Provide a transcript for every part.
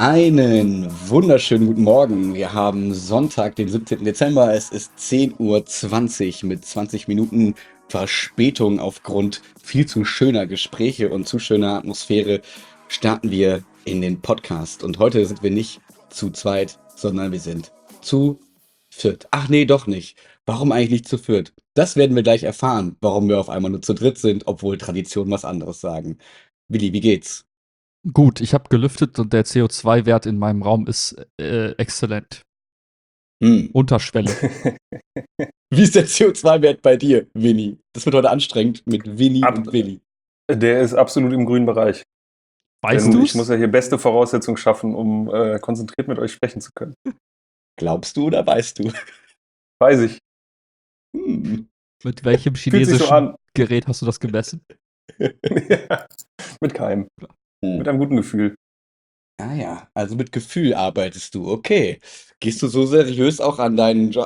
Einen wunderschönen guten Morgen. Wir haben Sonntag, den 17. Dezember. Es ist 10:20 Uhr mit 20 Minuten Verspätung aufgrund viel zu schöner Gespräche und zu schöner Atmosphäre starten wir in den Podcast. Und heute sind wir nicht zu zweit, sondern wir sind zu viert. Ach nee, doch nicht. Warum eigentlich nicht zu viert? Das werden wir gleich erfahren, warum wir auf einmal nur zu dritt sind, obwohl Traditionen was anderes sagen. Willi, wie geht's? Gut, ich habe gelüftet und der CO2-Wert in meinem Raum ist exzellent. Hm. Unterschwellig. Wie ist der CO2-Wert bei dir, Winnie? Das wird heute anstrengend mit Winnie Ab, und Willi. Der ist absolut im grünen Bereich. Weißt Denn ich muss du's? ja hier beste Voraussetzungen schaffen, um konzentriert mit euch sprechen zu können. Glaubst du oder weißt du? Weiß ich. Hm. Mit welchem Fühlt sich so chinesischen an. Gerät hast du das gemessen? Ja, mit keinem. Mit Hm. einem guten Gefühl. Ah ja, also mit Gefühl arbeitest du. Okay. Gehst du so seriös auch an deinen Job?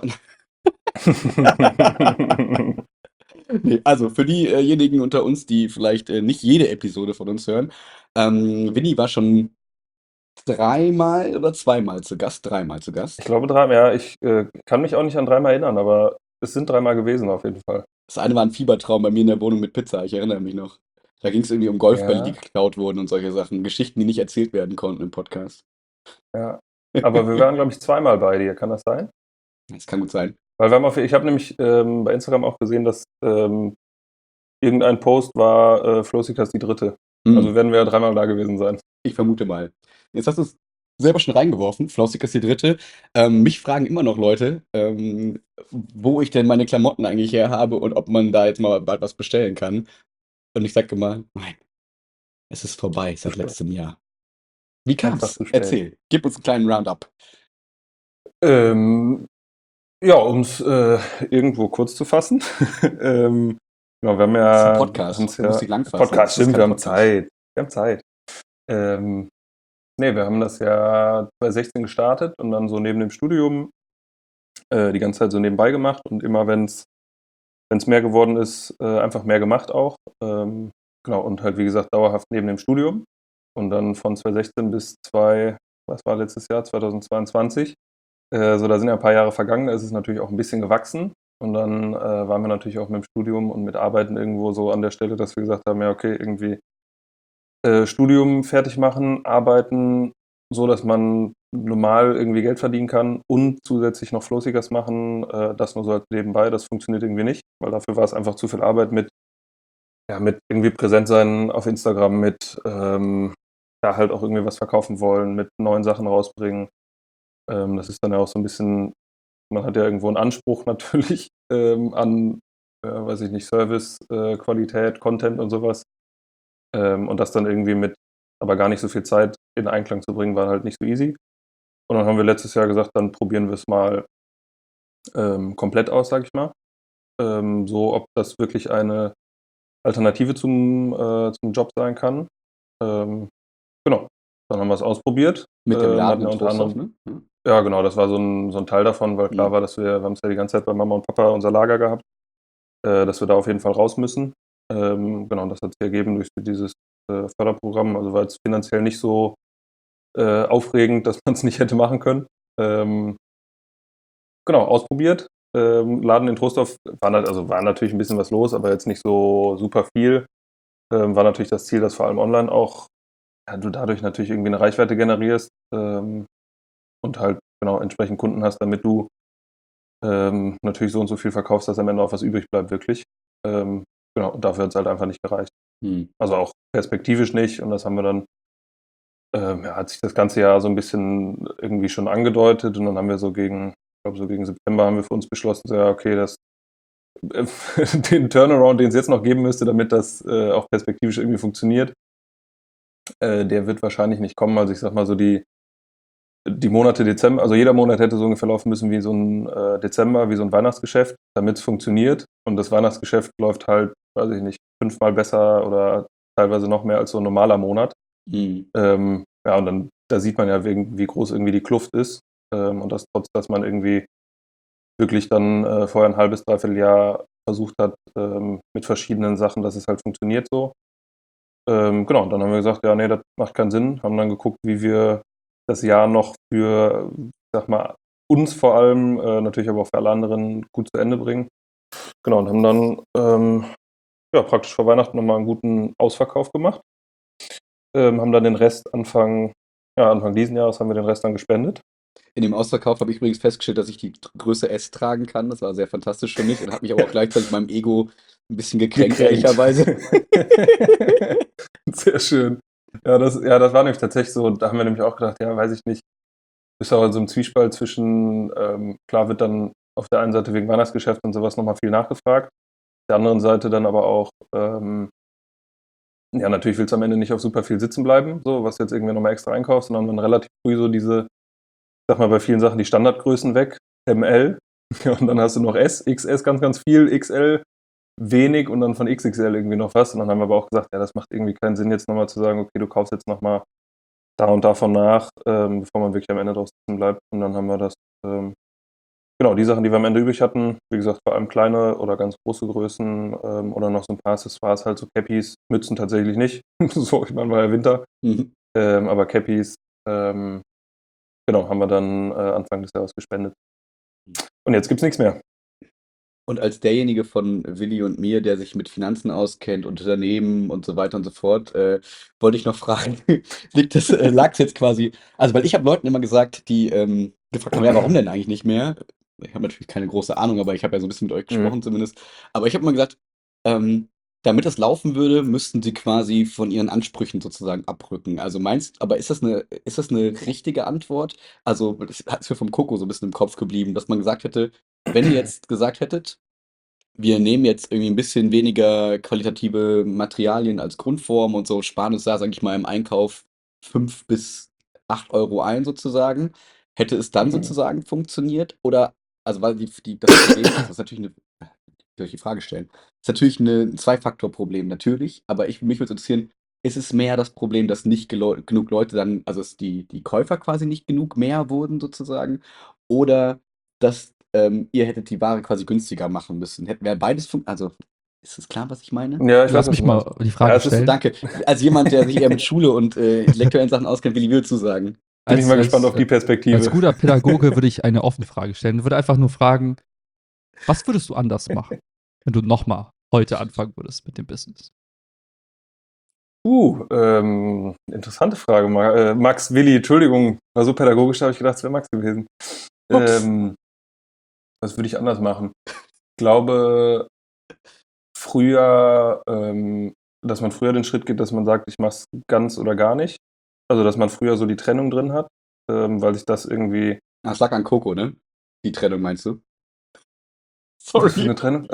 Nee, also für diejenigen unter uns, die vielleicht nicht jede Episode von uns hören, Winnie war schon dreimal oder zweimal zu Gast? Dreimal zu Ich Gast. glaube dreimal, ja, ich kann mich auch nicht an dreimal erinnern, aber es sind dreimal gewesen auf jeden Fall. Das eine war ein Fiebertraum bei mir in der Wohnung mit Pizza, ich erinnere mich noch. Da ging es irgendwie um Golfbälle, die Ja, geklaut wurden und solche Sachen. Geschichten, die nicht erzählt werden konnten im Podcast. ja. Aber wir waren, glaube ich, zweimal bei dir, kann das sein? Das kann gut sein. Weil wir haben ich habe nämlich bei Instagram auch gesehen, dass irgendein Post war, Flowseekers die dritte. Hm, Also werden wir ja dreimal da gewesen sein. ich vermute mal. Jetzt hast du es selber schon reingeworfen. Flaussig ist die dritte. Mich fragen immer noch Leute, wo ich denn meine Klamotten eigentlich her habe und ob man da jetzt mal bald was bestellen kann. Und ich sage immer, nein, es ist vorbei Zu seit spät. letztem Jahr. Wie Einfach kam's? zu spät. Erzähl. Gib uns einen kleinen Roundup. Ähm, ja, um es irgendwo kurz zu fassen. Genau, wir haben Das ist ein ja, Podcast. haben's Du musst ja, dich lang fassen. Podcast, Das ist stimmt, kein wir haben Podcast. Zeit. Wir haben Zeit. Ähm, nee, wir haben das ja 2016 gestartet und dann so neben dem Studium die ganze Zeit so nebenbei gemacht und immer, wenn es mehr geworden ist, einfach mehr gemacht auch. Genau, und halt wie gesagt dauerhaft neben dem Studium. Und dann von 2016 bis was war letztes Jahr, 2022. So, da sind ja ein paar Jahre vergangen, da ist es natürlich auch ein bisschen gewachsen. Und dann waren wir natürlich auch mit dem Studium und mit Arbeiten irgendwo so an der Stelle, dass wir gesagt haben, ja, okay, irgendwie Studium fertig machen, arbeiten, so dass man normal irgendwie Geld verdienen kann und zusätzlich noch Flowseekers machen, das nur so als nebenbei, das funktioniert irgendwie nicht, weil dafür war es einfach zu viel Arbeit mit, ja, mit irgendwie präsent sein auf Instagram, mit da halt auch irgendwie was verkaufen wollen, mit neuen Sachen rausbringen. Das ist dann ja auch so ein bisschen, man hat ja irgendwo einen Anspruch natürlich an, weiß ich nicht, Service, Qualität, Content und sowas. Und das dann irgendwie mit aber gar nicht so viel Zeit in Einklang zu bringen, war halt nicht so easy. Und dann haben wir letztes Jahr gesagt, dann probieren wir es mal komplett aus, sage ich mal. So, ob das wirklich eine Alternative zum Job sein kann. Ähm, genau, dann haben wir es ausprobiert. Mit dem Laden Hatten ja in unter Trostorf, anderem, ne? Ja. ja genau, das war so ein Teil davon, weil Hm. klar war, dass wir haben es ja die ganze Zeit bei Mama und Papa unser Lager gehabt, dass wir da auf jeden Fall raus müssen. Genau, und das hat sich ergeben durch dieses Förderprogramm. Also war jetzt finanziell nicht so aufregend, dass man es nicht hätte machen können. Ähm, genau, ausprobiert. Laden in Trostorf war natürlich ein bisschen was los, aber jetzt nicht so super viel. War natürlich das Ziel, dass vor allem online auch ja, du dadurch natürlich irgendwie eine Reichweite generierst und halt genau entsprechend Kunden hast, damit du natürlich so und so viel verkaufst, dass am Ende auch was übrig bleibt, wirklich. Ähm, genau, und dafür hat es halt einfach nicht gereicht. Hm. Also auch perspektivisch nicht. Und das haben wir dann ja, hat sich das ganze Jahr so ein bisschen irgendwie schon angedeutet und dann haben wir so gegen ich glaube, so gegen September haben wir für uns beschlossen, so, ja, okay, das den Turnaround, den es jetzt noch geben müsste, damit das auch perspektivisch irgendwie funktioniert, der wird wahrscheinlich nicht kommen. Also ich sag mal so die Monate Dezember, also jeder Monat hätte so ungefähr laufen müssen wie so ein Dezember, wie so ein Weihnachtsgeschäft, damit es funktioniert. Und das Weihnachtsgeschäft läuft halt, weiß ich nicht, fünfmal besser oder teilweise noch mehr als so ein normaler Monat. Hm. Ja, und dann, da sieht man ja, wie groß irgendwie die Kluft ist. Und das trotz, dass man irgendwie wirklich dann vorher ein halbes, dreiviertel Jahr versucht hat, mit verschiedenen Sachen, dass es halt funktioniert so. Genau, und dann haben wir gesagt, ja, nee, das macht keinen Sinn. Haben dann geguckt, wie wir das Jahr noch für, ich sag mal, uns vor allem, natürlich aber auch für alle anderen gut zu Ende bringen. Genau, und haben dann praktisch vor Weihnachten nochmal einen guten Ausverkauf gemacht. Haben dann den Rest Anfang diesen Jahres haben wir den Rest dann gespendet. In dem Ausverkauf habe ich übrigens festgestellt, dass ich die Größe S tragen kann. Das war sehr fantastisch für mich und habe mich aber auch gleichzeitig meinem Ego ein bisschen gekränkt, ehrlicherweise. Sehr schön. Ja, das war nämlich tatsächlich so, da haben wir nämlich auch gedacht, ja, weiß ich nicht, ist auch in so einem Zwiespalt zwischen, klar wird dann auf der einen Seite wegen Weihnachtsgeschäft und sowas nochmal viel nachgefragt, auf der anderen Seite dann aber auch, ja, natürlich willst du am Ende nicht auf super viel sitzen bleiben, so, was du jetzt irgendwie nochmal extra einkaufst, sondern dann relativ früh so diese, sag mal, bei vielen Sachen die Standardgrößen weg, ML, und dann hast du noch S, XS ganz, ganz viel, XL wenig und dann von XXL irgendwie noch was. Und dann haben wir aber auch gesagt, ja, das macht irgendwie keinen Sinn, jetzt nochmal zu sagen, okay, du kaufst jetzt nochmal da und davon nach, bevor man wirklich am Ende drauf sitzen bleibt. Und dann haben wir das, genau, die Sachen, die wir am Ende übrig hatten, wie gesagt, vor allem kleine oder ganz große Größen oder noch so ein paar Accessoires, halt so Cappies, Mützen tatsächlich nicht. So, ich meine, war ja Winter. Mhm. Aber Cappies, genau, haben wir dann Anfang des Jahres gespendet. Und jetzt gibt's nichts mehr. Und als derjenige von Willi und mir, der sich mit Finanzen auskennt, Unternehmen und so weiter und so fort, wollte ich noch fragen, lag es jetzt quasi, also weil ich habe Leuten immer gesagt, die gefragt haben, ja, warum denn eigentlich nicht mehr? Ich habe natürlich keine große Ahnung, aber ich habe ja so ein bisschen mit euch gesprochen zumindest. Aber ich habe immer gesagt, ähm, damit das laufen würde, müssten sie quasi von ihren Ansprüchen sozusagen abrücken. Also aber ist das eine richtige Antwort? Also, das ist mir vom Coco so ein bisschen im Kopf geblieben, dass man gesagt hätte, wenn ihr jetzt gesagt hättet, wir nehmen jetzt irgendwie ein bisschen weniger qualitative Materialien als Grundform und so, sparen uns da, sage ich mal, im Einkauf 5 bis 8 € ein sozusagen. Hätte es dann sozusagen funktioniert? Oder, also weil das Problem ist, das ist natürlich eine, wie soll ich die Frage stellen? Das ist natürlich ein Zwei-Faktor-Problem, natürlich, aber mich würde interessieren, ist es mehr das Problem, dass nicht genug Leute dann, also dass die Käufer quasi nicht genug mehr wurden sozusagen, oder dass ihr hättet die Ware quasi günstiger machen müssen? Wäre beides also ist das klar, was ich meine? Ja, ich weiß, Lass was mich du meinst. mal die Ja, Frage es ist, stellen. Danke. Als jemand, der sich eher mit Schule und intellektuellen Sachen auskennt, Willi, würdest du sagen? bin ich mal gespannt Als, auf die Perspektive. als guter Pädagoge würde ich eine offene Frage stellen. Würde einfach nur fragen, was würdest du anders machen, wenn du nochmal heute anfangen würdest mit dem Business? Interessante Frage. Max, Willi, Entschuldigung, war so pädagogisch, da habe ich gedacht, es wäre Max gewesen. Ups. Was würde ich anders machen? Ich glaube, früher, dass man früher den Schritt geht, dass man sagt, ich mache es ganz oder gar nicht. Also, dass man früher so die Trennung drin hat, weil sich das irgendwie. Ah, es lag an Coco, ne? Die Trennung meinst du? Was für Sorry. eine Trennung?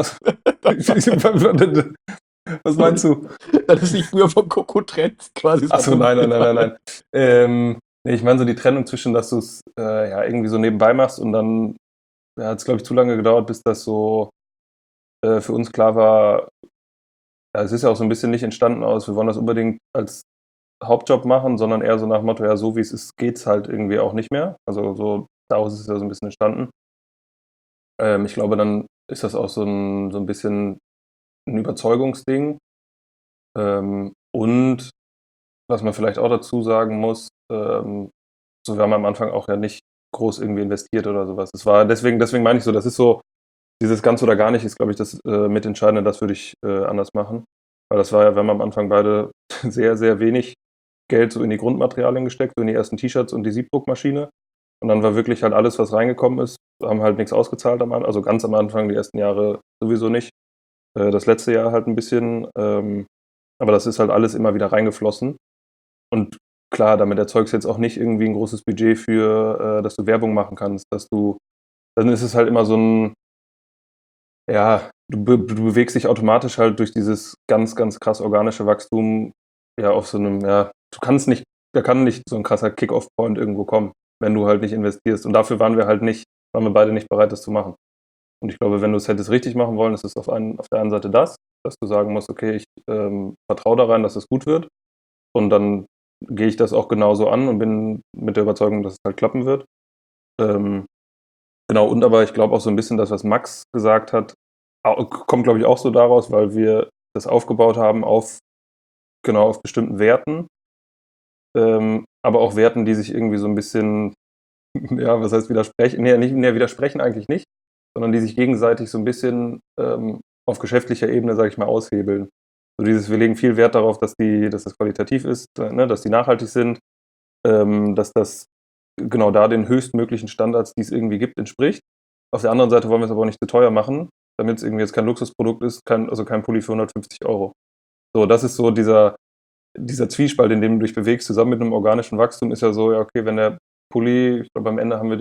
Was meinst du? Dass du dich früher vom Coco trennst, quasi. Achso, nein. Nee, ich meine so die Trennung zwischen, dass du es ja irgendwie so nebenbei machst und dann hat es, glaube ich, zu lange gedauert, bis das so für uns klar war. Ja, es ist ja auch so ein bisschen nicht entstanden aus, wir wollen das unbedingt als Hauptjob machen, sondern eher so nach dem Motto, ja, so wie es ist, geht's halt irgendwie auch nicht mehr. Also so, daraus ist es ja so ein bisschen entstanden. Ich glaube, dann ist das auch so ein bisschen ein Überzeugungsding. Und was man vielleicht auch dazu sagen muss, so, wir haben am Anfang auch ja nicht groß irgendwie investiert oder sowas. Es war deswegen meine ich so, das ist so, dieses ganz oder gar nicht ist, glaube ich, das Mitentscheidende, das würde ich anders machen. Weil das war ja, wir haben am Anfang beide sehr, sehr wenig Geld so in die Grundmaterialien gesteckt, so in die ersten T-Shirts und die Siebdruckmaschine. Und dann war wirklich halt alles, was reingekommen ist, haben halt nichts ausgezahlt also ganz am Anfang, die ersten Jahre sowieso nicht. Das letzte Jahr halt ein bisschen. Aber das ist halt alles immer wieder reingeflossen. Und klar, damit erzeugst du jetzt auch nicht irgendwie ein großes Budget für, dass du Werbung machen kannst, dann ist es halt immer so ein, ja, du bewegst dich automatisch halt durch dieses ganz, ganz krass organische Wachstum ja auf so einem, ja, da kann nicht so ein krasser Kick-Off-Point irgendwo kommen, wenn du halt nicht investierst. Und dafür waren wir beide nicht bereit, das zu machen. Und ich glaube, wenn du es hättest richtig machen wollen, ist es auf der einen Seite das, dass du sagen musst, okay, ich vertraue da rein, dass es gut wird. Und dann gehe ich das auch genauso an und bin mit der Überzeugung, dass es halt klappen wird. Ähm, genau, und aber ich glaube auch so ein bisschen das, was Max gesagt hat, kommt, glaube ich, auch so daraus, weil wir das aufgebaut haben auf bestimmten Werten. aber auch Werten, die sich irgendwie so ein bisschen, ja, was heißt widersprechen? Nee, widersprechen eigentlich nicht, sondern die sich gegenseitig so ein bisschen auf geschäftlicher Ebene, sage ich mal, aushebeln. So wir legen viel Wert darauf, dass das qualitativ ist, ne, dass die nachhaltig sind, dass das genau da den höchstmöglichen Standards, die es irgendwie gibt, entspricht. Auf der anderen Seite wollen wir es aber auch nicht zu teuer machen, damit es irgendwie jetzt kein Luxusprodukt ist, also kein Pulli für 150 Euro. So, das ist so dieser Zwiespalt, in dem du dich bewegst, zusammen mit einem organischen Wachstum, ist ja so, ja, okay, wenn der Pulli, ich glaube, am Ende haben wir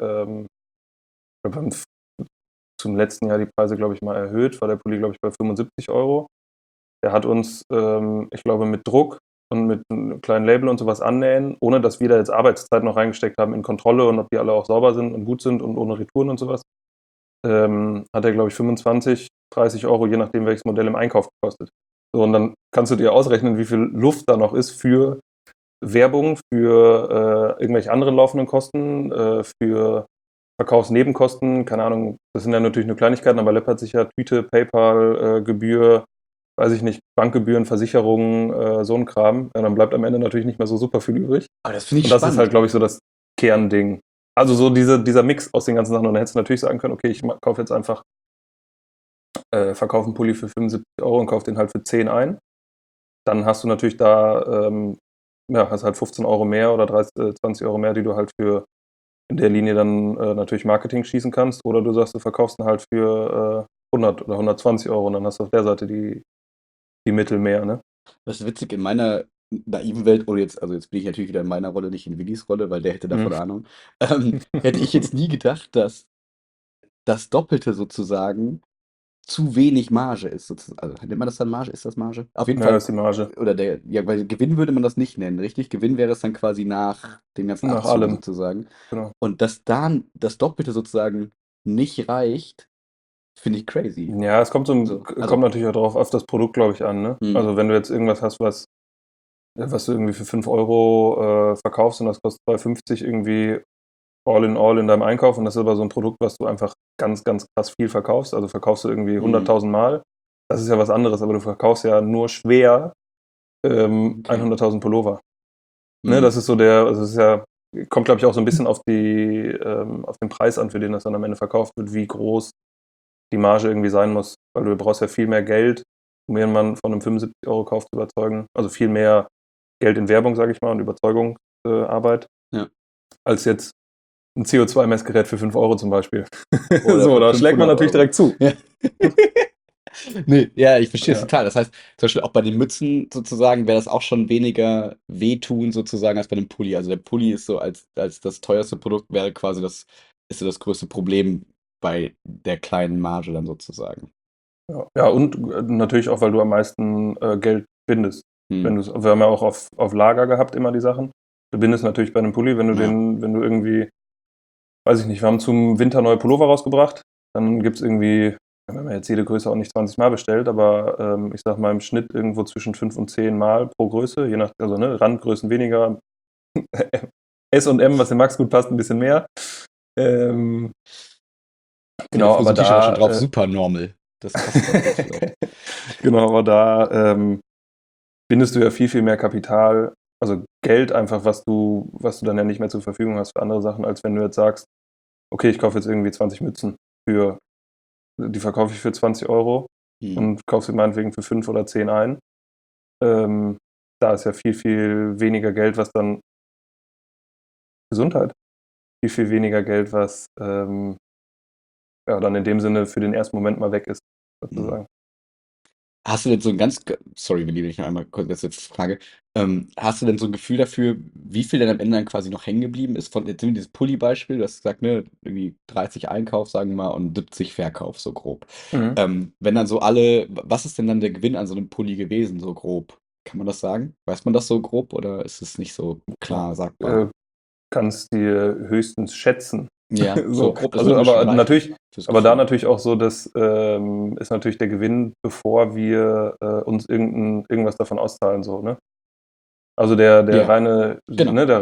ich glaube, wir haben zum letzten Jahr die Preise, glaube ich, mal erhöht, war der Pulli, glaube ich, bei 75 Euro. Der hat uns, ich glaube, mit Druck und mit einem kleinen Label und sowas annähen, ohne dass wir da jetzt Arbeitszeit noch reingesteckt haben in Kontrolle und ob die alle auch sauber sind und gut sind und ohne Retouren und sowas, hat er, glaube ich, 25, 30 Euro, je nachdem, welches Modell im Einkauf gekostet. So, und dann kannst du dir ausrechnen, wie viel Luft da noch ist für Werbung, für irgendwelche anderen laufenden Kosten, für Verkaufsnebenkosten, keine Ahnung, das sind ja natürlich nur Kleinigkeiten, aber läppert sich ja Tüte, PayPal, Gebühr, weiß ich nicht, Bankgebühren, Versicherungen, so ein Kram. Ja, dann bleibt am Ende natürlich nicht mehr so super viel übrig. Aber das finde ich Und das ist halt, spannend. glaube ich, so das Kernding. Also so dieser Mix aus den ganzen Sachen. Und dann hättest du natürlich sagen können, okay, ich kaufe jetzt einfach, verkaufe einen Pulli für 75 Euro und kaufe den halt für 10 ein. Dann hast du natürlich da, ja, hast halt 15 Euro mehr oder 30, 20 Euro mehr, die du halt für in der Linie dann natürlich Marketing schießen kannst. Oder du sagst, du verkaufst ihn halt für 100 oder 120 Euro und dann hast du auf der Seite die Mittel mehr, ne? Das ist witzig, in meiner naiven Welt, oder jetzt, also jetzt bin ich natürlich wieder in meiner Rolle, nicht in Willis Rolle, weil der hätte davon Mhm. Ahnung, hätte ich jetzt nie gedacht, dass das Doppelte sozusagen zu wenig Marge ist. Also nennt man das dann Marge? Ist das Marge? Auf jeden Ja, Fall, das ist die Marge. oder ja, weil Gewinn würde man das nicht nennen, richtig? Gewinn wäre es dann quasi nach den ganzen Nach Abzügen allem, sozusagen. genau. Und dass dann das Doppelte sozusagen nicht reicht, finde ich crazy. Ja, es So, kommt also, natürlich auch drauf auf das Produkt, glaube ich, an, ne? hm, Also wenn du jetzt irgendwas hast, was du irgendwie für 5 Euro verkaufst und das kostet 2,50 irgendwie all in all in deinem Einkauf und das ist aber so ein Produkt, was du einfach ganz, ganz krass viel verkaufst. Also verkaufst du irgendwie hm, 100.000 Mal. Das ist ja was anderes, aber du verkaufst ja nur schwer okay. 100.000 Pullover. Ne, Hm, das ist so also es ist ja, kommt, glaube ich, auch so ein bisschen auf den Preis an, für den das dann am Ende verkauft wird, wie groß die Marge irgendwie sein muss. Weil du brauchst ja viel mehr Geld, um jemanden von einem 75-Euro-Kauf zu überzeugen. Also viel mehr Geld in Werbung, sage ich mal, und Überzeugungsarbeit, ja. als jetzt ein CO2-Messgerät für 5 Euro zum Beispiel. Oder So, für da schlägt man 500 natürlich Euro. direkt zu. Ja. Ne, ja, ich verstehe es Ja. total. Das heißt, zum Beispiel auch bei den Mützen sozusagen wäre das auch schon weniger wehtun sozusagen als bei dem Pulli. Also der Pulli ist so als das teuerste Produkt wäre quasi ist so das größte Problem bei der kleinen Marge dann sozusagen. Ja, ja, und natürlich auch, weil du am meisten Geld bindest. Mhm. Wir haben ja auch auf Lager gehabt immer die Sachen. Du bindest natürlich bei einem Pulli, Ja. wenn du irgendwie, weiß ich nicht, wir haben zum Winter neue Pullover rausgebracht, dann gibt es irgendwie, wir haben ja jetzt jede Größe auch nicht 20 Mal bestellt, aber ich sag mal im Schnitt irgendwo zwischen 5 und 10 Mal pro Größe, je nach, also ne, Randgrößen weniger, S und M, was dem Max gut passt, ein bisschen mehr. Ähm, Ja, der genau, aber Fuso-T-Shirt hat schon da drauf super normal. Das kostet auch so viel oft. genau, aber da bindest du ja viel, viel mehr Kapital, also Geld einfach, was du dann ja nicht mehr zur Verfügung hast für andere Sachen, als wenn du jetzt sagst, okay, ich kaufe jetzt irgendwie 20 Mützen die verkaufe ich für 20 Euro Mhm. und kaufe sie meinetwegen für 5 oder 10 ein. Ähm, Da ist ja viel, viel weniger Geld, was dann Gesundheit, viel, viel weniger Geld, was ja dann in dem Sinne für den ersten Moment mal weg ist, Mhm. sozusagen. Hast du denn so ein sorry, wenn ich noch einmal kurz jetzt frage. Hast du denn so ein Gefühl dafür, wie viel denn am Ende dann quasi noch hängen geblieben ist von jetzt nehmen wir dieses Pulli-Beispiel, du hast gesagt, ne, irgendwie 30 Einkauf, sagen wir mal, und 70 Verkauf, so grob. Mhm. Wenn dann so was ist denn dann der Gewinn an so einem Pulli gewesen, so grob? Kann man das sagen? Weiß man das so grob oder ist es nicht so klar sagbar? Äh, Kannst dir höchstens schätzen. Ja, so So, grob, das also würde mir schon aber reichen natürlich, fürs aber da Gefühl. natürlich auch so, dass ist natürlich der Gewinn, bevor wir uns irgendwas davon auszahlen, so, ne? Also der Ja, reine, genau. ne,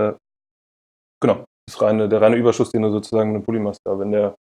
genau, der reine Überschuss, den du sozusagen in einem Pulli machst, da wenn der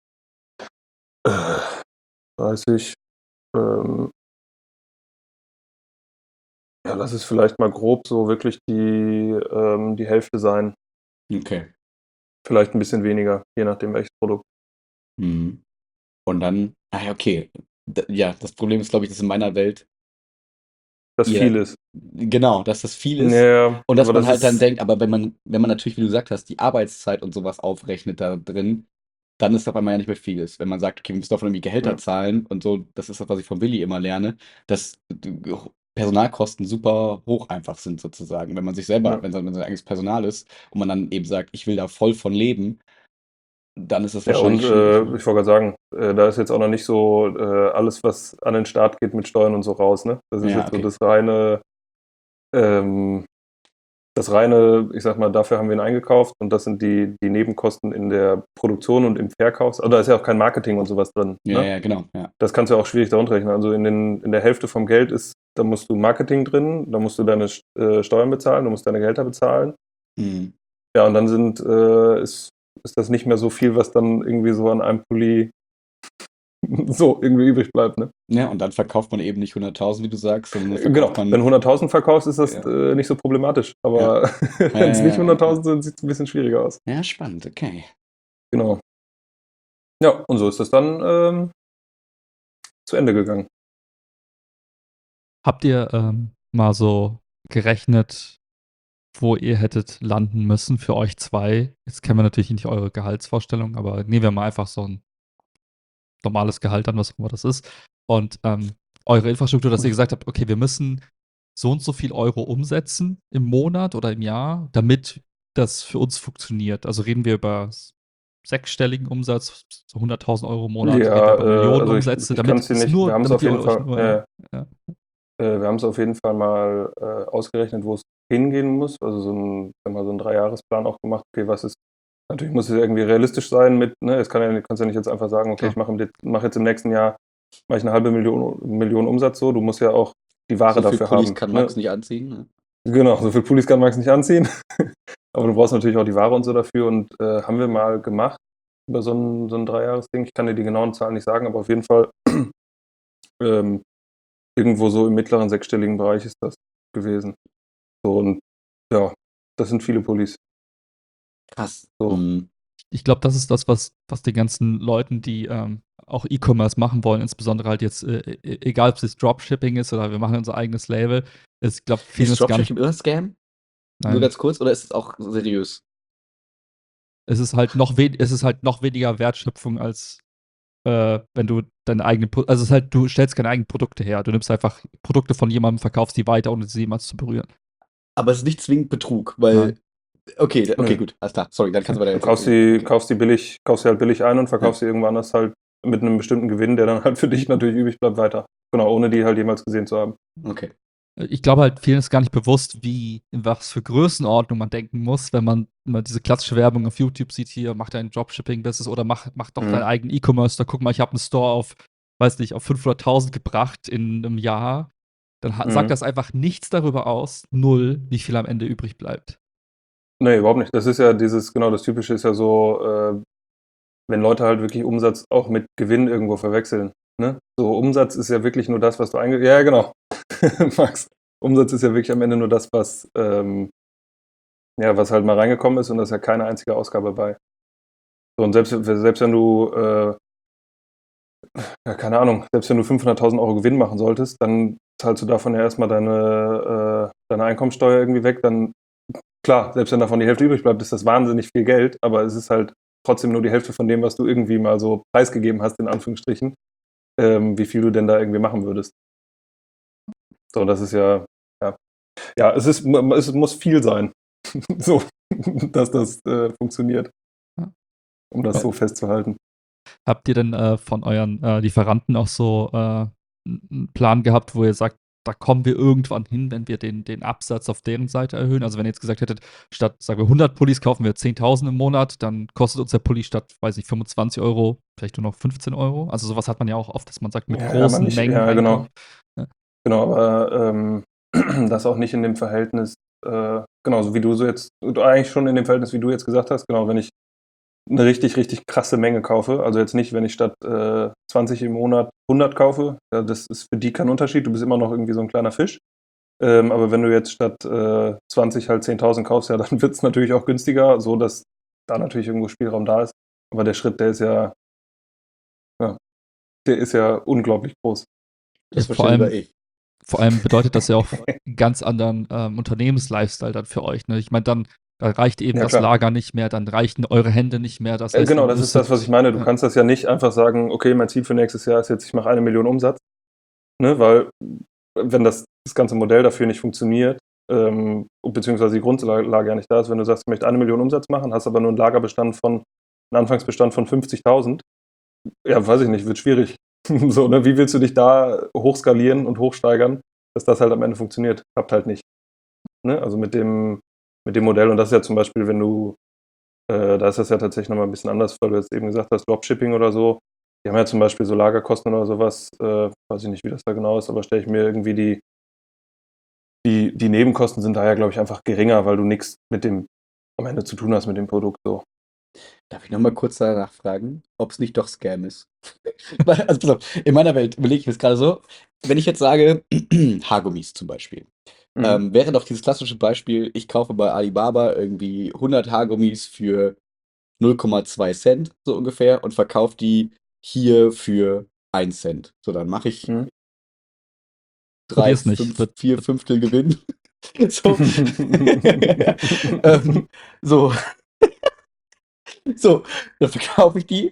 äh, 30, ähm, Ja, lass es vielleicht mal grob so wirklich die Hälfte sein. Okay. Vielleicht ein bisschen weniger, je nachdem welches Produkt. Mhm. Und dann, ja, okay. Ja, das Problem ist, glaube ich, dass in meiner Welt Das ihr, viel ist. genau, dass das viel ist Ja, und dass aber man das halt dann ist, denkt, aber wenn man natürlich, wie du gesagt hast, die Arbeitszeit und sowas aufrechnet da drin, dann ist das auf einmal ja nicht mehr viel ist. Wenn man sagt, okay, wir müssen davon irgendwie Gehälter ja, zahlen und so, das ist das, was ich von Willi immer lerne, dass Personalkosten super hoch einfach sind sozusagen. Wenn man sich selber, ja. wenn sein eigenes Personal ist und man dann eben sagt, ich will da voll von leben, dann ist das Ja, und wahrscheinlich schwierig, ne? ich wollte gerade sagen, da ist jetzt auch noch nicht so alles, was an den Start geht mit Steuern und so raus, ne? Das ist Ja, jetzt so okay. ähm, das reine, ich sag mal, dafür haben wir ihn eingekauft und das sind die Nebenkosten in der Produktion und im Verkauf. Also da ist ja auch kein Marketing und sowas drin, Ja, ne? ja, genau, ja. Das kannst du ja auch schwierig darunter rechnen. Also in der Hälfte vom Geld ist, da musst du Marketing drin, da musst du deine Steuern bezahlen, du musst deine Gehälter bezahlen. Mhm. Ja, und dann ist das nicht mehr so viel, was dann irgendwie so an einem Pulli so irgendwie übrig bleibt, ne? Ja, und dann verkauft man eben nicht 100.000, wie du sagst, sondern dann Genau, verkauft wenn man, 100.000 verkaufst, ist das ja, nicht so problematisch. ja, Aber ja, wenn es nicht ja, ja, ja. 100.000 sind, sieht es ein bisschen schwieriger aus. Ja, spannend, okay. Genau. Ja, und so ist das dann zu Ende gegangen. Habt ihr mal so gerechnet, wo ihr hättet landen müssen für euch zwei? Jetzt kennen wir natürlich nicht eure Gehaltsvorstellung, aber nehmen wir mal einfach so ein normales Gehalt an, was auch immer das ist. Und eure Infrastruktur, dass ihr gesagt habt, okay, wir müssen so und so viel Euro umsetzen im Monat oder im Jahr, damit das für uns funktioniert. Also reden wir über sechsstelligen Umsatz, so 100.000 Euro im Monat, reden wir Ja, über Millionen also ich, Umsätze, ich kann damit es dir es nicht, wir nur, haben es damit auf ihr jeden euch Fall, nur, ja. wir haben es auf jeden Fall mal ausgerechnet, wo es hingehen muss. Also sag mal, so einen Dreijahresplan auch gemacht. Okay, was ist, natürlich muss es irgendwie realistisch sein mit, ne, kannst ja nicht jetzt einfach sagen, okay, Klar. ich mach jetzt im nächsten Jahr mache ich eine halbe Million Umsatz so. Du musst ja auch die Ware So viel dafür Pullis haben. kann Ne? Max nicht anziehen, ne? Genau, so viel Pullis kann Max nicht anziehen. Aber du brauchst natürlich auch die Ware und so dafür. Und haben wir mal gemacht über so ein Dreijahresding. Ich kann dir die genauen Zahlen nicht sagen, aber auf jeden Fall ähm, irgendwo so im mittleren sechsstelligen Bereich ist das gewesen. So, und ja, das sind viele Pullis. Krass. So. Mhm. Ich glaube, das ist das, was die ganzen Leuten, die auch E-Commerce machen wollen, insbesondere halt jetzt, egal ob es jetzt Dropshipping ist oder wir machen unser eigenes Label, ich glaube, vielen Ist ist gar nicht, Dropshipping immer Scam? Nur nein, ganz kurz, oder ist es auch seriös? es ist halt noch weniger Wertschöpfung als wenn du deine eigenen, also es ist halt, du stellst keine eigenen Produkte her, du nimmst einfach Produkte von jemandem, verkaufst die weiter, ohne sie jemals zu berühren. Aber es ist nicht zwingend Betrug, weil, Nein. okay, okay, Nö. gut, alles klar, sorry, dann kannst du weiter Du erzählen. Okay. kaufst die halt billig ein und Ja, verkaufst sie irgendwo anders halt mit einem bestimmten Gewinn, der dann halt für dich natürlich übrig bleibt, weiter. Genau, ohne die halt jemals gesehen zu haben. okay. Ich glaube halt, vielen ist gar nicht bewusst, in was für Größenordnung man denken muss, wenn man immer diese klassische Werbung auf YouTube sieht, hier, mach dein Dropshipping-Business oder mach doch deinen Mhm. eigenen E-Commerce, da guck mal, ich habe einen Store auf, weiß nicht, auf 500.000 gebracht in einem Jahr. Dann sagt Mhm. das einfach nichts darüber aus, null, wie viel am Ende übrig bleibt. Nee, überhaupt nicht. Das ist ja genau, das Typische ist ja so, wenn Leute halt wirklich Umsatz auch mit Gewinn irgendwo verwechseln. Ne? So, Umsatz ist ja wirklich nur das, was du ja, genau. Max. Umsatz ist ja wirklich am Ende nur das, was halt mal reingekommen ist und da ist ja keine einzige Ausgabe bei. So, und selbst wenn du, ja, keine Ahnung, selbst wenn du 500.000 Euro Gewinn machen solltest, dann zahlst du davon ja erstmal deine Einkommensteuer irgendwie weg. Dann, klar, selbst wenn davon die Hälfte übrig bleibt, ist das wahnsinnig viel Geld, aber es ist halt trotzdem nur die Hälfte von dem, was du irgendwie mal so preisgegeben hast, in Anführungsstrichen, wie viel du denn da irgendwie machen würdest. So, das ist ja, ja, es muss viel sein, so, dass das funktioniert, Ja. um das so festzuhalten. Habt ihr denn von euren Lieferanten auch so einen Plan gehabt, wo ihr sagt, da kommen wir irgendwann hin, wenn wir den Absatz auf deren Seite erhöhen? Also wenn ihr jetzt gesagt hättet, statt, sagen wir, 100 Pullis kaufen wir 10.000 im Monat, dann kostet uns der Pulli statt, weiß ich, 25 Euro, vielleicht nur noch 15 Euro. Also sowas hat man ja auch oft, dass man sagt, mit Ja, aber großen nicht, Mengen ja, genau. einkauft. Ja. Genau, aber das auch nicht in dem Verhältnis, genauso wie du so jetzt, du eigentlich schon in dem Verhältnis, wie du jetzt gesagt hast, genau, wenn ich eine richtig, richtig krasse Menge kaufe, also jetzt nicht, wenn ich statt 20 im Monat 100 kaufe, ja, das ist für die kein Unterschied, du bist immer noch irgendwie so ein kleiner Fisch. Aber wenn du jetzt statt 20 halt 10.000 kaufst, ja, dann wird es natürlich auch günstiger, so dass da natürlich irgendwo Spielraum da ist. Aber der Schritt, ja, der ist ja unglaublich groß. Das Vor verstehe sogar allem, ich. vor allem bedeutet das ja auch einen ganz anderen Unternehmenslifestyle dann für euch. Ne? Ich meine, da reicht eben Ja, das klar. Lager nicht mehr, dann reichen eure Hände nicht mehr. Das heißt, ihr Genau, das ist das, was ich müsstet, meine. Du kannst das ja nicht einfach sagen, okay, mein Ziel für nächstes Jahr ist jetzt, ich mache 1 Million Umsatz, ne? Weil wenn das ganze Modell dafür nicht funktioniert, beziehungsweise die Grundlage ja nicht da ist, wenn du sagst, ich möchte 1 Million Umsatz machen, hast aber nur einen Anfangsbestand von 50.000, ja, weiß ich nicht, wird schwierig. So, ne? Wie willst du dich da hochskalieren und hochsteigern, dass das halt am Ende funktioniert? Klappt halt nicht. Ne? Also mit dem Modell, und das ist ja zum Beispiel, wenn du, da ist das ja tatsächlich nochmal ein bisschen anders, weil du jetzt eben gesagt hast, Dropshipping oder so. Die haben ja zum Beispiel so Lagerkosten oder sowas, weiß ich nicht, wie das da genau ist, aber stelle ich mir irgendwie die Nebenkosten sind da ja, glaube ich, einfach geringer, weil du nichts mit dem am Ende zu tun hast mit dem Produkt so. Darf ich nochmal kurz danach fragen, ob es nicht doch Scam ist? Also, pass auf, in meiner Welt überlege ich mir es gerade so, wenn ich jetzt sage, Haargummis zum Beispiel, Mhm. wäre doch dieses klassische Beispiel, ich kaufe bei Alibaba irgendwie 100 Haargummis für 0,2 Cent, so ungefähr, und verkaufe die hier für 1 Cent. So, dann mache ich Mhm. 3, probier's nicht. 5, 4 Fünftel Gewinn. So. ähm, so, so, dann verkaufe ich die.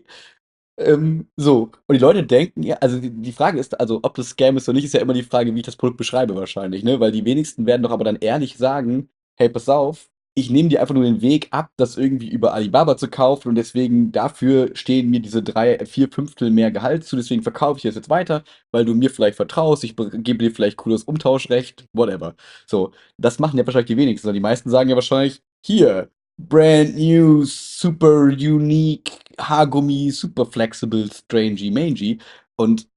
So, und die Leute denken, ja, also die Frage ist, also ob das Scam ist oder nicht, ist ja immer die Frage, wie ich das Produkt beschreibe wahrscheinlich, ne? Weil die wenigsten werden doch aber dann ehrlich sagen, hey, pass auf, ich nehme dir einfach nur den Weg ab, das irgendwie über Alibaba zu kaufen und deswegen dafür stehen mir diese 3, 4 Fünftel mehr Gehalt zu, deswegen verkaufe ich das jetzt weiter, weil du mir vielleicht vertraust, ich gebe dir vielleicht cooles Umtauschrecht, whatever. So, das machen ja wahrscheinlich die wenigsten, sondern die meisten sagen ja wahrscheinlich, hier, brand new, super unique Haargummi, super flexible, strangey, mangy und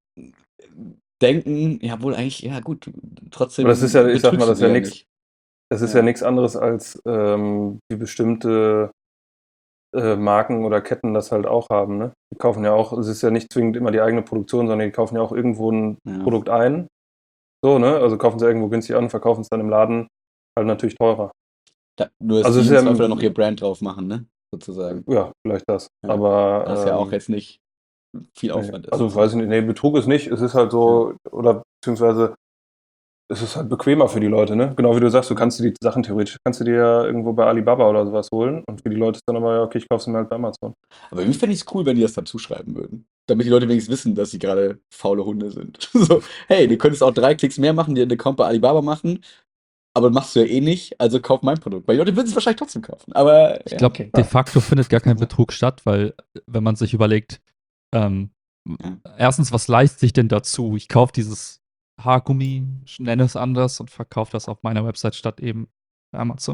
denken, ja wohl eigentlich, ja gut, Aber das ist ja, trotzdem ich sag mal, betrügst du das ist sie ja ja nichts, nicht. das ist ja Ja. nichts anderes als wie bestimmte Marken oder Ketten das halt auch haben. Ne? Die kaufen ja auch, es ist ja nicht zwingend immer die eigene Produktion, sondern die kaufen ja auch irgendwo ein Ja. Produkt ein. So, ne? Also kaufen sie irgendwo günstig an und verkaufen es dann im Laden halt natürlich teurer. Nur, dass Also es die ist im ja, Zweifel dann noch ihr Brand drauf machen, ne? Sozusagen. ja, vielleicht das. Ja. Was ja Aber auch jetzt nicht viel nee, Aufwand ist. also weiß ich nicht, nee, Betrug ist nicht, es ist halt Ja. so, oder beziehungsweise es ist halt bequemer für die Leute, ne? Genau wie du sagst, du kannst dir die Sachen theoretisch, kannst du dir ja irgendwo bei Alibaba oder sowas holen und für die Leute ist dann aber, ja, okay, ich kaufe sie mir halt bei Amazon. Aber irgendwie fände ich es cool, wenn die das dazu schreiben würden. Damit die Leute wenigstens wissen, dass sie gerade faule Hunde sind. So, hey, du könntest auch 3 Klicks mehr machen, dir einen Account bei Alibaba machen, aber machst du ja eh nicht, also kauf mein Produkt. Weil die Leute würden es wahrscheinlich trotzdem kaufen. Aber Ich ja, glaube, okay. de facto findet gar kein Ja. Betrug statt, weil wenn man sich überlegt, ähm, Ja. erstens, was leistet sich denn dazu? Ich kaufe dieses Haargummi, nenne es anders und verkaufe das auf meiner Website statt eben bei Amazon.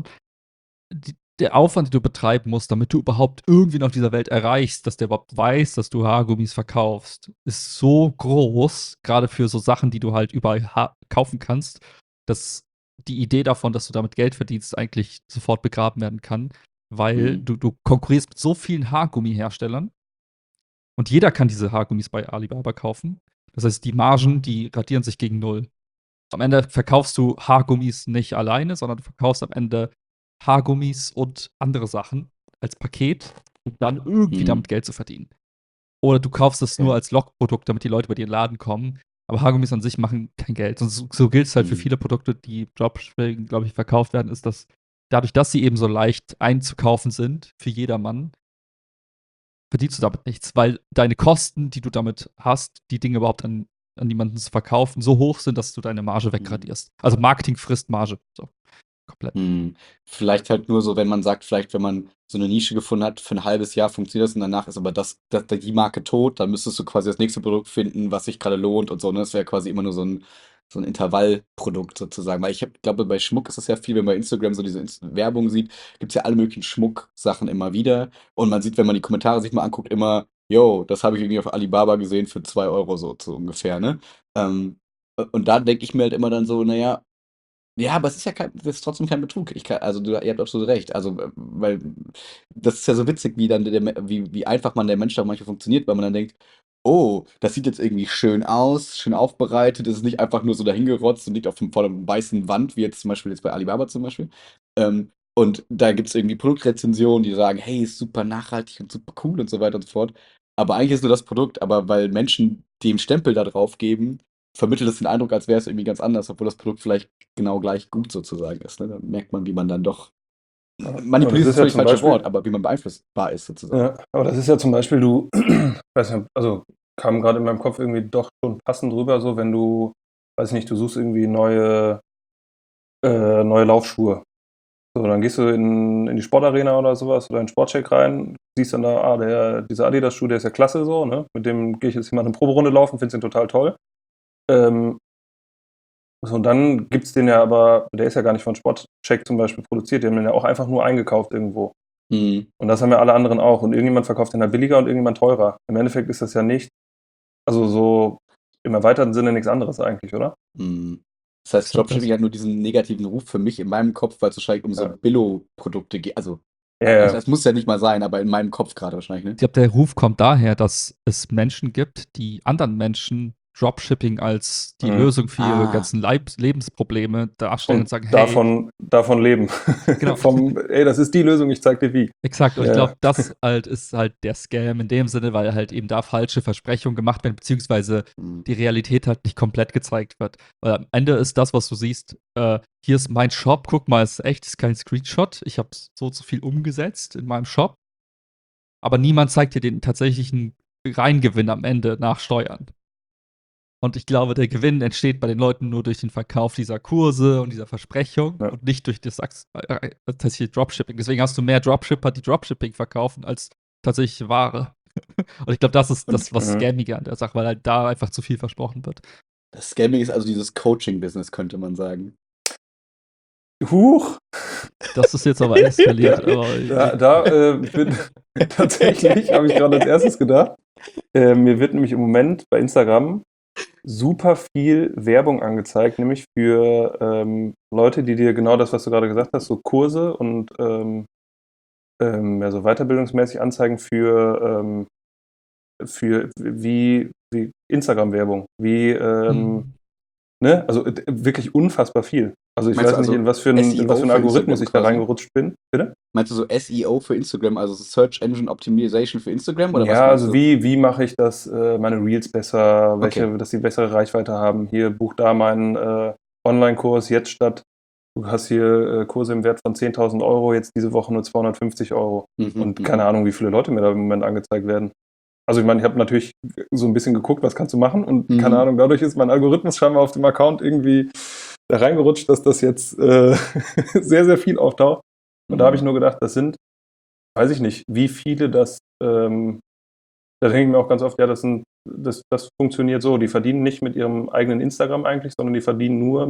Der Aufwand, den du betreiben musst, damit du überhaupt irgendwen auf dieser Welt erreichst, dass der überhaupt weiß, dass du Haargummis verkaufst, ist so groß, gerade für so Sachen, die du halt überall kaufen kannst, dass die Idee davon, dass du damit Geld verdienst, eigentlich sofort begraben werden kann, weil Mhm. du konkurrierst mit so vielen Haargummiherstellern und jeder kann diese Haargummis bei Alibaba kaufen. Das heißt, die Margen, die radieren sich gegen null. Am Ende verkaufst du Haargummis nicht alleine, sondern du verkaufst am Ende Haargummis und andere Sachen als Paket, um dann irgendwie Mhm. damit Geld zu verdienen. Oder du kaufst es nur Okay. als Lockprodukt, damit die Leute bei dir in den Laden kommen. Aber Haargummis an sich machen kein Geld. Und so gilt es halt für Mhm. viele Produkte, die Dropshipping, glaube ich, verkauft werden, ist, dass dadurch, dass sie eben so leicht einzukaufen sind für jedermann, verdienst du damit nichts, weil deine Kosten, die du damit hast, die Dinge überhaupt an jemanden zu verkaufen, so hoch sind, dass du deine Marge Mhm. wegradierst. Also Marketing frisst Marge. So, komplett. Mhm. Vielleicht halt nur so, wenn man sagt, vielleicht, wenn man so eine Nische gefunden hat, für ein halbes Jahr funktioniert das und danach ist aber die Marke tot, dann müsstest du quasi das nächste Produkt finden, was sich gerade lohnt und so. Ne? Das wäre quasi immer nur so ein Intervallprodukt sozusagen. Weil ich glaube, bei Schmuck ist das ja viel, wenn man bei Instagram so diese Werbung sieht, gibt es ja alle möglichen Schmucksachen immer wieder. Und man sieht, wenn man die Kommentare sich mal anguckt, immer, yo, das habe ich irgendwie auf Alibaba gesehen für 2 Euro so ungefähr, ne? Ähm, und da denke ich mir halt immer dann so, naja, ja, aber es ist ja das ist trotzdem kein Betrug. Also ihr habt absolut recht. Also, weil das ist ja so witzig, wie dann wie einfach man der Mensch da manchmal funktioniert, weil man dann denkt, oh, das sieht jetzt irgendwie schön aus, schön aufbereitet, es ist nicht einfach nur so dahingerotzt und liegt vor einer weißen Wand, wie jetzt zum Beispiel jetzt bei Alibaba zum Beispiel. Und da gibt es irgendwie Produktrezensionen, die sagen, hey, ist super nachhaltig und super cool und so weiter und so fort. Aber eigentlich ist nur das Produkt, aber weil Menschen dem Stempel da drauf geben, vermittelt es den Eindruck, als wäre es irgendwie ganz anders, obwohl das Produkt vielleicht genau gleich gut sozusagen ist. Ne? Da merkt man, wie man dann doch Aber das manipuliert ist ist das ja völlig zum falsche Wort, Beispiel, aber wie man beeinflussbar ist sozusagen. ja, aber das ist ja zum Beispiel, du, weiß nicht, also kam gerade in meinem Kopf irgendwie doch schon passend drüber, so wenn du, weiß nicht, du suchst irgendwie neue Laufschuhe. So, dann gehst du in die Sportarena oder sowas oder in den Sportcheck rein, siehst dann da, dieser Adidas-Schuh, der ist ja klasse so, ne? Mit dem gehe ich jetzt hier mal eine Proberunde laufen, find's den total toll. Ähm, so, und dann gibt's den ja aber, der ist ja gar nicht von Sportcheck zum Beispiel produziert, die haben den ja auch einfach nur eingekauft irgendwo. Mhm. Und das haben ja alle anderen auch. Und irgendjemand verkauft den halt billiger und irgendjemand teurer. Im Endeffekt ist das ja nicht, also so im erweiterten Sinne nichts anderes eigentlich, oder? Mhm. Das heißt, So, Dropshipping hat nur diesen negativen Ruf für mich in meinem Kopf, weil es wahrscheinlich um so Ja, Billo-Produkte geht. Also, ja, ja. das muss ja nicht mal sein, aber in meinem Kopf gerade wahrscheinlich, ne? Ich glaube, der Ruf kommt daher, dass es Menschen gibt, die anderen Menschen Dropshipping als die Mhm. Lösung für ihre Ah. ganzen Lebensprobleme darstellen und Und sagen, hey, davon leben. genau, Ey, das ist die Lösung, ich zeig dir wie. exakt. Und ich Ja, glaube, das halt ist halt der Scam in dem Sinne, weil halt eben da falsche Versprechungen gemacht werden, beziehungsweise Mhm. die Realität halt nicht komplett gezeigt wird. Weil am Ende ist das, was du siehst, hier ist mein Shop, guck mal, ist echt, ist kein Screenshot. Ich habe so zu viel umgesetzt in meinem Shop, aber niemand zeigt dir den tatsächlichen Reingewinn am Ende nach Steuern. Und ich glaube, der Gewinn entsteht bei den Leuten nur durch den Verkauf dieser Kurse und dieser Versprechung ja. und nicht durch das tatsächliche Dropshipping. Deswegen hast du mehr Dropshipper, die Dropshipping verkaufen, als tatsächliche Ware. Und ich glaube, das ist Und das, was Mhm. Scammige an der Sache, weil halt da einfach zu viel versprochen wird. das Scamming ist also dieses Coaching-Business, könnte man sagen. Huch! Das ist jetzt aber eskaliert. Ja, Aber bin tatsächlich, habe ich gerade als erstes gedacht. Mir wird nämlich im Moment bei Instagram super viel Werbung angezeigt, nämlich für Leute, die dir genau das, was du gerade gesagt hast, so Kurse und ja, so weiterbildungsmäßig anzeigen für wie Instagram-Werbung, ne? Also wirklich unfassbar viel. Also ich Meinst du weiß nicht, also in was für SEO einen für Algorithmus Instagram ich da quasi? reingerutscht bin. Bitte? Meinst du so SEO für Instagram, also so Search Engine Optimization für Instagram oder was Ja, meinst also du? wie mache ich das, meine Reels besser, Okay. dass sie bessere Reichweite haben. Hier, buch da meinen Online-Kurs jetzt statt, du hast hier Kurse im Wert von 10.000 Euro, jetzt diese Woche nur 250 Euro. Mhm, Und keine mhm. Ahnung, wie viele Leute mir da im Moment angezeigt werden. Also ich meine, ich habe natürlich so ein bisschen geguckt, was kannst du machen und keine Mhm. Ahnung, dadurch ist mein Algorithmus scheinbar auf dem Account irgendwie da reingerutscht, dass das jetzt sehr, sehr viel auftaucht. Und da habe ich Mhm. nur gedacht, das sind, weiß ich nicht, wie viele das, da denke ich mir auch ganz oft, ja, das funktioniert so. Die verdienen nicht mit ihrem eigenen Instagram eigentlich, sondern die verdienen nur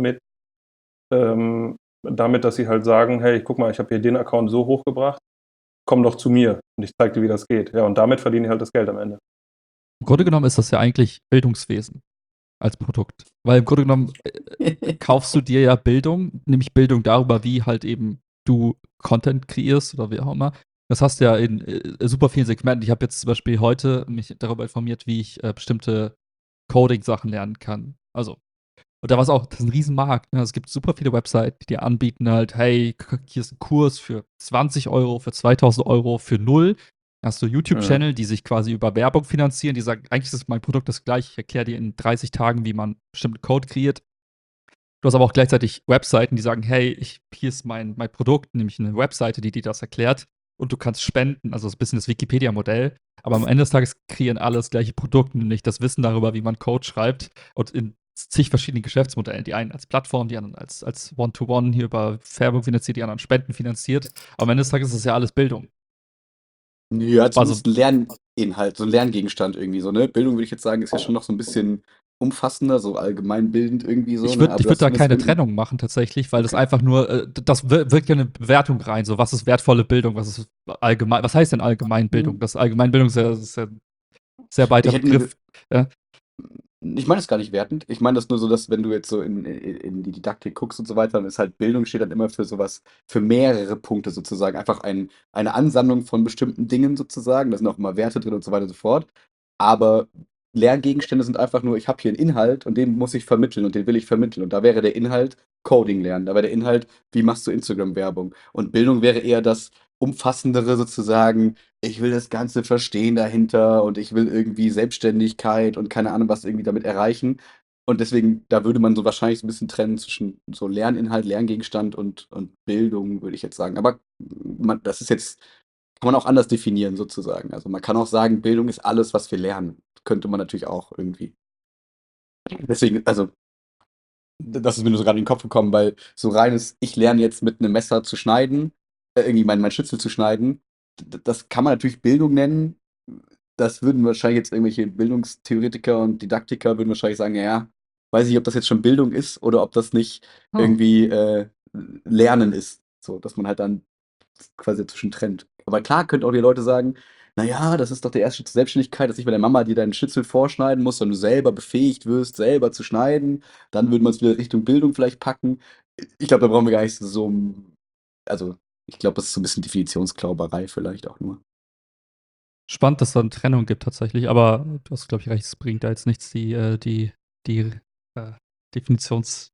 damit, dass sie halt sagen, hey, guck mal, ich habe hier den Account so hochgebracht, komm doch zu mir und ich zeige dir, wie das geht. Ja, und damit verdienen die halt das Geld am Ende. im Grunde genommen ist das ja eigentlich Bildungswesen als Produkt. Weil im Grunde genommen kaufst du dir ja Bildung, nämlich Bildung darüber, wie halt eben du Content kreierst oder wie auch immer. Das hast du ja in super vielen Segmenten. Ich habe jetzt zum Beispiel heute mich darüber informiert, wie ich bestimmte Coding-Sachen lernen kann. Also, und da war es auch, das ist ein Riesenmarkt. Ne? Es gibt super viele Webseiten, die dir anbieten halt, hey, hier ist ein Kurs für 20 Euro, für 2000 Euro, für null. Dann hast du Mhm. YouTube-Channel, die sich quasi über Werbung finanzieren, die sagen, eigentlich ist mein Produkt das gleiche, ich erkläre dir in 30 Tagen, wie man bestimmten Code kreiert. Du hast aber auch gleichzeitig Webseiten, die sagen, hey, hier ist mein Produkt, nämlich eine Webseite, die dir das erklärt und du kannst spenden, also das ist ein bisschen das Wikipedia-Modell. Aber am Ende des Tages kreieren alle das gleiche Produkt, nämlich das Wissen darüber, wie man Code schreibt und in zig verschiedenen Geschäftsmodellen. Die einen als Plattform, die anderen als One-to-One hier über Werbung finanziert, die anderen Spenden finanziert. Aber am Ende des Tages ist es ja alles Bildung. Ja, Also zumindest ein Lerninhalt, so ein Lerngegenstand irgendwie so, ne? Bildung würde ich jetzt sagen, ist ja schon noch so ein bisschen umfassender, so allgemeinbildend irgendwie so, Ich ne? würde Aber ich du würd hast da zumindest keine irgendein. Trennung machen tatsächlich, weil das Okay. einfach nur, das wirkt ja eine Bewertung rein. So, was ist wertvolle Bildung, was ist allgemein, was heißt denn Allgemeinbildung? Mhm. Das Allgemeinbildung ist ja ein sehr weiter Ich hätte eine. Begriff. Ja. Ich meine das gar nicht wertend. Ich meine das nur so, dass wenn du jetzt so in die Didaktik guckst und so weiter, dann ist halt Bildung steht dann immer für sowas, für mehrere Punkte sozusagen. Einfach eine Ansammlung von bestimmten Dingen sozusagen. Da sind auch immer Werte drin und so weiter und so fort. Aber Lerngegenstände sind einfach nur, ich habe hier einen Inhalt und den muss ich vermitteln und den will ich vermitteln. Und da wäre der Inhalt Coding lernen. Da wäre der Inhalt, wie machst du Instagram-Werbung? Und Bildung wäre eher das Umfassendere sozusagen. Ich will das Ganze verstehen dahinter und ich will irgendwie Selbstständigkeit und keine Ahnung was irgendwie damit erreichen. Und deswegen, da würde man so wahrscheinlich so ein bisschen trennen zwischen so Lerninhalt, Lerngegenstand und Bildung, würde ich jetzt sagen. Aber das ist jetzt, kann man auch anders definieren sozusagen. Also man kann auch sagen, Bildung ist alles, was wir lernen. Könnte man natürlich auch irgendwie. Deswegen, also, das ist mir nur so gerade in den Kopf gekommen, weil so reines, ich lerne jetzt mit einem Messer zu schneiden, irgendwie mein Schnitzel zu schneiden, das kann man natürlich Bildung nennen. Das würden wahrscheinlich jetzt irgendwelche Bildungstheoretiker und Didaktiker würden wahrscheinlich sagen, ja, weiß ich, ob das jetzt schon Bildung ist oder ob das nicht Oh. irgendwie Lernen ist. So, dass man halt dann quasi dazwischen trennt. Aber klar könnten auch die Leute sagen, naja, das ist doch der erste Schritt zur Selbstständigkeit, dass nicht bei der Mama dir deinen Schnitzel vorschneiden muss, sondern du selber befähigt wirst, selber zu schneiden. Dann würde man es wieder Richtung Bildung vielleicht packen. Ich glaube, da brauchen wir gar nicht so, also ich glaube, das ist so ein bisschen Definitionsklauberei vielleicht auch nur. Spannend, dass es da 'ne Trennung gibt tatsächlich, aber du hast, glaube ich, recht, es bringt da jetzt nichts, die äh, Definitionsleiter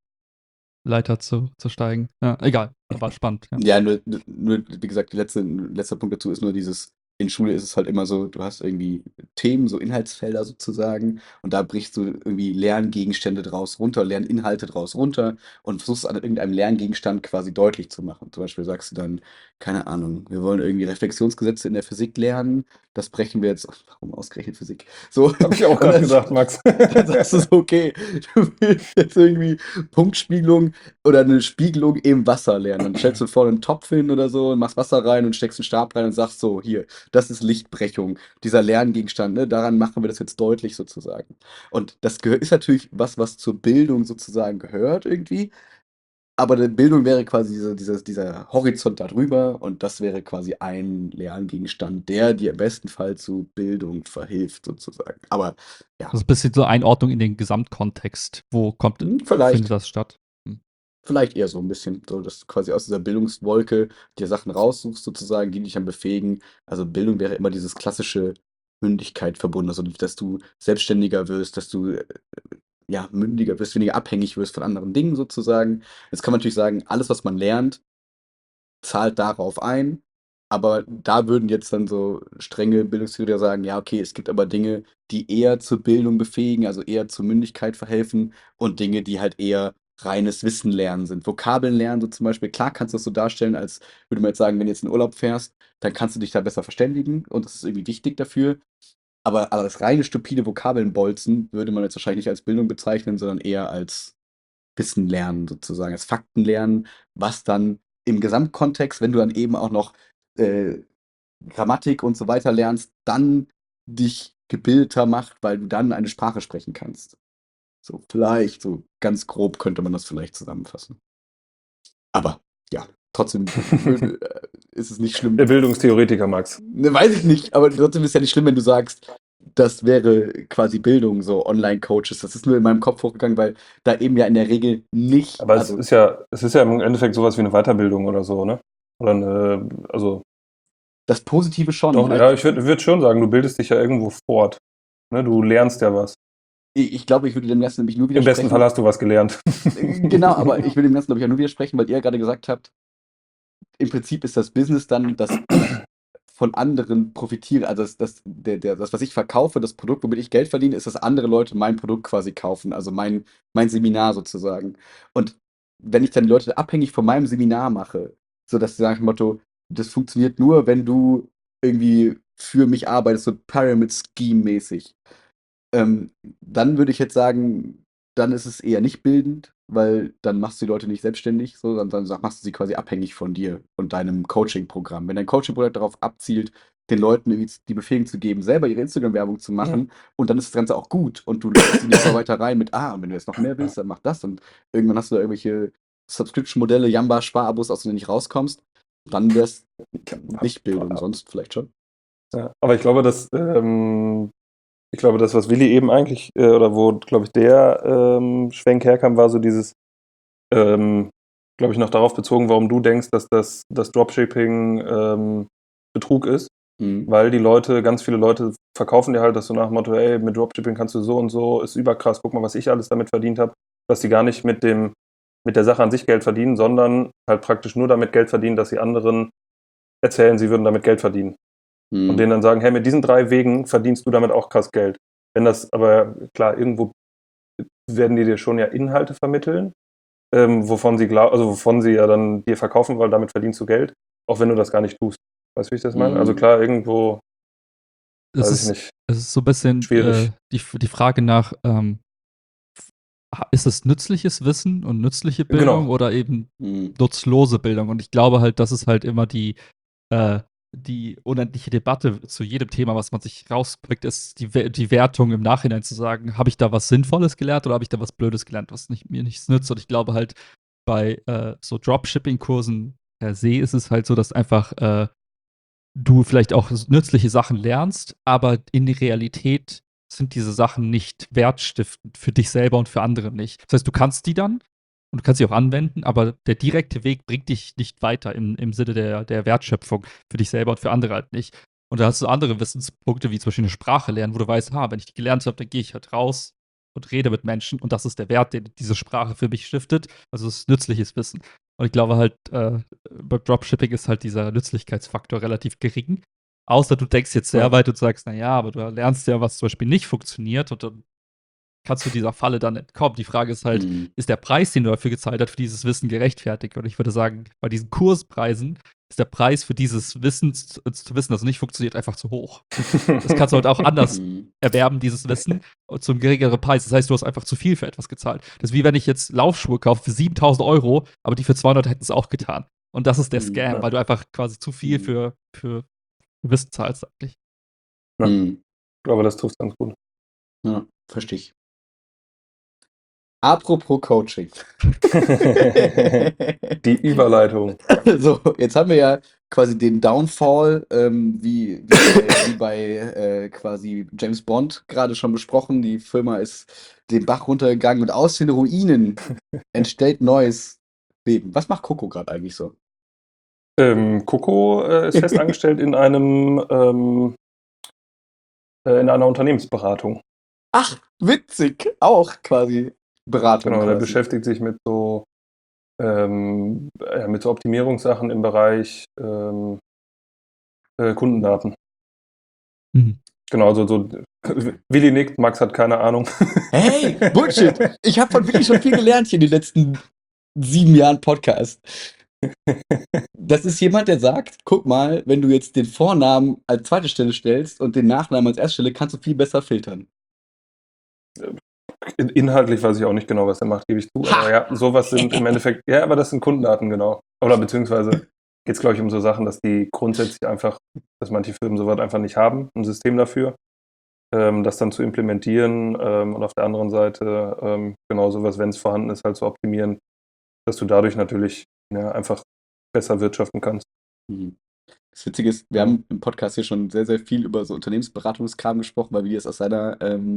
zu steigen. Ja, egal, aber spannend, ja. Ja, nur, wie gesagt, letzter Punkt dazu ist nur dieses, in Schule ist es halt immer so, du hast irgendwie Themen, so Inhaltsfelder sozusagen, und da brichst du irgendwie Lerngegenstände draus runter, Lerninhalte draus runter und versuchst an irgendeinem Lerngegenstand quasi deutlich zu machen. Zum Beispiel sagst du dann, keine Ahnung, wir wollen irgendwie Reflexionsgesetze in der Physik lernen, das brechen wir jetzt, warum ausgerechnet Physik? So, Habe ich auch und gerade dann, gesagt, Max. dann sagst du so, okay, du willst jetzt irgendwie Punktspiegelung oder eine Spiegelung im Wasser lernen. Dann stellst du vorne einen Topf hin oder so und machst Wasser rein und steckst einen Stab rein und sagst so, hier, das ist Lichtbrechung, dieser Lerngegenstand, ne? Daran machen wir das jetzt deutlich sozusagen. Und das ist natürlich was zur Bildung sozusagen gehört irgendwie, aber die Bildung wäre quasi dieser Horizont darüber und das wäre quasi ein Lerngegenstand, der dir im besten Fall zu Bildung verhilft sozusagen. Aber ja, Also 'n bisschen so Einordnung in den Gesamtkontext. Wo findet vielleicht. das statt? Hm. Vielleicht eher so ein bisschen, so dass du quasi aus dieser Bildungswolke dir Sachen raussuchst sozusagen, die dich dann befähigen. Also, Bildung wäre immer dieses klassische Mündigkeit verbunden, also, dass du selbstständiger wirst, dass du, ja, mündiger wirst, weniger abhängig wirst von anderen Dingen sozusagen. Jetzt kann man natürlich sagen, alles, was man lernt, zahlt darauf ein. Aber da würden jetzt dann so strenge Bildungstheoretiker sagen, ja, okay, es gibt aber Dinge, die eher zur Bildung befähigen, also eher zur Mündigkeit verhelfen und Dinge, die halt eher reines Wissen lernen sind. Vokabeln lernen, so zum Beispiel, klar kannst du das so darstellen, als würde man jetzt sagen, wenn du jetzt in Urlaub fährst, dann kannst du dich da besser verständigen und das ist irgendwie wichtig dafür. Aber das reine stupide Vokabeln bolzen würde man jetzt wahrscheinlich nicht als Bildung bezeichnen, sondern eher als Wissen lernen sozusagen, als Fakten lernen, was dann im Gesamtkontext, wenn du dann eben auch noch äh, Grammatik und so weiter lernst, dann dich gebildeter macht, weil du dann eine Sprache sprechen kannst. So, vielleicht, so ganz grob könnte man das vielleicht zusammenfassen. Aber ja, trotzdem ist es nicht Der schlimm. Bildungstheoretiker, Max. Ne, weiß ich nicht, aber trotzdem ist es ja nicht schlimm, wenn du sagst, das wäre quasi Bildung, so Online-Coaches. Das ist nur in meinem Kopf hochgegangen, weil da eben ja in der Regel nicht, Aber also es ist ja im Endeffekt sowas wie eine Weiterbildung oder so, ne? Oder eine, also, das Positive schon. doch, ja, ich würd schon sagen, du bildest dich ja irgendwo fort. Ne? Du lernst ja was. Ich glaube, ich würde dem Ganzen nämlich nur Im besten Fall widersprechen. hast du was gelernt. Genau, aber ich will dem Ganzen, glaube ich, ja nur widersprechen, weil ihr gerade gesagt habt, im Prinzip ist das Business dann, dass ich von anderen profitiere. Also das, was ich verkaufe, das Produkt, womit ich Geld verdiene, ist, dass andere Leute mein Produkt quasi kaufen, also mein Seminar sozusagen. Und wenn ich dann die Leute abhängig von meinem Seminar mache, so dass sie sagen, nach dem Motto, das funktioniert nur, wenn du irgendwie für mich arbeitest, so Pyramid Scheme mäßig, ähm, dann würde ich jetzt sagen, dann ist es eher nicht bildend, weil dann machst du die Leute nicht selbstständig, so, sondern dann machst du sie quasi abhängig von dir und deinem Coaching-Programm. Wenn dein Coaching-Programm darauf abzielt, den Leuten irgendwie die Befähigung zu geben, selber ihre Instagram-Werbung zu machen, und dann ist das Ganze auch gut und du lockst ihn immer weiter rein mit, und wenn du jetzt noch mehr willst, dann mach das und irgendwann hast du da irgendwelche Subscription-Modelle, Jamba, Sparabos, aus denen du nicht rauskommst, dann wäre es nicht Bildung, sonst vielleicht schon. Ja, aber ich glaube, das, was Willi eben eigentlich, oder wo, glaube ich, der Schwenk herkam, war so dieses, glaube ich, noch darauf bezogen, warum du denkst, dass das Dropshipping Betrug ist. Mhm. Weil ganz viele Leute verkaufen dir halt das so nach dem Motto, ey, mit Dropshipping kannst du so und so, ist überkrass, guck mal, was ich alles damit verdient habe, dass die gar nicht mit der Sache an sich Geld verdienen, sondern halt praktisch nur damit Geld verdienen, dass sie anderen erzählen, sie würden damit Geld verdienen. Und denen dann sagen, hey, mit diesen 3 Wegen verdienst du damit auch krass Geld. Wenn das aber, klar, irgendwo werden die dir schon ja Inhalte vermitteln, wovon sie ja dann dir verkaufen, weil damit verdienst du Geld, auch wenn du das gar nicht tust. Weißt du, wie ich das meine? Also klar, irgendwo, Es weiß ich ist, nicht, es ist so ein bisschen schwierig. die Frage nach, ist es nützliches Wissen und nützliche Bildung Genau. oder eben nutzlose Bildung? Und ich glaube halt, das ist halt immer die unendliche Debatte zu jedem Thema, was man sich rauspickt, ist die Wertung im Nachhinein zu sagen, habe ich da was Sinnvolles gelernt oder habe ich da was Blödes gelernt, was mir nichts nützt. Und ich glaube halt, bei so Dropshipping-Kursen per se ist es halt so, dass einfach du vielleicht auch nützliche Sachen lernst, aber in der Realität sind diese Sachen nicht wertstiftend für dich selber und für andere nicht. Das heißt, du kannst die dann und du kannst sie auch anwenden, aber der direkte Weg bringt dich nicht weiter im Sinne der Wertschöpfung für dich selber und für andere halt nicht. Und da hast du andere Wissenspunkte, wie zum Beispiel eine Sprache lernen, wo du weißt, wenn ich die gelernt habe, dann gehe ich halt raus und rede mit Menschen und das ist der Wert, den diese Sprache für mich stiftet. Also es ist nützliches Wissen. Und ich glaube halt, bei Dropshipping ist halt dieser Nützlichkeitsfaktor relativ gering. Außer du denkst jetzt sehr weit und sagst, naja, aber du lernst ja, was zum Beispiel nicht funktioniert und dann kannst du dieser Falle dann entkommen. Die Frage ist halt, ist der Preis, den du dafür gezahlt hast, für dieses Wissen gerechtfertigt? Und ich würde sagen, bei diesen Kurspreisen ist der Preis für dieses Wissen zu wissen, das nicht funktioniert, einfach zu hoch. Das kannst du halt auch anders erwerben, dieses Wissen, zum geringeren Preis. Das heißt, du hast einfach zu viel für etwas gezahlt. Das ist wie wenn ich jetzt Laufschuhe kaufe für 7.000 Euro, aber die für 200 hätten es auch getan. Und das ist der Scam, weil du einfach quasi zu viel für Wissen zahlst eigentlich. Ja. Aber das trifft ganz gut. Ja, verstehe ich. Apropos Coaching. Die Überleitung. So, jetzt haben wir ja quasi den Downfall, wie bei quasi James Bond gerade schon besprochen. Die Firma ist den Bach runtergegangen und aus den Ruinen entsteht neues Leben. Was macht Coco gerade eigentlich so? Coco ist fest angestellt in einer Unternehmensberatung. Ach, witzig. Auch quasi Beratung. Genau, der quasi. beschäftigt sich mit so Optimierungssachen im Bereich Kundendaten. Genau, also so Willi nickt, Max hat keine Ahnung. Hey, Bullshit! Ich habe von Willi schon viel gelernt hier in den letzten 7 Jahren Podcast. Das ist jemand, der sagt, guck mal, wenn du jetzt den Vornamen als zweite Stelle stellst und den Nachnamen als erste Stelle, kannst du viel besser filtern. Inhaltlich weiß ich auch nicht genau, was er macht, gebe ich zu. Aber ja, sowas sind im Endeffekt, ja, aber das sind Kundendaten, genau. Oder beziehungsweise geht es, glaube ich, um so Sachen, dass die grundsätzlich einfach, dass manche Firmen sowas einfach nicht haben, ein System dafür, das dann zu implementieren und auf der anderen Seite genau sowas, wenn es vorhanden ist, halt zu optimieren, dass du dadurch natürlich einfach besser wirtschaften kannst. Das Witzige ist, wir haben im Podcast hier schon sehr, sehr viel über so Unternehmensberatungskram gesprochen, weil wir es aus seiner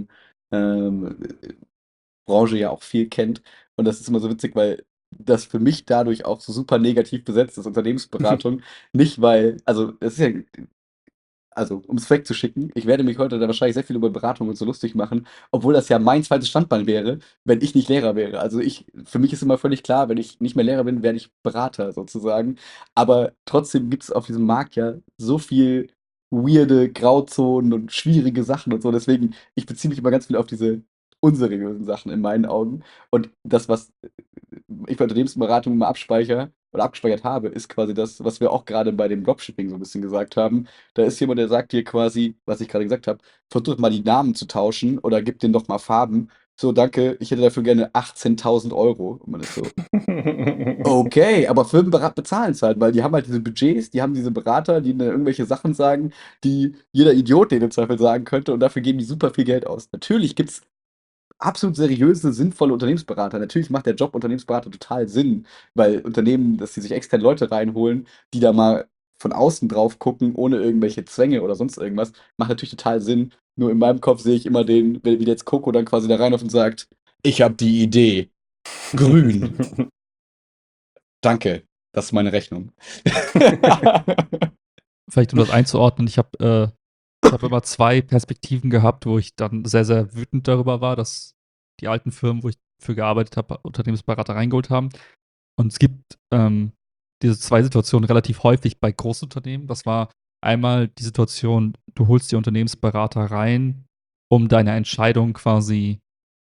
Branche ja auch viel kennt. Und das ist immer so witzig, weil das für mich dadurch auch so super negativ besetzt ist, Unternehmensberatung. Nicht, weil, also, es ist ja, also, um es wegzuschicken, ich werde mich heute da wahrscheinlich sehr viel über Beratung und so lustig machen, obwohl das ja mein zweites Standbein wäre, wenn ich nicht Lehrer wäre. Also für mich ist immer völlig klar, wenn ich nicht mehr Lehrer bin, werde ich Berater sozusagen. Aber trotzdem gibt es auf diesem Markt ja so viel weirde Grauzonen und schwierige Sachen und so. Deswegen, ich beziehe mich immer ganz viel auf diese unseriösen Sachen in meinen Augen. Und das, was ich bei Unternehmensberatung immer abspeichere oder abgespeichert habe, ist quasi das, was wir auch gerade bei dem Dropshipping so ein bisschen gesagt haben. Da ist jemand, der sagt dir quasi, was ich gerade gesagt habe, versuch mal die Namen zu tauschen oder gib denen doch mal Farben. So, danke, ich hätte dafür gerne 18.000 Euro. Und man ist so, okay, aber Firmen bezahlen es halt, weil die haben halt diese Budgets, die haben diese Berater, die dann irgendwelche Sachen sagen, die jeder Idiot denen im Zweifel sagen könnte und dafür geben die super viel Geld aus. Natürlich gibt es absolut seriöse, sinnvolle Unternehmensberater. Natürlich macht der Job Unternehmensberater total Sinn, weil Unternehmen, dass sie sich externe Leute reinholen, die da mal von außen drauf gucken, ohne irgendwelche Zwänge oder sonst irgendwas, macht natürlich total Sinn. Nur in meinem Kopf sehe ich immer den, wie der jetzt Coco dann quasi da rein und sagt, ich habe die Idee. Grün. Danke. Das ist meine Rechnung. Vielleicht um das einzuordnen, ich habe Ich habe immer 2 Perspektiven gehabt, wo ich dann sehr, sehr wütend darüber war, dass die alten Firmen, wo ich für gearbeitet habe, Unternehmensberater reingeholt haben. Und es gibt, diese 2 Situationen relativ häufig bei Großunternehmen. Das war einmal die Situation, du holst dir Unternehmensberater rein, um deine Entscheidung quasi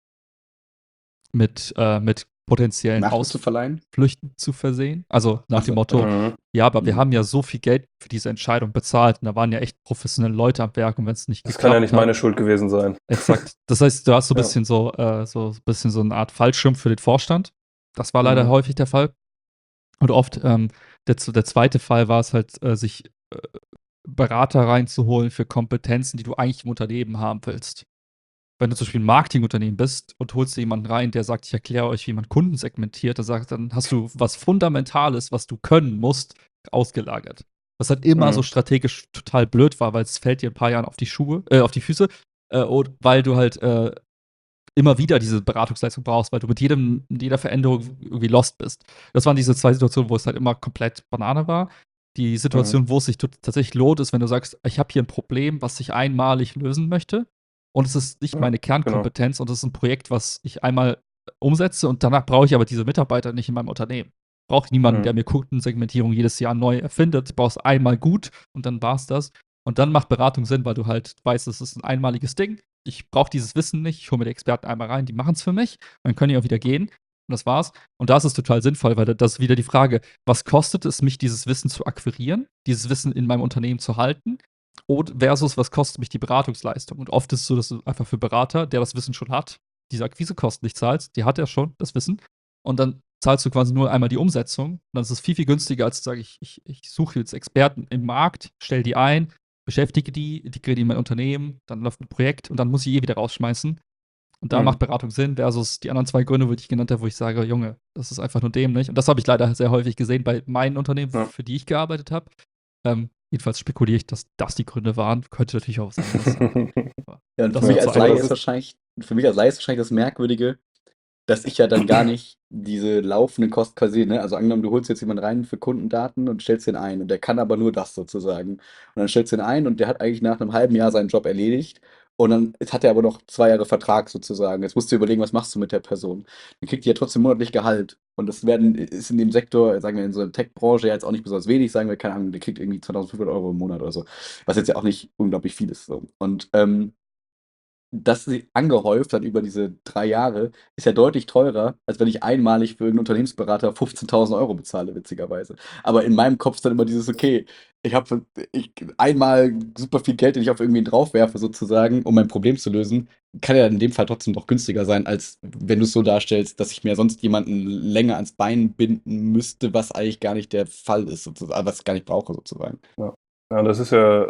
mit potenziellen Macht zu verleihen? Ausflüchten zu versehen. Also nach Ach dem so, Motto: Mhm. „Ja, aber wir Mhm. haben ja so viel Geld für diese Entscheidung bezahlt und da waren ja echt professionelle Leute am Werk und wenn es nicht Das kann ja geklappt nicht hat." meine Schuld gewesen sein. Exakt. Das heißt, du hast so 'n Ja. bisschen so 'n bisschen so 'ne Art Fallschirm für den Vorstand. Das war leider Mhm. häufig der Fall. Und oft, der zweite Fall war es halt, sich, Berater reinzuholen für Kompetenzen, die du eigentlich im Unternehmen haben willst. Wenn du zum Beispiel 'n Marketingunternehmen bist und holst dir jemanden rein, der sagt: „Ich erkläre euch, wie man Kunden segmentiert", dann hast du was Fundamentales, was du können musst, ausgelagert. Was halt immer so Mhm. strategisch total blöd war, weil es fällt dir in 'n paar Jahren auf die Füße, und weil du halt, immer wieder diese Beratungsleistung brauchst, weil du mit jeder Veränderung irgendwie lost bist. Das waren diese 2 Situationen, wo es halt immer komplett Banane war. Die Mhm. Situation, wo es sich tatsächlich lohnt, ist, wenn du sagst: „Ich habe hier ein Problem, was ich einmalig lösen möchte und es ist nicht Ja, meine genau. Kernkompetenz und es ist ein Projekt, was ich einmal umsetze und danach brauche ich aber diese Mitarbeiter nicht in meinem Unternehmen." Brauche ich niemanden, der Mhm. mir Kundensegmentierung jedes Jahr neu erfindet. Du brauchst einmal gut und dann war's das. Und dann macht Beratung Sinn, weil du halt weißt, es ist ein einmaliges Ding. Ich brauche dieses Wissen nicht. Ich hole mir die Experten einmal rein, die machen es für mich. Dann können die auch wieder gehen. Und das war's. Und da ist es total sinnvoll, weil das ist wieder die Frage, was kostet es mich, dieses Wissen zu akquirieren, dieses Wissen in meinem Unternehmen zu halten? Und versus, was kostet mich die Beratungsleistung? Und oft ist es so, dass du einfach für Berater, der das Wissen schon hat, diese Akquisekosten nicht zahlst. Die hat er schon, das Wissen. Und dann zahlst du quasi nur einmal die Umsetzung. Und dann ist es viel, viel günstiger, als zu sagen, ich suche jetzt Experten im Markt, stell die ein, beschäftige die, integriere die in mein Unternehmen, dann läuft ein Projekt und dann muss ich wieder rausschmeißen. Und da Mhm. macht Beratung Sinn, versus die anderen 2 Gründe, die ich genannt habe, wo ich sage, Junge, das ist einfach nur dämlich. Und das habe ich leider sehr häufig gesehen bei meinen Unternehmen, Ja. für die ich gearbeitet habe. Jedenfalls spekuliere ich, dass das die Gründe waren. Könnte natürlich auch was anderes sein. Aber Ja, und das sind Ja, so aber einige. das ist Für mich als Laie ist wahrscheinlich das Merkwürdige, dass ich ja dann gar nicht diese laufenden Kosten quasi, ne? Also angenommen, du holst jetzt jemanden rein für Kundendaten und stellst den ein und der kann aber nur das sozusagen. Und dann stellst du den ein und der hat eigentlich nach einem halben Jahr seinen Job erledigt und dann jetzt hat er aber noch 2 Jahre Vertrag sozusagen. Jetzt musst du dir überlegen, was machst du mit der Person? Dann kriegt die ja trotzdem monatlich Gehalt. Und das ist in dem Sektor, sagen wir in so einer Tech-Branche ja jetzt auch nicht besonders wenig, sagen wir, keine Ahnung, der kriegt irgendwie 2.500 € im Monat oder so. Was jetzt ja auch nicht unglaublich viel ist. So. Und das sie angehäuft dann über diese 3 Jahre, ist ja deutlich teurer, als wenn ich einmalig für irgendeinen Unternehmensberater 15.000 € bezahle, witzigerweise. Aber in meinem Kopf ist dann immer dieses: „Okay, ich habe einmal super viel Geld, den ich auf irgendwen draufwerfe sozusagen, um mein Problem zu lösen." Kann ja in dem Fall trotzdem noch günstiger sein, als wenn du es so darstellst, dass ich mir sonst jemanden länger ans Bein binden müsste, was eigentlich gar nicht der Fall ist sozusagen, was ich gar nicht brauche sozusagen. ja. Ja, das ist ja,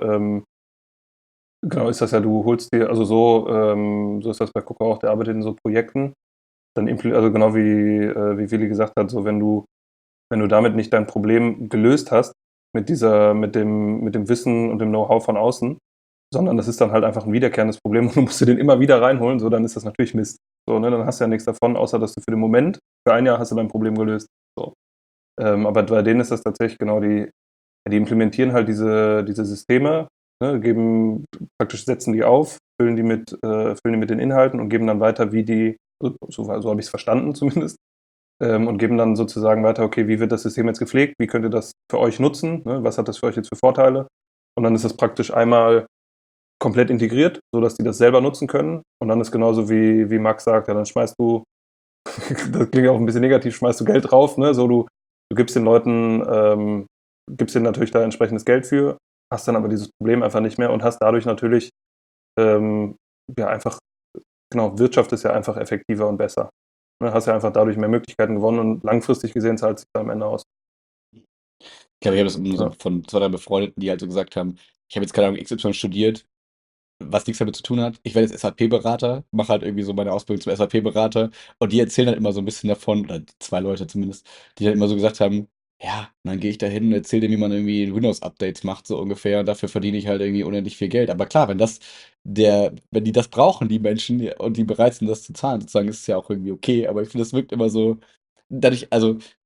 genau, ist das ja, du holst dir, also so ist das bei Coco auch, der arbeitet in so Projekten, dann also genau wie Willi gesagt hat, so wenn du damit nicht dein Problem gelöst hast, mit dem Wissen und dem Know-how von außen, sondern das ist dann halt einfach ein wiederkehrendes Problem und du musst dir den immer wieder reinholen, so, dann ist das natürlich Mist. So, ne, dann hast du ja nichts davon, außer dass du für den Moment, für ein Jahr hast du dein Problem gelöst. So. Aber bei denen ist das tatsächlich genau die implementieren halt diese Systeme, ne, praktisch setzen die auf, füllen die mit den Inhalten und geben dann weiter, wie die, so habe ich es verstanden zumindest, und geben dann sozusagen weiter, okay, wie wird das System jetzt gepflegt, wie könnt ihr das für euch nutzen, ne? Was hat das für euch jetzt für Vorteile? Und dann ist das praktisch einmal komplett integriert, sodass die das selber nutzen können. Und dann ist genauso wie Max sagt, ja, dann schmeißt du, das klingt auch ein bisschen negativ, schmeißt du Geld drauf, ne? So du gibst den Leuten, gibst denen natürlich da entsprechendes Geld für, hast dann aber dieses Problem einfach nicht mehr und hast dadurch natürlich, ähm, ja, einfach, genau, Wirtschaft ist ja einfach effektiver und besser. Ne, hast ja einfach dadurch mehr Möglichkeiten gewonnen und langfristig gesehen zahlt sich da am Ende aus. Ich glaube, ich habe das nur so Ja. von 2, 3 Befreundeten, die halt so gesagt haben: „Ich habe jetzt, keine Ahnung, XY studiert, was nichts damit zu tun hat. Ich werde jetzt SAP-Berater, mache halt irgendwie so meine Ausbildung zum SAP-Berater." Und die erzählen dann immer so ein bisschen davon, oder die 2 Leute zumindest, die dann immer so gesagt haben: „Ja, und dann gehe ich da hin und erzähle denen, wie man irgendwie Windows-Updates macht, so ungefähr, und dafür verdiene ich halt irgendwie unendlich viel Geld." Aber klar, wenn die das brauchen, die Menschen, und die bereit sind, das zu zahlen sozusagen, ist es ja auch irgendwie okay. Aber ich finde, das wirkt immer so dadurch, also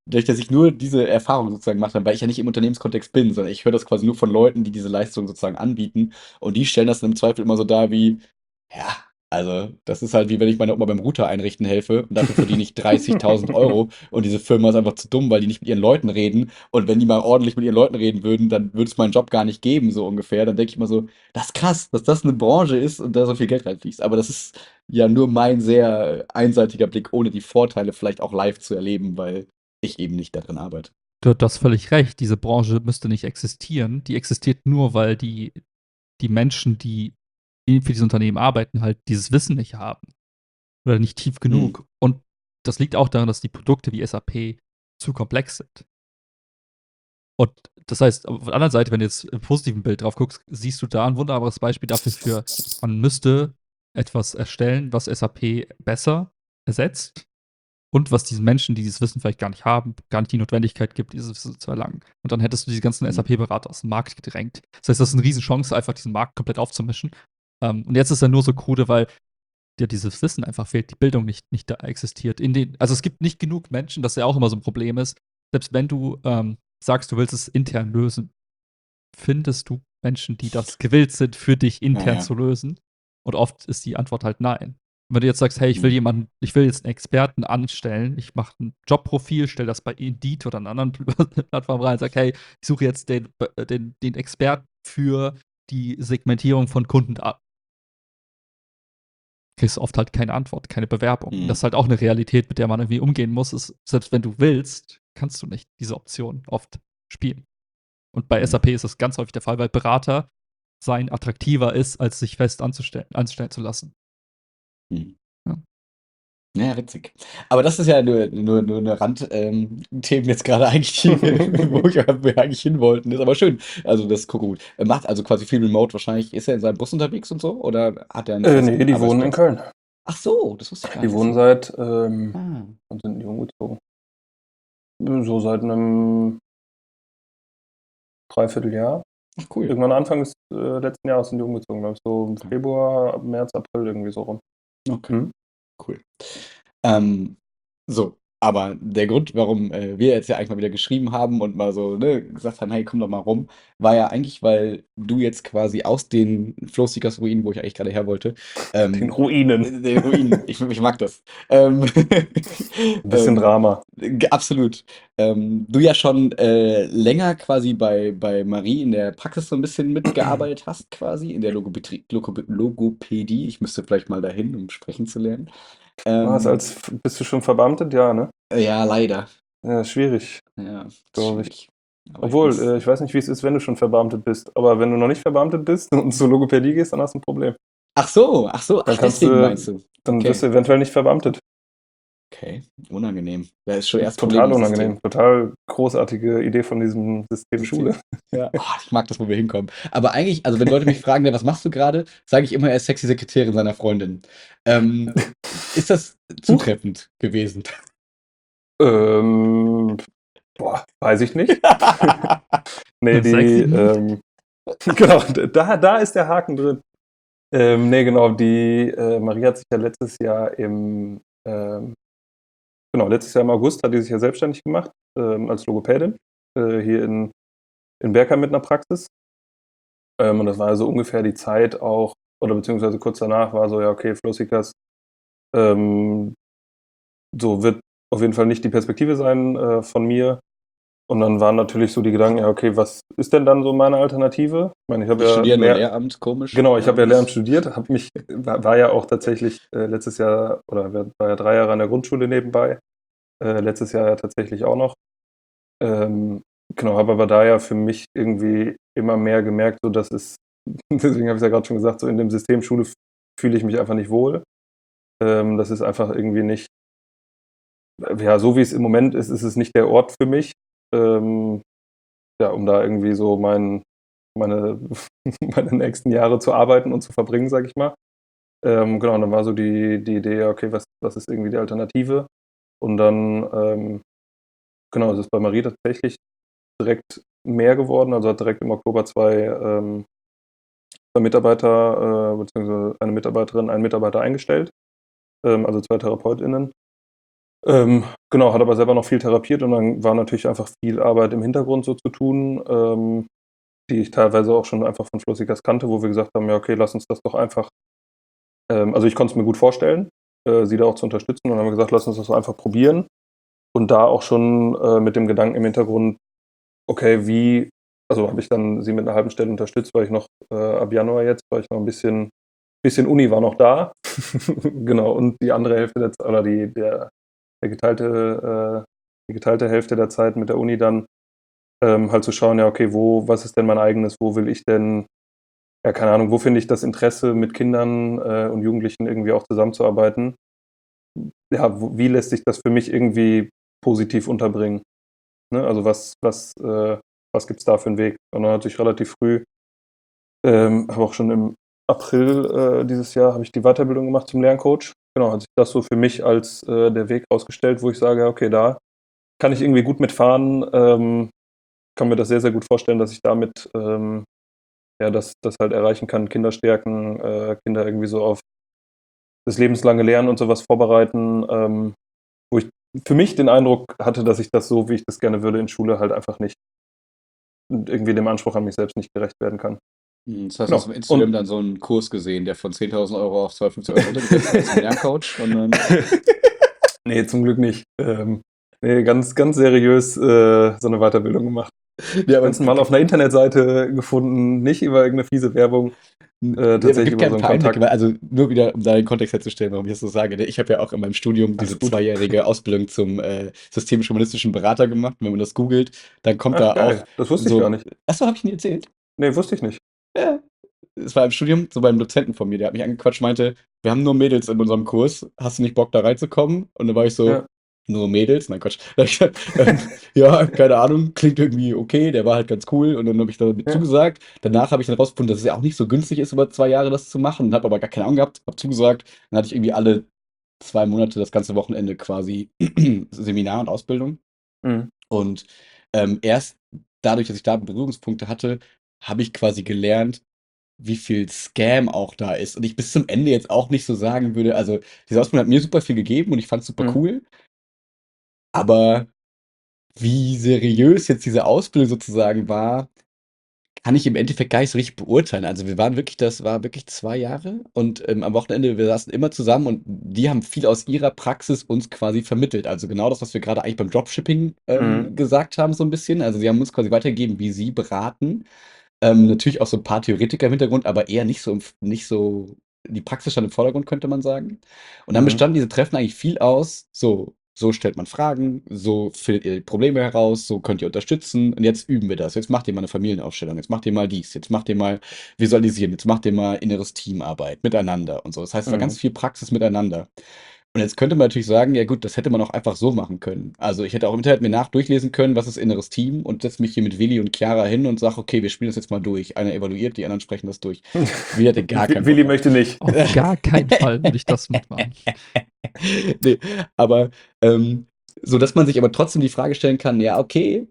dadurch, dass ich nur diese Erfahrung sozusagen gemacht habe, weil ich ja nicht im Unternehmenskontext bin, sondern ich höre das quasi nur von Leuten, die diese Leistung sozusagen anbieten. Und die stellen das dann im Zweifel immer so dar wie, ja, also das ist halt wie wenn ich meiner Oma beim Router einrichten helfe und dafür verdiene ich 30.000 Euro und diese Firma ist einfach zu dumm, weil die nicht mit ihren Leuten reden. Und wenn die mal ordentlich mit ihren Leuten reden würden, dann würde es meinen Job gar nicht geben, so ungefähr. Dann denke ich mal so, das ist krass, dass das eine Branche ist und da so viel Geld reinfließt. Aber das ist ja nur mein sehr einseitiger Blick, ohne die Vorteile vielleicht auch live zu erleben, weil ich eben nicht da drin arbeite. Du hast völlig recht, diese Branche müsste nicht existieren. Die existiert nur, weil die Menschen, die für dieses Unternehmen arbeiten, halt dieses Wissen nicht haben oder nicht tief genug. Und das liegt auch daran, dass die Produkte wie SAP zu komplex sind. Und das heißt, auf der anderen Seite, wenn du jetzt im positiven Bild drauf guckst, siehst du da ein wunderbares Beispiel dafür, man müsste etwas erstellen, was SAP besser ersetzt und was diesen Menschen, die dieses Wissen vielleicht gar nicht haben, gar nicht die Notwendigkeit gibt, dieses Wissen zu erlangen. Und dann hättest du diese ganzen SAP-Berater aus dem Markt gedrängt. Das heißt, das ist eine Riesenchance, einfach diesen Markt komplett aufzumischen. Und jetzt ist er nur so krude, weil dir dieses Wissen einfach fehlt, die Bildung nicht da existiert. Also es gibt nicht genug Menschen, das ja auch immer so ein Problem ist. Selbst wenn du sagst, du willst es intern lösen, findest du Menschen, die das gewillt sind, für dich intern zu lösen? Und oft ist die Antwort halt nein. Wenn du jetzt sagst, hey, ich will jetzt einen Experten anstellen, ich mache ein Jobprofil, stelle das bei Indeed oder einer anderen Plattform rein, sag, hey, ich suche jetzt den Experten für die Segmentierung von Kundendaten. Kriegst du oft halt keine Antwort, keine Bewerbung. Das ist halt auch eine Realität, mit der man irgendwie umgehen muss. Selbst wenn du willst, kannst du nicht diese Option oft spielen. Und bei SAP ist das ganz häufig der Fall, weil Berater sein attraktiver ist, als sich fest anstellen zu lassen. Ja. Ja, witzig. Aber das ist ja nur eine Randthemen jetzt gerade eigentlich, wo wir eigentlich hin wollten. Ist aber schön. Also das guck gut. Er macht also quasi viel Remote wahrscheinlich. Ist er in seinem Bus unterwegs und so? Oder hat er einen Nee, die wohnen in Köln. Ach so, das wusste ich gar Die nicht. wohnen seit, Ah, wann sind die umgezogen? So seit einem Dreivierteljahr. ach cool. Irgendwann Anfang des letzten Jahres sind die umgezogen, glaube ich. So im Okay. Februar, März, April irgendwie so rum. Okay. Cool. So, aber der Grund, warum wir jetzt ja eigentlich mal wieder geschrieben haben und mal so gesagt haben, hey, komm doch mal rum, war ja eigentlich, weil du jetzt quasi aus den Flowseekers Ruinen, wo ich eigentlich gerade her wollte, Den Ruinen. den Ruinen, ich mag das. Ein bisschen Drama. Absolut. Du ja schon länger quasi bei Marie in der Praxis so ein bisschen mitgearbeitet hast, quasi, in der Logopädie. Ich müsste vielleicht mal dahin, um sprechen zu lernen. Bist du schon verbeamtet? Ja, ne? Ja, leider. Ja, schwierig, Ja, das ist glaube ich. schwierig. Aber Obwohl, ich weiß nicht, wie es ist, wenn du schon verbeamtet bist. Aber wenn du noch nicht verbeamtet bist und zur Logopädie gehst, dann hast du ein Problem. ach so, ach, Dann kannst deswegen du, meinst du. dann Okay, wirst du eventuell nicht verbeamtet. okay, unangenehm. Da ist schon erst Problem Total im unangenehm. System. Total großartige Idee von diesem System Schule. Ja, ich mag das, wo wir hinkommen. Aber eigentlich, also wenn Leute mich fragen, was machst du gerade, sage ich immer, er ist sexy Sekretärin seiner Freundin. Ist das zutreffend gewesen? Weiß ich nicht. Nee, Sexy. genau, da ist der Haken drin. Nee, genau, die Marie hat sich ja letztes Jahr letztes Jahr im August hat die sich ja selbstständig gemacht als Logopädin hier in Bergheim mit einer Praxis. Und das war also ungefähr die Zeit auch, oder beziehungsweise kurz danach war so, ja, okay, Flowseekers so wird auf jeden Fall nicht die Perspektive sein von mir. Und dann waren natürlich so die Gedanken, ja, okay, was ist denn dann so meine Alternative? Ich meine, ich habe Wir ja studieren nur Lehramt, komisch. Genau, ich habe ja Lehramt studiert, war ja auch tatsächlich letztes Jahr, oder war ja 3 Jahre an der Grundschule nebenbei, letztes Jahr ja tatsächlich auch noch. Genau, habe aber da ja für mich irgendwie immer mehr gemerkt, so dass es, deswegen habe ich es ja gerade schon gesagt, so in dem System Schule fühle ich mich einfach nicht wohl. Das ist einfach irgendwie nicht, ja, so wie es im Moment ist, ist es nicht der Ort für mich, ja, um da irgendwie so meine, meine nächsten Jahre zu arbeiten und zu verbringen, sage ich mal. Genau, und dann war so die Idee, okay, was ist irgendwie die Alternative? Und dann, genau, es ist bei Marie tatsächlich direkt mehr geworden, also hat direkt im Oktober zwei Mitarbeiter, beziehungsweise eine Mitarbeiterin, einen Mitarbeiter eingestellt, also 2 TherapeutInnen. Genau, hat aber selber noch viel therapiert und dann war natürlich einfach viel Arbeit im Hintergrund so zu tun, die ich teilweise auch schon einfach von Flossikas kannte, wo wir gesagt haben, ja, okay, lass uns das doch einfach, also ich konnte es mir gut vorstellen, sie da auch zu unterstützen und dann haben wir gesagt, lass uns das doch einfach probieren und da auch schon mit dem Gedanken im Hintergrund, okay, also habe ich dann sie mit einer halben Stelle unterstützt, weil ich noch ab Januar jetzt, weil ich noch ein bisschen Uni war noch da, genau, und die andere Hälfte oder der die geteilte Hälfte der Zeit mit der Uni dann halt zu schauen, ja, okay, was ist denn mein eigenes, wo will ich denn, ja, keine Ahnung, wo finde ich das Interesse, mit Kindern und Jugendlichen irgendwie auch zusammenzuarbeiten? Ja, wie lässt sich das für mich irgendwie positiv unterbringen? Ne? Also was gibt es da für einen Weg? Und dann hatte ich relativ früh, habe auch schon im April dieses Jahr, habe ich die Weiterbildung gemacht zum Lerncoach. Genau, hat sich das so für mich als der Weg ausgestellt, wo ich sage, ja, okay, da kann ich irgendwie gut mitfahren, kann mir das sehr, sehr gut vorstellen, dass ich damit ja, das halt erreichen kann, Kinder stärken, Kinder irgendwie so auf das lebenslange Lernen und sowas vorbereiten, wo ich für mich den Eindruck hatte, dass ich das so, wie ich das gerne würde, in Schule halt einfach nicht und irgendwie dem Anspruch an mich selbst nicht gerecht werden kann. Das heißt, du hast Genau. auf Instagram dann so einen Kurs gesehen, der von 10.000 Euro auf 250 € runtergesetzt ist zum Lerncoach und dann Nee, zum Glück nicht. Nee, ganz, ganz seriös so eine Weiterbildung gemacht. ja, aber Ganz normal auf einer Internetseite gefunden, nicht über irgendeine fiese Werbung, nee, aber tatsächlich gibt über keinen so einen Einblick, Kontakt. weil also nur wieder, um da den Kontext herzustellen, warum ich das so sage. Ne? Ich habe ja auch in meinem Studium Alles diese gut. zweijährige Ausbildung zum systemisch-humanistischen Berater gemacht. Und wenn man das googelt, dann kommt Ach, da auch geil. Das wusste ich gar so, nicht. achso, habe ich nie erzählt? Nee, wusste ich nicht. Ja. Es war im Studium, so beim Dozenten von mir, der hat mich angequatscht, meinte, wir haben nur Mädels in unserem Kurs, hast du nicht Bock da reinzukommen? Und dann war ich so, Ja, nur Mädels? Nein, Quatsch. Ja, keine Ahnung, klingt irgendwie okay, der war halt ganz cool und dann habe ich da mit ja. zugesagt. Danach habe ich dann rausgefunden, dass es ja auch nicht so günstig ist, über 2 Jahre das zu machen, habe aber gar keine Ahnung gehabt, habe zugesagt. Dann hatte ich irgendwie alle 2 Monate das ganze Wochenende quasi Seminar und Ausbildung. Mhm. Und erst dadurch, dass ich da Berührungspunkte hatte, habe ich quasi gelernt, wie viel Scam auch da ist. Und ich bis zum Ende jetzt auch nicht so sagen würde, also diese Ausbildung hat mir super viel gegeben und ich fand es super Mhm. cool, aber wie seriös jetzt diese Ausbildung sozusagen war, kann ich im Endeffekt gar nicht so richtig beurteilen. Also wir waren wirklich, das war wirklich 2 Jahre und am Wochenende, wir saßen immer zusammen und die haben viel aus ihrer Praxis uns quasi vermittelt. Also genau das, was wir gerade eigentlich beim Dropshipping Mhm. gesagt haben, so ein bisschen. Also sie haben uns quasi weitergegeben, wie sie beraten. Natürlich auch so ein paar Theoretiker im Hintergrund, aber eher nicht so die Praxis stand im Vordergrund, könnte man sagen. Und dann Mhm. bestanden diese Treffen eigentlich viel aus, so stellt man Fragen, so findet ihr Probleme heraus, so könnt ihr unterstützen und jetzt üben wir das. Jetzt macht ihr mal eine Familienaufstellung, jetzt macht ihr mal dies, jetzt macht ihr mal Visualisieren, jetzt macht ihr mal inneres Teamarbeit miteinander und so. Das heißt, es war Mhm. ganz viel Praxis miteinander. Und jetzt könnte man natürlich sagen, ja gut, das hätte man auch einfach so machen können. Also ich hätte auch im Internet mir durchlesen können, was ist inneres Team und setze mich hier mit Willi und Chiara hin und sage, okay, wir spielen das jetzt mal durch. Einer evaluiert, die anderen sprechen das durch. Willi hatte gar keinen Bock Willi drauf. möchte nicht. Auf gar keinen Fall würde ich das mitmachen. Nee, aber so, dass man sich aber trotzdem die Frage stellen kann, ja, okay,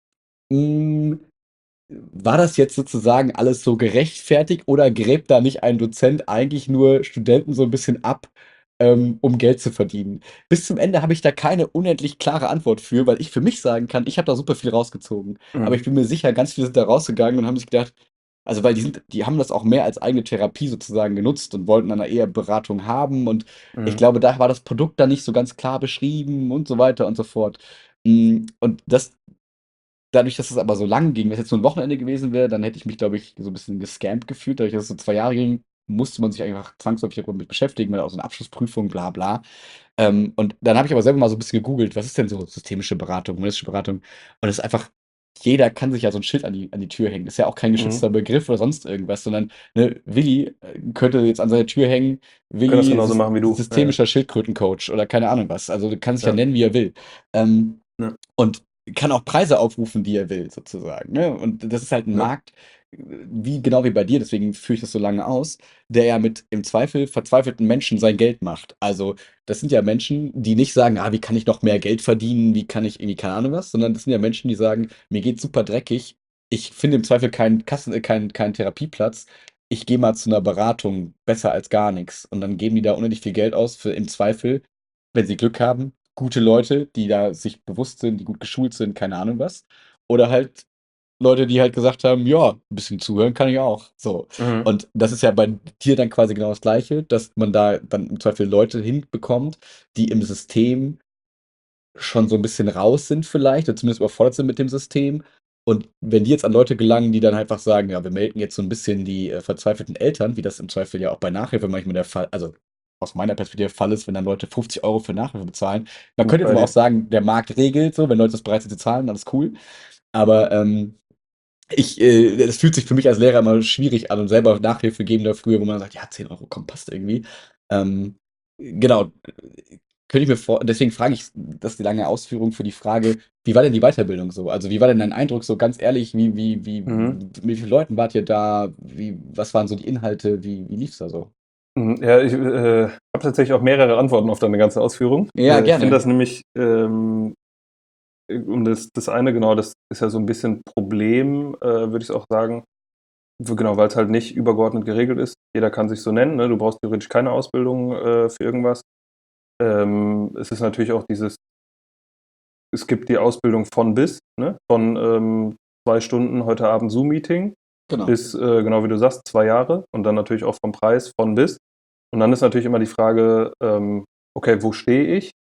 mh, war das jetzt sozusagen alles so gerechtfertigt oder gräbt da nicht ein Dozent eigentlich nur Studenten so ein bisschen ab, um Geld zu verdienen? Bis zum Ende habe ich da keine unendlich klare Antwort für, weil ich für mich sagen kann, ich habe da super viel rausgezogen. Aber ich Mhm. bin mir sicher, ganz viele sind da rausgegangen und haben sich gedacht, also weil die haben das auch mehr als eigene Therapie sozusagen genutzt und wollten dann eher Beratung haben. Und ich Mhm. glaube, da war das Produkt dann nicht so ganz klar beschrieben und so weiter und so fort. Und dadurch, dass es aber so lang ging, wenn es jetzt nur ein Wochenende gewesen wäre, dann hätte ich mich, glaube ich, so ein bisschen gescammt gefühlt. Dadurch, dass es so 2 Jahre ging, musste man sich einfach zwangsläufig damit beschäftigen, weil auch so eine Abschlussprüfung, bla bla. Und dann habe ich aber selber mal so ein bisschen gegoogelt, was ist denn so systemische Beratung, humanistische Beratung? Und es ist einfach, jeder kann sich ja so ein Schild an die Tür hängen. Das ist ja auch kein Mhm. geschützter Begriff oder sonst irgendwas, sondern ne, Willi könnte jetzt an seine Tür hängen, Wir können das Willi, genauso machen wie du. Ja, ja. systemischer Schildkrötencoach oder keine Ahnung was. Also du kannst dich ja Ja. nennen, wie er will. Ähm, Ja. und kann auch Preise aufrufen, die er will, sozusagen. Ne? Und das ist halt ein Ja. Markt, genau wie bei dir, deswegen führe ich das so lange aus, der ja mit im Zweifel verzweifelten Menschen sein Geld macht. Also, das sind ja Menschen, die nicht sagen, wie kann ich noch mehr Geld verdienen, wie kann ich irgendwie, keine Ahnung was, sondern das sind ja Menschen, die sagen, mir geht's super dreckig, ich finde im Zweifel keinen Therapieplatz, ich gehe mal zu einer Beratung, besser als gar nichts. Und dann geben die da unendlich viel Geld aus für im Zweifel, wenn sie Glück haben, gute Leute, die da sich bewusst sind, die gut geschult sind, keine Ahnung was. Oder halt Leute, die halt gesagt haben, ja, ein bisschen zuhören kann ich auch. So. Mhm. Und das ist ja bei dir dann quasi genau das Gleiche, dass man da dann im Zweifel Leute hinbekommt, die im System schon so ein bisschen raus sind vielleicht oder zumindest überfordert sind mit dem System. Und wenn die jetzt an Leute gelangen, die dann einfach sagen, ja, wir melden jetzt so ein bisschen die verzweifelten Eltern, wie das im Zweifel ja auch bei Nachhilfe manchmal der Fall, also aus meiner Perspektive der Fall ist, wenn dann Leute 50 € für Nachhilfe bezahlen. Man Bin ich könnte jetzt bei aber auch dir. sagen, der Markt regelt so, wenn Leute das bereit sind zu zahlen, alles cool. Aber das fühlt sich für mich als Lehrer immer schwierig an und selber Nachhilfe geben da früher, wo man sagt, ja, 10 € komm, passt irgendwie. Genau, könnte ich mir vor, deswegen frage ich, das ist die lange Ausführung für die Frage, wie war denn die Weiterbildung so? Also wie war denn dein Eindruck so ganz ehrlich, Mhm. mit wie vielen Leuten wart ihr da? Was waren so die Inhalte? Wie lief's da so? Ja, ich habe tatsächlich auch mehrere Antworten auf deine ganze Ausführung. Ja, Ich finde das gerne. nämlich, und das eine, genau, das ist ja so ein bisschen Problem, würde ich auch sagen, genau, weil es halt nicht übergeordnet geregelt ist. Jeder kann sich so nennen, ne? Du brauchst theoretisch keine Ausbildung für irgendwas. Es ist natürlich auch es gibt die Ausbildung von bis, ne? Von 2 Stunden heute Abend Zoom-Meeting Genau. bis, genau wie du sagst, 2 Jahre und dann natürlich auch vom Preis von bis. Und dann ist natürlich immer die Frage, okay, wo stehe ich?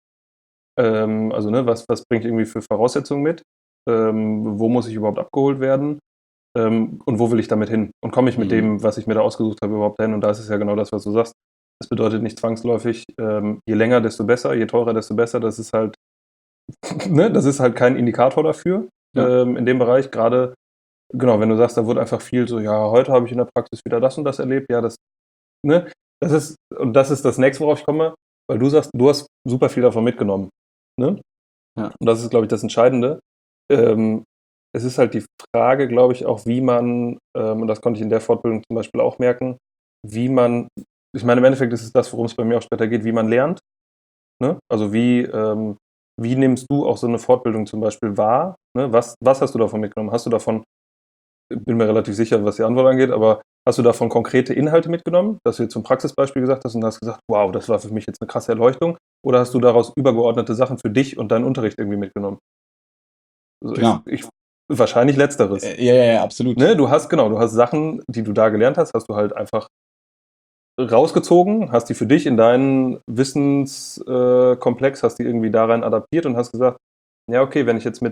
Also, ne, was bringe ich irgendwie für Voraussetzungen mit? Wo muss ich überhaupt abgeholt werden? Und wo will ich damit hin? Und komme ich mit Mhm. dem, was ich mir da ausgesucht habe, überhaupt hin? Und da ist es ja genau das, was du sagst. Das bedeutet nicht zwangsläufig, je länger, desto besser, je teurer, desto besser. Das ist halt, ne, das ist halt kein Indikator dafür Ja. in dem Bereich. Gerade, genau, wenn du sagst, da wurde einfach viel so, ja, heute habe ich in der Praxis wieder das und das erlebt. Ja, ne, das ist das nächste, worauf ich komme, weil du sagst, du hast super viel davon mitgenommen. Ne? Ja. Und das ist, glaube ich, das Entscheidende. Ähm, Es ist halt die Frage, glaube ich, auch, wie man, und das konnte ich in der Fortbildung zum Beispiel auch merken, wie man, ich meine, im Endeffekt ist es das, worum es bei mir auch später geht, wie man lernt. Ne? Also wie nimmst du auch so eine Fortbildung zum Beispiel wahr? Ne? Was hast du davon mitgenommen? Hast du davon, bin mir relativ sicher, was die Antwort angeht, aber hast du davon konkrete Inhalte mitgenommen, dass du jetzt zum Praxisbeispiel gesagt hast und hast gesagt, wow, das war für mich jetzt eine krasse Erleuchtung? Oder hast du daraus übergeordnete Sachen für dich und deinen Unterricht irgendwie mitgenommen? Also Genau. wahrscheinlich letzteres. Ja, ja, ja, absolut. Ne, du hast Sachen, die du da gelernt hast, hast du halt einfach rausgezogen, hast die für dich in deinen Wissenskomplex, hast die irgendwie da rein adaptiert und hast gesagt, ja, okay, wenn ich jetzt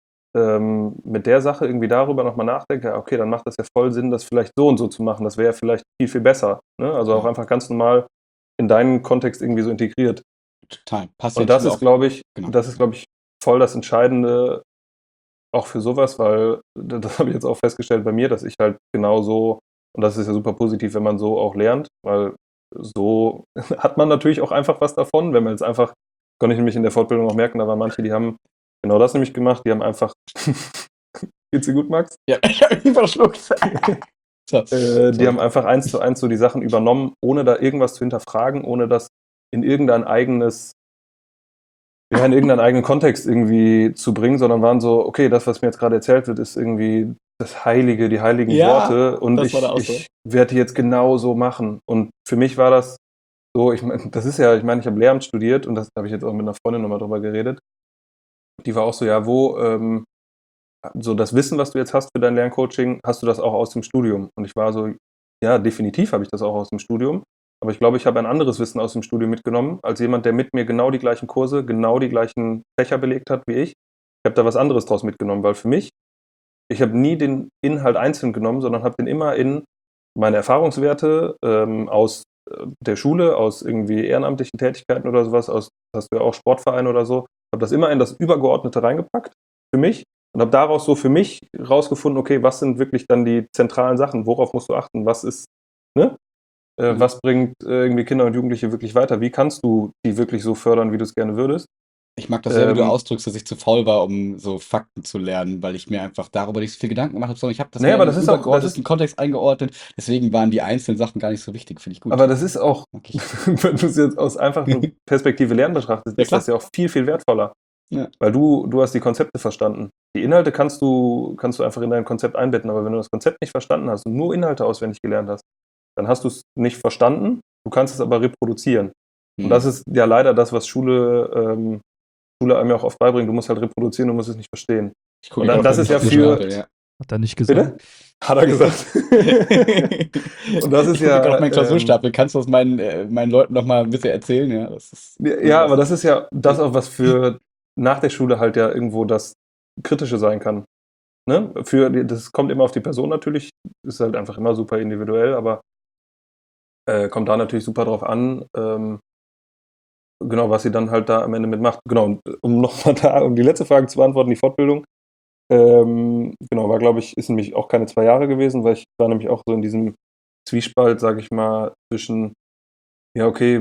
mit der Sache irgendwie darüber nochmal nachdenke, ja, okay, dann macht das ja voll Sinn, das vielleicht so und so zu machen. Das wäre ja vielleicht viel, viel besser. Ne? Also auch Ja, einfach ganz normal in deinen Kontext irgendwie so integriert. total. Passt Und jetzt schon auch. Genau. das ist, glaube ich, voll das Entscheidende auch für sowas, weil das habe ich jetzt auch festgestellt bei mir, dass ich halt genau so, und das ist ja super positiv, wenn man so auch lernt, weil so hat man natürlich auch einfach was davon, wenn man jetzt einfach, konnte ich nämlich in der Fortbildung auch merken, da waren manche, die haben genau das nämlich gemacht, die haben einfach, geht's dir gut, Max? Ja, ich habe mich verschluckt. So, Die sorry. haben einfach 1:1 so die Sachen übernommen, ohne da irgendwas zu hinterfragen, ohne das in irgendein eigenes, ja, in irgendeinen eigenen Kontext irgendwie zu bringen, sondern waren so, okay, das, was mir jetzt gerade erzählt wird, ist irgendwie das Heilige, die heiligen Ja, Worte und das war da auch so. ich werde die jetzt genau so machen. Und für mich war das so, ich meine, das ist ja, ich meine, ich habe Lehramt studiert und das habe ich jetzt auch mit einer Freundin nochmal drüber geredet. Die war auch so, ja, so das Wissen, was du jetzt hast für dein Lerncoaching, hast du das auch aus dem Studium? Und ich war so, ja, definitiv habe ich das auch aus dem Studium. Aber ich glaube, ich habe ein anderes Wissen aus dem Studium mitgenommen, als jemand, der mit mir genau die gleichen Kurse, genau die gleichen Fächer belegt hat wie ich. Ich habe da was anderes draus mitgenommen, weil für mich, ich habe nie den Inhalt einzeln genommen, sondern habe den immer in meine Erfahrungswerte aus der Schule, aus irgendwie ehrenamtlichen Tätigkeiten oder sowas, aus, hast du ja auch Sportverein oder so, habe das immer in das Übergeordnete reingepackt für mich und habe daraus so für mich rausgefunden, okay, was sind wirklich dann die zentralen Sachen, worauf musst du achten, was ist, ne? Mhm. Was bringt irgendwie Kinder und Jugendliche wirklich weiter? Wie kannst du die wirklich so fördern, wie du es gerne würdest? Ich mag das sehr, wie du Ähm, ausdrückst, dass ich zu faul war, um so Fakten zu lernen, weil ich mir einfach darüber nicht so viel Gedanken gemacht habe, sondern ich habe das nee, mehr aber in einen übergeordneten Kontext eingeordnet. Deswegen waren die einzelnen Sachen gar nicht so wichtig, finde ich gut. das ist auch, Mag ich. wenn du es jetzt aus einfach nur Perspektive Lernen betrachtest, Ja, ist das klar. ja auch viel, viel wertvoller. Ja. Weil du hast die Konzepte verstanden. Die Inhalte kannst du einfach in dein Konzept einbetten, aber wenn du das Konzept nicht verstanden hast und nur Inhalte auswendig gelernt hast, dann hast du es nicht verstanden, du kannst es aber reproduzieren. Und das ist ja leider das, was Schule einem ja auch oft beibringt. Du musst halt reproduzieren, du musst es nicht verstehen. Ich Und gucke das ist ja für... ja. Hat er nicht Bitte? gesagt. Hat er gesagt. Und das ist Ich gucke gerade auf meinen ja... Klausurstapel. Kannst du das meinen Leuten noch mal ein bisschen erzählen? Ja, das ist Ja, aber das ist ja das auch, was für nach der Schule halt ja irgendwo das Kritische sein kann. Ne? Das kommt immer auf die Person natürlich, ist halt einfach immer super individuell, aber kommt da natürlich super drauf an, genau, was sie dann halt da am Ende mitmacht. Genau, und um die letzte Frage zu beantworten, die Fortbildung, genau, war, glaube ich, ist nämlich auch keine 2 Jahre gewesen, weil ich war nämlich auch so in diesem Zwiespalt, sage ich mal, zwischen, ja, okay,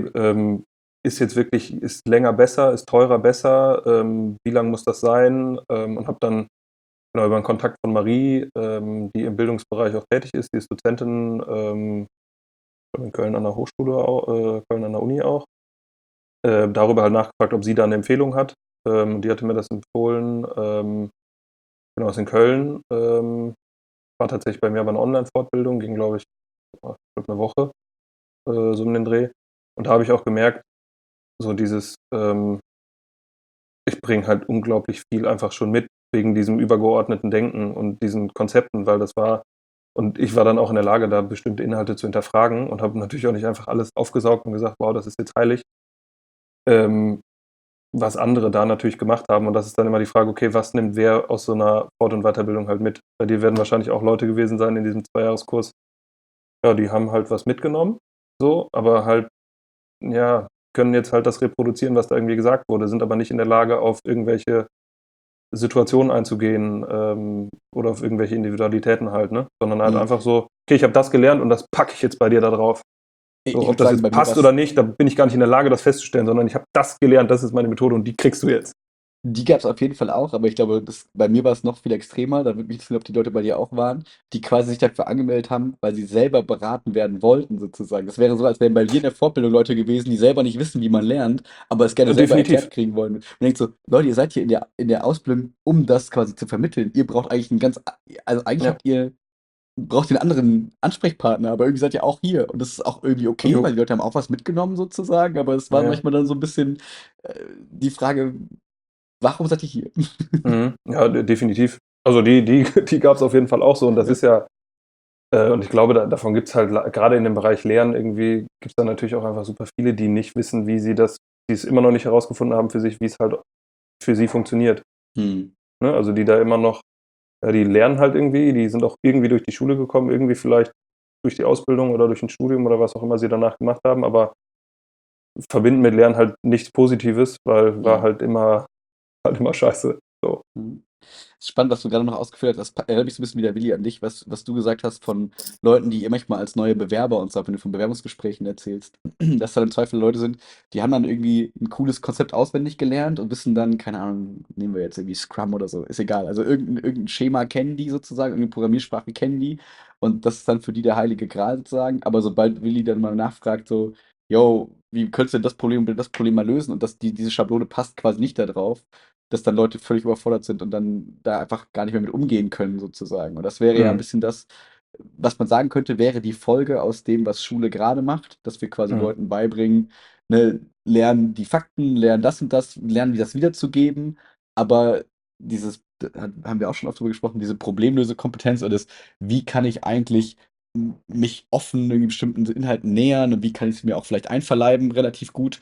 ist länger besser, ist teurer besser, wie lang muss das sein? Und habe dann genau über einen Kontakt von Marie, die im Bildungsbereich auch tätig ist, die ist Dozentin in Köln an der Hochschule, Köln an der Uni auch, darüber halt nachgefragt, ob sie da eine Empfehlung hat. Die hatte mir das empfohlen, genau, ist in Köln, war tatsächlich bei mir aber eine Online-Fortbildung, ging, glaube ich, eine Woche, so um den Dreh. Und da habe ich auch gemerkt, so dieses, ich bringe halt unglaublich viel einfach schon mit, wegen diesem übergeordneten Denken und diesen Konzepten, weil das war, und ich war dann auch in der Lage, da bestimmte Inhalte zu hinterfragen und habe natürlich auch nicht einfach alles aufgesaugt und gesagt, wow, das ist jetzt heilig, was andere da natürlich gemacht haben. Und das ist dann immer die Frage, okay, was nimmt wer aus so einer Fort- und Weiterbildung halt mit? Bei dir werden wahrscheinlich auch Leute gewesen sein in diesem 2-Jahreskurs, ja, die haben halt was mitgenommen, so, aber halt, ja, können jetzt halt das reproduzieren, was da irgendwie gesagt wurde, sind aber nicht in der Lage, auf irgendwelche Situationen einzugehen, oder auf irgendwelche Individualitäten halt, ne? Sondern halt einfach so, okay, ich habe das gelernt und das packe ich jetzt bei dir da drauf. So, ob würd das sagen, bei jetzt mir passt war's- oder nicht, da bin ich gar nicht in der Lage, das festzustellen, sondern ich habe das gelernt, das ist meine Methode und die kriegst du jetzt. Die gab es auf jeden Fall auch, aber ich glaube, bei mir war es noch viel extremer. Da würde mich interessieren, ob die Leute bei dir auch waren, die quasi sich dafür angemeldet haben, weil sie selber beraten werden wollten, sozusagen. Das wäre so, als wären bei dir in der Fortbildung Leute gewesen, die selber nicht wissen, wie man lernt, aber es gerne selber Definitiv. erklärt kriegen wollen. Und denkt so, Leute, ihr seid hier in der Ausbildung, um das quasi zu vermitteln. Ihr braucht eigentlich also eigentlich Ja. braucht ihr einen anderen Ansprechpartner, aber irgendwie seid ihr auch hier. Und das ist auch irgendwie okay, Jo. weil die Leute haben auch was mitgenommen, sozusagen, aber es war Ja. manchmal dann so ein bisschen die Frage, warum seid ihr hier? Mhm. Ja, definitiv. Also die gab es auf jeden Fall auch so und das Ja. ist ja, und ich glaube, davon gibt es halt gerade in dem Bereich Lernen irgendwie, gibt es da natürlich auch einfach super viele, die nicht wissen, die es immer noch nicht herausgefunden haben für sich, wie es halt für sie funktioniert. Hm. Ne? Also die da immer noch, ja, die lernen halt irgendwie, die sind auch irgendwie durch die Schule gekommen, irgendwie vielleicht durch die Ausbildung oder durch ein Studium oder was auch immer sie danach gemacht haben, aber verbinden mit Lernen halt nichts Positives, weil war halt immer scheiße. So. Mhm. Ist spannend, was du gerade noch ausgeführt hast. Das erinnert mich so ein bisschen wieder, Willi, an dich, was du gesagt hast von Leuten, die ihr manchmal als neue Bewerber und so, wenn du von Bewerbungsgesprächen erzählst, dass da im Zweifel Leute sind, die haben dann irgendwie ein cooles Konzept auswendig gelernt und wissen dann, keine Ahnung, nehmen wir jetzt irgendwie Scrum oder so, ist egal. Also irgendein Schema kennen die sozusagen, irgendeine Programmiersprache kennen die und das ist dann für die der heilige Gral sozusagen. Aber sobald Willi dann mal nachfragt, so, yo, wie könntest du denn das Problem mal lösen und diese Schablone passt quasi nicht da drauf, dass dann Leute völlig überfordert sind und dann da einfach gar nicht mehr mit umgehen können, sozusagen. Und das wäre ja ein Mhm. bisschen das, was man sagen könnte, wäre die Folge aus dem, was Schule gerade macht, dass wir quasi Mhm. Leuten beibringen, ne, lernen die Fakten, lernen das und das, lernen, wie das wiederzugeben, aber da haben wir auch schon oft drüber gesprochen, diese Problemlösekompetenz oder das, wie kann ich eigentlich mich offen irgendwie bestimmten Inhalten nähern und wie kann ich es mir auch vielleicht einverleiben, relativ gut.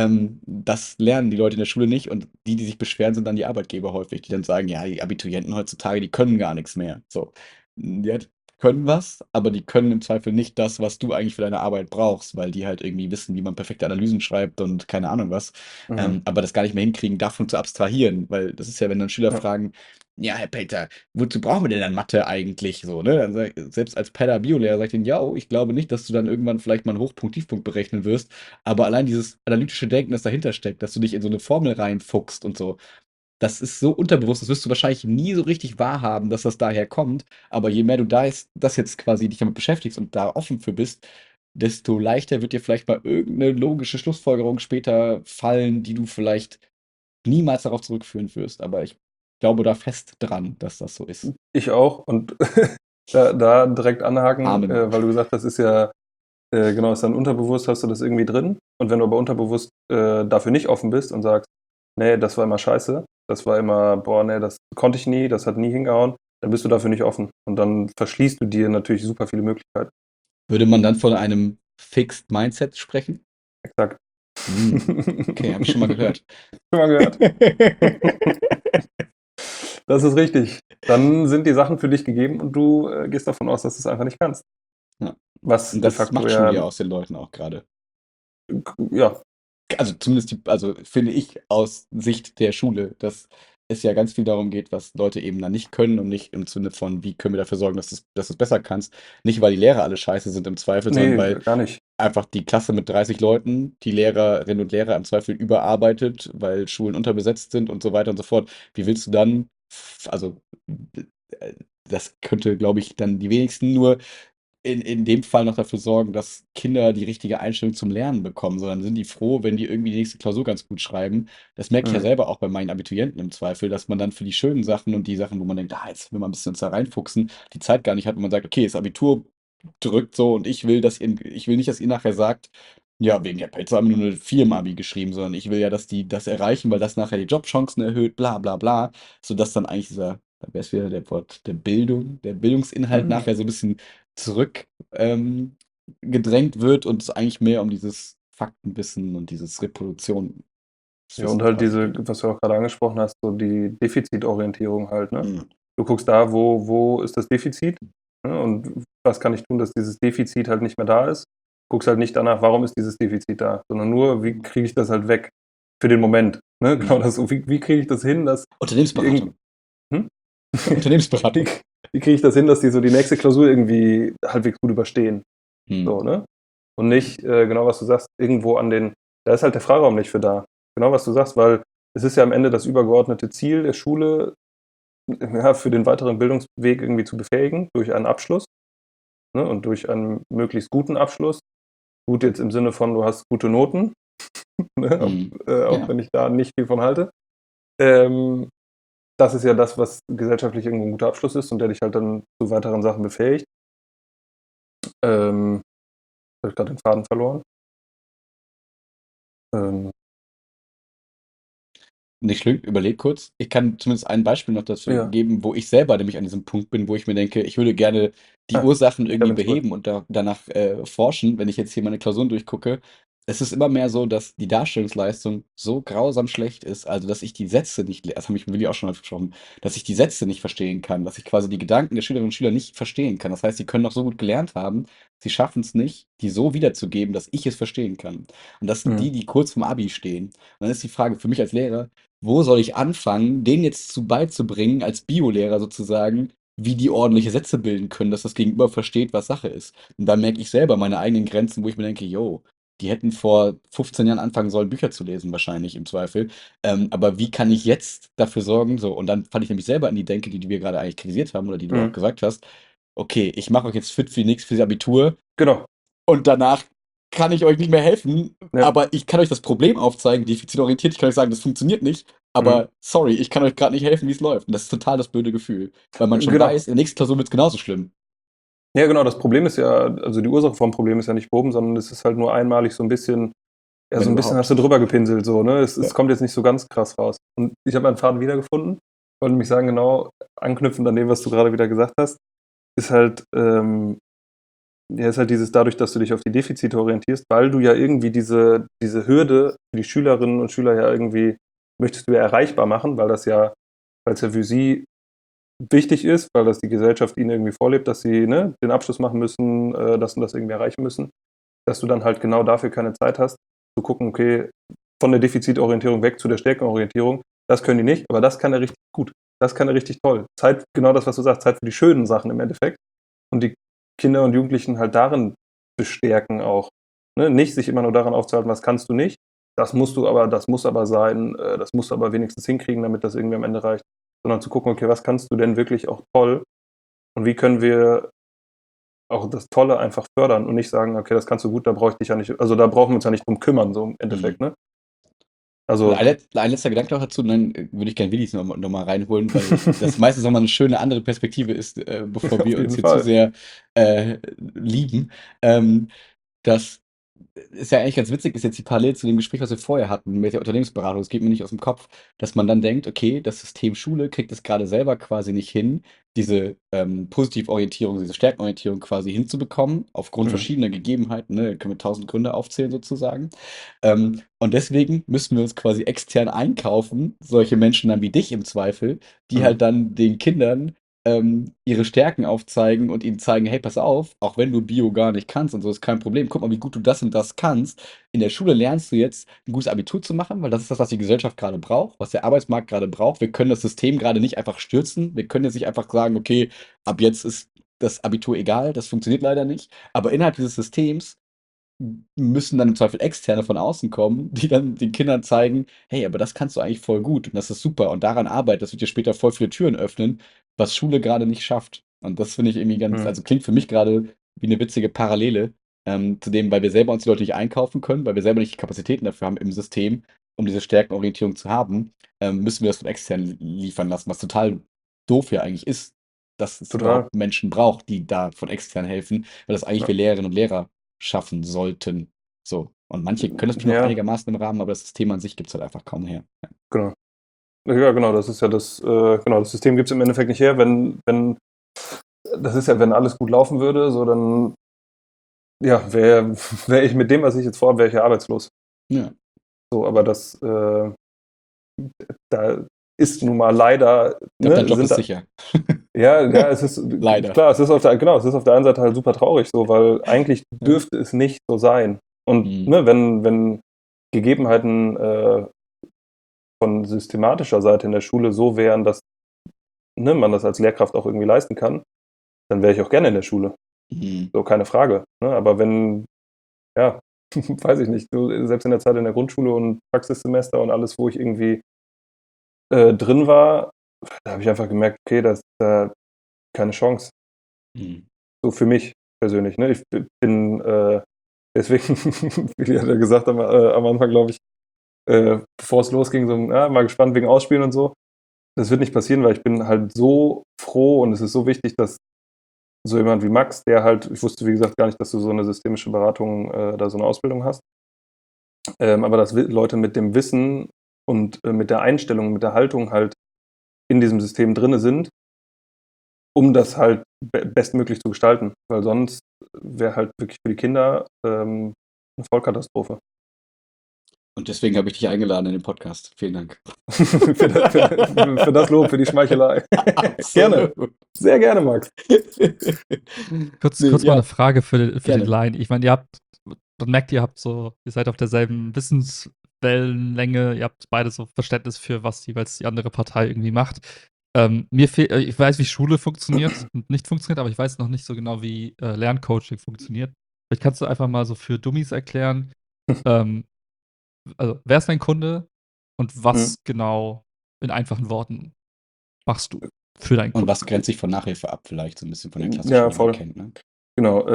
Das lernen die Leute in der Schule nicht und die sich beschweren, sind dann die Arbeitgeber häufig, die dann sagen, ja, die Abiturienten heutzutage, die können gar nichts mehr. So, ja, die können was, aber die können im Zweifel nicht das, was du eigentlich für deine Arbeit brauchst, weil die halt irgendwie wissen, wie man perfekte Analysen schreibt und keine Ahnung was. Mhm. Aber das gar nicht mehr hinkriegen, davon zu abstrahieren, weil das ist ja, wenn dann Schüler Ja. fragen, ja, Herr Peter, wozu brauchen wir denn dann Mathe eigentlich so, ne? Dann selbst als Biolehrer sagt ihnen, ja, oh, ich glaube nicht, dass du dann irgendwann vielleicht mal einen Hochpunkt, Tiefpunkt berechnen wirst, aber allein dieses analytische Denken, das dahinter steckt, dass du dich in so eine Formel reinfuchst und so, das ist so unterbewusst, das wirst du wahrscheinlich nie so richtig wahrhaben, dass das daher kommt, aber je mehr du das jetzt quasi dich damit beschäftigst und da offen für bist, desto leichter wird dir vielleicht mal irgendeine logische Schlussfolgerung später fallen, die du vielleicht niemals darauf zurückführen wirst, aber ich glaube da fest dran, dass das so ist. Ich auch und da direkt anhaken, Amen. weil du gesagt hast, ist ja Genau, ist dann unterbewusst, hast du das irgendwie drin. Und wenn du aber unterbewusst dafür nicht offen bist und sagst, nee, das war immer scheiße, das war immer, boah, nee, das konnte ich nie, das hat nie hingehauen, dann bist du dafür nicht offen. Und dann verschließt du dir natürlich super viele Möglichkeiten. Würde man dann von einem Fixed Mindset sprechen? Exakt. Okay, habe ich schon mal gehört. Schon mal gehört? Das ist richtig. Dann sind die Sachen für dich gegeben und du gehst davon aus, dass du es einfach nicht kannst. Ja. Was Und de das facto macht Schule ja ja, aus den Leuten auch gerade. ja, Also zumindest also finde ich aus Sicht der Schule, dass es ja ganz viel darum geht, was Leute eben dann nicht können und nicht im Sinne von, wie können wir dafür sorgen, dass du es besser kannst. Nicht, weil die Lehrer alle scheiße sind im Zweifel, sondern nee, weil gar nicht. einfach die Klasse mit 30 Leuten, die Lehrerinnen und Lehrer im Zweifel überarbeitet, weil Schulen unterbesetzt sind und so weiter und so fort. Wie willst du dann, also das könnte, glaube ich, dann die wenigsten nur in dem Fall noch dafür sorgen, dass Kinder die richtige Einstellung zum Lernen bekommen, sondern sind die froh, wenn die irgendwie die nächste Klausur ganz gut schreiben. Das merke ich ja Mhm. selber auch bei meinen Abiturienten im Zweifel, dass man dann für die schönen Sachen und die Sachen, wo man denkt, jetzt will man ein bisschen uns da reinfuchsen, die Zeit gar nicht hat und man sagt, okay, das Abitur drückt so und ich will nicht, dass ihr nachher sagt, ja, wegen der Pelze haben wir nur eine 4 im Abi geschrieben, sondern ich will ja, dass die das erreichen, weil das nachher die Jobchancen erhöht, bla bla bla, sodass dann eigentlich da wäre es wieder der Wort der Bildungsinhalt Mhm. nachher so ein bisschen zurück gedrängt wird und es eigentlich mehr um dieses Faktenwissen und dieses Ja, und Reproduktionswissen halt quasi diese, geht. was du auch gerade angesprochen hast, so die Defizitorientierung halt, ne? Mhm. Du guckst da, wo ist das Defizit, ne? Und was kann ich tun, dass dieses Defizit halt nicht mehr da ist? Guckst halt nicht danach, warum ist dieses Defizit da, sondern nur, wie kriege ich das halt weg für den Moment, ne? Genau Mhm. das, wie kriege ich das hin, dass irgend, Unternehmensberatung. hm? wie, Unternehmensberatung. wie kriege ich das hin, dass die so die nächste Klausur irgendwie halbwegs gut überstehen, Mhm. so, ne? Und nicht, genau was du sagst, irgendwo da ist halt der Freiraum nicht für da. Genau was du sagst, weil es ist ja am Ende das übergeordnete Ziel der Schule, ja, für den weiteren Bildungsweg irgendwie zu befähigen durch einen Abschluss, ne, und durch einen möglichst guten Abschluss. Gut jetzt im Sinne von, du hast gute Noten, ne, Mhm. auch Ja. wenn ich da nicht viel von halte. Ähm, Das ist ja das, was gesellschaftlich irgendwo ein guter Abschluss ist und der dich halt dann zu weiteren Sachen befähigt. Habe ich gerade den Faden verloren. Ähm, Nicht schlimm, überleg kurz. Ich kann zumindest ein Beispiel noch dazu ja, geben, wo ich selber nämlich an diesem Punkt bin, wo ich mir denke, ich würde gerne die ah, Ursachen irgendwie Kevin zurück. beheben und danach forschen, wenn ich jetzt hier meine Klausuren durchgucke. Es ist immer mehr so, dass die Darstellungsleistung so grausam schlecht ist, also dass ich die Sätze nicht, das habe ich mit Willi auch schon mal versprochen, dass ich die Sätze nicht verstehen kann, dass ich quasi die Gedanken der Schülerinnen und Schüler nicht verstehen kann. Das heißt, sie können noch so gut gelernt haben, sie schaffen es nicht, die so wiederzugeben, dass ich es verstehen kann. Und das sind Mhm. die kurz vorm Abi stehen. Und dann ist die Frage für mich als Lehrer, wo soll ich anfangen, denen jetzt zu beizubringen, als Biolehrer sozusagen, wie die ordentliche Sätze bilden können, dass das Gegenüber versteht, was Sache ist. Und da merke ich selber meine eigenen Grenzen, wo ich mir denke, yo, die hätten vor 15 Jahren anfangen sollen, Bücher zu lesen, wahrscheinlich im Zweifel. Aber wie kann ich jetzt dafür sorgen? So, und dann fand ich nämlich selber an die Denke, die wir gerade eigentlich kritisiert haben oder die du auch Mhm. gesagt hast. Okay, ich mache euch jetzt fit für die nächste, für das Abitur. Genau. Und danach kann ich euch nicht mehr helfen, Ja. aber ich kann euch das Problem aufzeigen, defizitorientiert. Ich kann euch sagen, das funktioniert nicht. Mhm. Aber sorry, ich kann euch gerade nicht helfen, wie es läuft. Und das ist total das blöde Gefühl. Weil man schon Genau. weiß, in der nächsten Klausur wird es genauso schlimm. Ja, genau. Das Problem ist ja, also die Ursache vom Problem ist ja nicht behoben, sondern es ist halt nur einmalig so ein bisschen, ja, so Wenn ein bisschen hast überhaupt. du drüber gepinselt, so, ne? Es Ja. kommt jetzt nicht so ganz krass raus. Und ich habe meinen Faden wiedergefunden. Ich wollte nämlich sagen, genau, anknüpfend an dem, was du gerade wieder gesagt hast, ist halt, ja, ist halt dieses dadurch, dass du dich auf die Defizite orientierst, weil du ja irgendwie diese Hürde für die Schülerinnen und Schüler ja irgendwie möchtest du ja erreichbar machen, weil es ja für sie wichtig ist, weil das die Gesellschaft ihnen irgendwie vorlebt, dass sie, ne, den Abschluss machen müssen, das und das irgendwie erreichen müssen, dass du dann halt genau dafür keine Zeit hast, zu gucken, okay, von der Defizitorientierung weg zu der Stärkenorientierung, das können die nicht, aber das kann er richtig gut. Das kann er richtig toll. Zeit, genau das, was du sagst, Zeit für die schönen Sachen im Endeffekt. Und die Kinder und Jugendlichen halt darin bestärken auch. Ne? Nicht sich immer nur daran aufzuhalten, was kannst du nicht. Das muss aber sein, das musst du aber wenigstens hinkriegen, damit das irgendwie am Ende reicht. Sondern zu gucken, okay, was kannst du denn wirklich auch toll und wie können wir auch das Tolle einfach fördern und nicht sagen, okay, das kannst du gut, da brauche ich dich ja nicht, also da brauchen wir uns ja nicht drum kümmern, so im Hm. Endeffekt, ne? Und Also, ein letzter Gedanke noch dazu, und dann würde ich gerne Willis noch mal reinholen, weil das meistens nochmal eine schöne andere Perspektive ist, bevor auf wir uns jeden hier zu Fall. sehr lieben. Ähm, das ist ja eigentlich ganz witzig, ist jetzt die Parallele zu dem Gespräch, was wir vorher hatten mit der Unternehmensberatung. Es geht mir nicht aus dem Kopf, dass man dann denkt, okay, das System Schule kriegt es gerade selber quasi nicht hin, diese Positivorientierung, diese Stärkenorientierung quasi hinzubekommen, aufgrund Mhm. verschiedener Gegebenheiten. Ne? Da können wir 1000 Gründe aufzählen sozusagen. Und deswegen müssen wir uns quasi extern einkaufen, solche Menschen dann wie dich im Zweifel, die Mhm. halt dann den Kindern ihre Stärken aufzeigen und ihnen zeigen, hey, pass auf, auch wenn du Bio gar nicht kannst und so, ist kein Problem. Guck mal, wie gut du das und das kannst. In der Schule lernst du jetzt, ein gutes Abitur zu machen, weil das ist das, was die Gesellschaft gerade braucht, was der Arbeitsmarkt gerade braucht. Wir können das System gerade nicht einfach stürzen. Wir können jetzt nicht einfach sagen, okay, ab jetzt ist das Abitur egal. Das funktioniert leider nicht. Aber innerhalb dieses Systems müssen dann im Zweifel Externe von außen kommen, die dann den Kindern zeigen, hey, aber das kannst du eigentlich voll gut und das ist super und daran arbeit, das wird dir später voll viele Türen öffnen, was Schule gerade nicht schafft. Und das finde ich irgendwie ganz, Mhm. also klingt für mich gerade wie eine witzige Parallele zu dem, weil wir selber uns die Leute nicht einkaufen können, weil wir selber nicht die Kapazitäten dafür haben im System, um diese Stärkenorientierung zu haben, müssen wir das von extern liefern lassen, was total doof ja eigentlich ist, dass es Total. überhaupt Menschen braucht, die da von extern helfen, weil das eigentlich Ja. wir Lehrerinnen und Lehrer schaffen sollten. So. Und manche können das bestimmt auch Ja, einigermaßen im Rahmen, aber das System an sich gibt es halt einfach kaum her. genau. Ja, genau, das ist ja genau, das System gibt es im Endeffekt nicht her. Das ist ja, wenn alles gut laufen würde, so dann, ja, wäre ich mit dem, was ich jetzt vorhabe, wäre ich ja arbeitslos. Ja. So, aber da ist nun mal leider, Ich glaube, dein ne, Job sind ist da, sicher. ja, es ist, Leider. klar, es ist auf der einen Seite halt super traurig so, weil eigentlich Ja. dürfte es nicht so sein. Und, Mhm. ne, wenn Gegebenheiten von systematischer Seite in der Schule so wären, dass, ne, man das als Lehrkraft auch irgendwie leisten kann, dann wäre ich auch gerne in der Schule. Mhm. So, keine Frage. Ne? Aber wenn, ja, weiß ich nicht, du, selbst in der Zeit in der Grundschule und Praxissemester und alles, wo ich irgendwie drin war, da habe ich einfach gemerkt, okay, das ist keine Chance. Mhm. So für mich persönlich. Ne? Ich bin deswegen, wie hat er gesagt am Anfang, glaube ich, bevor es losging, so, ja, mal gespannt wegen Ausspielen und so. Das wird nicht passieren, weil ich bin halt so froh und es ist so wichtig, dass so jemand wie Max, der halt, ich wusste wie gesagt gar nicht, dass du so eine systemische Beratung da so eine Ausbildung hast, aber dass Leute mit dem Wissen und mit der Einstellung, mit der Haltung halt in diesem System drinne sind, um das halt bestmöglich zu gestalten, weil sonst wäre halt wirklich für die Kinder eine Vollkatastrophe. Und deswegen habe ich dich eingeladen in den Podcast. Vielen Dank. Für das Lob, für die Schmeichelei. Gerne. Absolut. Sehr gerne, Max. Kurz, Nee, kurz mal ja, eine Frage für den gerne. Laien. Ich meine, man merkt, ihr seid auf derselben Wissenswellenlänge, ihr habt beide so Verständnis für, was jeweils die andere Partei irgendwie macht. Mir fehlt, ich weiß, wie Schule funktioniert und nicht funktioniert, aber ich weiß noch nicht so genau, wie Lerncoaching funktioniert. Vielleicht kannst du einfach mal so für Dummies erklären, ähm, also wer ist dein Kunde und Mhm. was genau in einfachen Worten machst du für deinen Und Kunden? was grenzt sich von Nachhilfe ab, vielleicht so ein bisschen von der klassischen, Ja, die man voll. kennt, ne? Genau.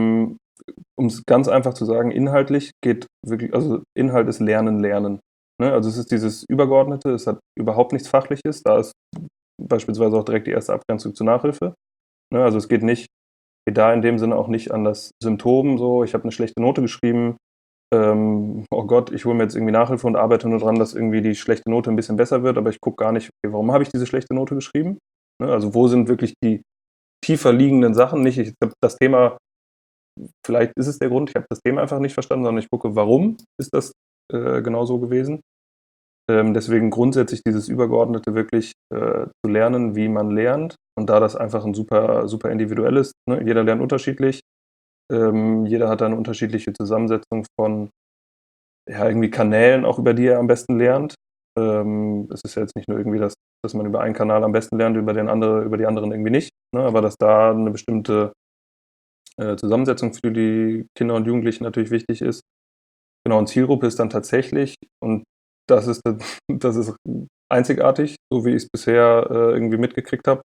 Um es ganz einfach zu sagen, inhaltlich geht wirklich, also Inhalt ist Lernen, Lernen. Ne? Also es ist dieses Übergeordnete, es hat überhaupt nichts Fachliches, da ist beispielsweise auch direkt die erste Abgrenzung zur Nachhilfe. Ne? Also es geht da in dem Sinne auch nicht an das Symptom, so, ich habe eine schlechte Note geschrieben, oh Gott, ich hole mir jetzt irgendwie Nachhilfe und arbeite nur dran, dass irgendwie die schlechte Note ein bisschen besser wird, aber ich gucke gar nicht, okay, warum habe ich diese schlechte Note geschrieben? Ne? Also wo sind wirklich die tiefer liegenden Sachen? Nicht, ich habe das Thema, vielleicht ist es der Grund, ich habe das Thema einfach nicht verstanden, sondern ich gucke, warum ist das genau so gewesen? Deswegen grundsätzlich dieses Übergeordnete wirklich zu lernen, wie man lernt. Und da das einfach ein super, super individuelles, ne? Jeder lernt unterschiedlich, jeder hat eine unterschiedliche Zusammensetzung von ja, irgendwie Kanälen, auch über die er am besten lernt. Es ist ja jetzt nicht nur irgendwie, dass man über einen Kanal am besten lernt, über die anderen irgendwie nicht, ne? Aber dass da eine bestimmte Zusammensetzung für die Kinder und Jugendlichen natürlich wichtig ist. Genau, und Zielgruppe ist dann tatsächlich, und das ist, das ist einzigartig, so wie ich es bisher irgendwie mitgekriegt habe,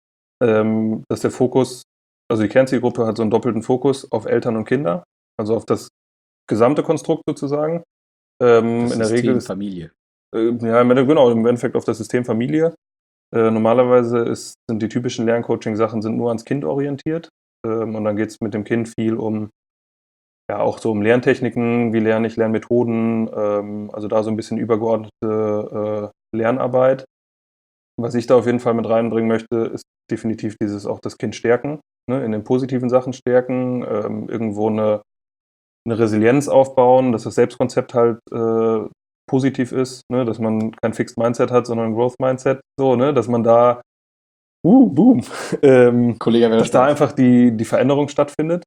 dass der Fokus, also die Kernzielgruppe hat so einen doppelten Fokus auf Eltern und Kinder, also auf das gesamte Konstrukt sozusagen. Das In der Regel System ist, Familie. ja, genau, im Endeffekt auf das System Familie. Normalerweise sind die typischen Lerncoaching-Sachen sind nur ans Kind orientiert. Und dann geht es mit dem Kind viel um ja, auch so um Lerntechniken, wie lerne ich, Lernmethoden, also da so ein bisschen übergeordnete Lernarbeit. Was ich da auf jeden Fall mit reinbringen möchte, ist definitiv dieses auch das Kind stärken, ne, in den positiven Sachen stärken, irgendwo eine Resilienz aufbauen, dass das Selbstkonzept halt positiv ist, ne, dass man kein Fixed Mindset hat, sondern ein Growth Mindset, so, ne, dass man da, boom, Kollege wäre dass da stolz. einfach die Veränderung stattfindet,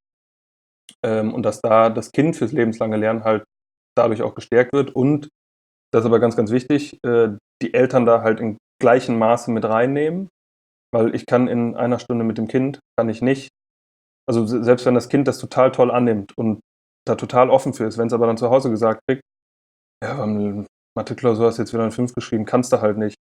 und dass da das Kind fürs lebenslange Lernen halt dadurch auch gestärkt wird und, das ist aber ganz, ganz wichtig, die Eltern da halt in gleichem Maße mit reinnehmen, weil ich kann in einer Stunde mit dem Kind, kann ich nicht, also selbst wenn das Kind das total toll annimmt und da total offen für ist, wenn es aber dann zu Hause gesagt kriegt, ja, Mathe-Klausur hast du jetzt wieder eine 5 geschrieben, kannst du halt nicht,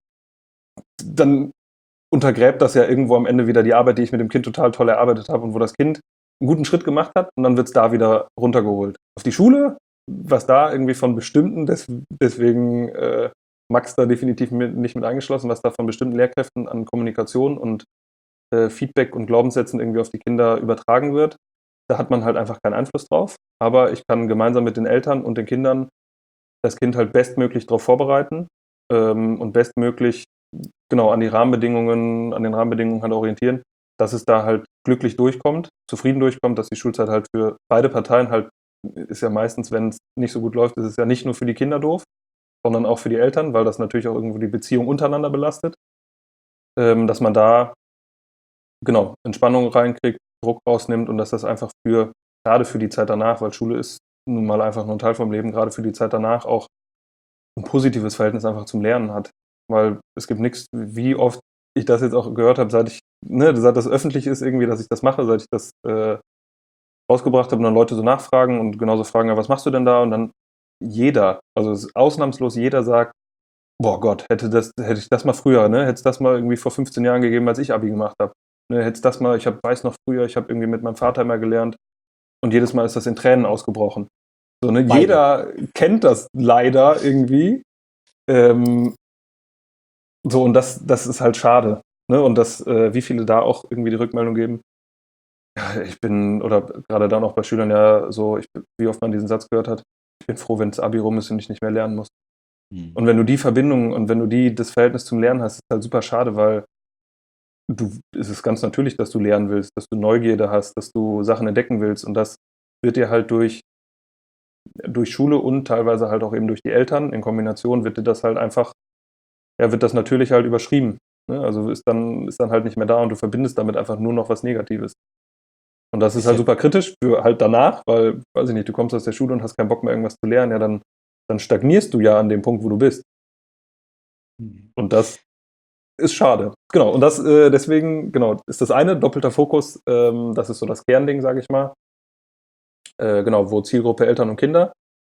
dann untergräbt das ja irgendwo am Ende wieder die Arbeit, die ich mit dem Kind total toll erarbeitet habe und wo das Kind einen guten Schritt gemacht hat und dann wird es da wieder runtergeholt. Auf die Schule, was da irgendwie von bestimmten, deswegen Max da definitiv nicht mit eingeschlossen, was da von bestimmten Lehrkräften an Kommunikation und Feedback und Glaubenssätzen irgendwie auf die Kinder übertragen wird, da hat man halt einfach keinen Einfluss drauf. Aber ich kann gemeinsam mit den Eltern und den Kindern das Kind halt bestmöglich darauf vorbereiten, und bestmöglich genau an den Rahmenbedingungen halt orientieren, dass es da halt glücklich durchkommt, zufrieden durchkommt, dass die Schulzeit halt für beide Parteien halt, ist ja meistens, wenn es nicht so gut läuft, ist es ja nicht nur für die Kinder doof, sondern auch für die Eltern, weil das natürlich auch irgendwo die Beziehung untereinander belastet, dass man da genau Entspannung reinkriegt, Druck rausnimmt und dass das einfach gerade für die Zeit danach, weil Schule ist nun mal einfach nur ein Teil vom Leben, gerade für die Zeit danach auch ein positives Verhältnis einfach zum Lernen hat. Weil es gibt nichts, wie oft ich das jetzt auch gehört habe, seit das öffentlich ist irgendwie, dass ich das mache, seit ich das rausgebracht habe und dann Leute so nachfragen und genauso fragen, ja, was machst du denn da? Und dann jeder, also ausnahmslos jeder sagt, boah Gott, hätte ich das mal früher, ne? Hätte es das mal irgendwie vor 15 Jahren gegeben, als ich Abi gemacht habe. Ne, hätte es das mal, weiß noch früher, ich habe irgendwie mit meinem Vater immer gelernt und jedes Mal ist das in Tränen ausgebrochen. So, ne? Beide. Jeder kennt das leider irgendwie. Ähm, so, und das ist halt schade. Ne? Und wie viele da auch irgendwie die Rückmeldung geben, ja, oder gerade dann auch bei Schülern ja so, wie oft man diesen Satz gehört hat, ich bin froh, wenn das Abi rum ist und ich nicht mehr lernen muss. Hm. Und wenn du die Verbindung und wenn du das Verhältnis zum Lernen hast, ist halt super schade, weil es ist ganz natürlich, dass du lernen willst, dass du Neugierde hast, dass du Sachen entdecken willst und das wird dir halt durch Schule und teilweise halt auch eben durch die Eltern in Kombination wird dir das halt einfach, ja, wird das natürlich halt überschrieben. Ne? Also ist dann halt nicht mehr da und du verbindest damit einfach nur noch was Negatives. Und das ist Ist halt ja, super kritisch für halt danach, weil, weiß ich nicht, du kommst aus der Schule und hast keinen Bock mehr irgendwas zu lernen, ja, dann stagnierst du ja an dem Punkt, wo du bist. hm. Und das ist schade. Genau, und deswegen, genau, ist das eine, doppelter Fokus, das ist so das Kernding, sage ich mal. Genau, wo Zielgruppe Eltern und Kinder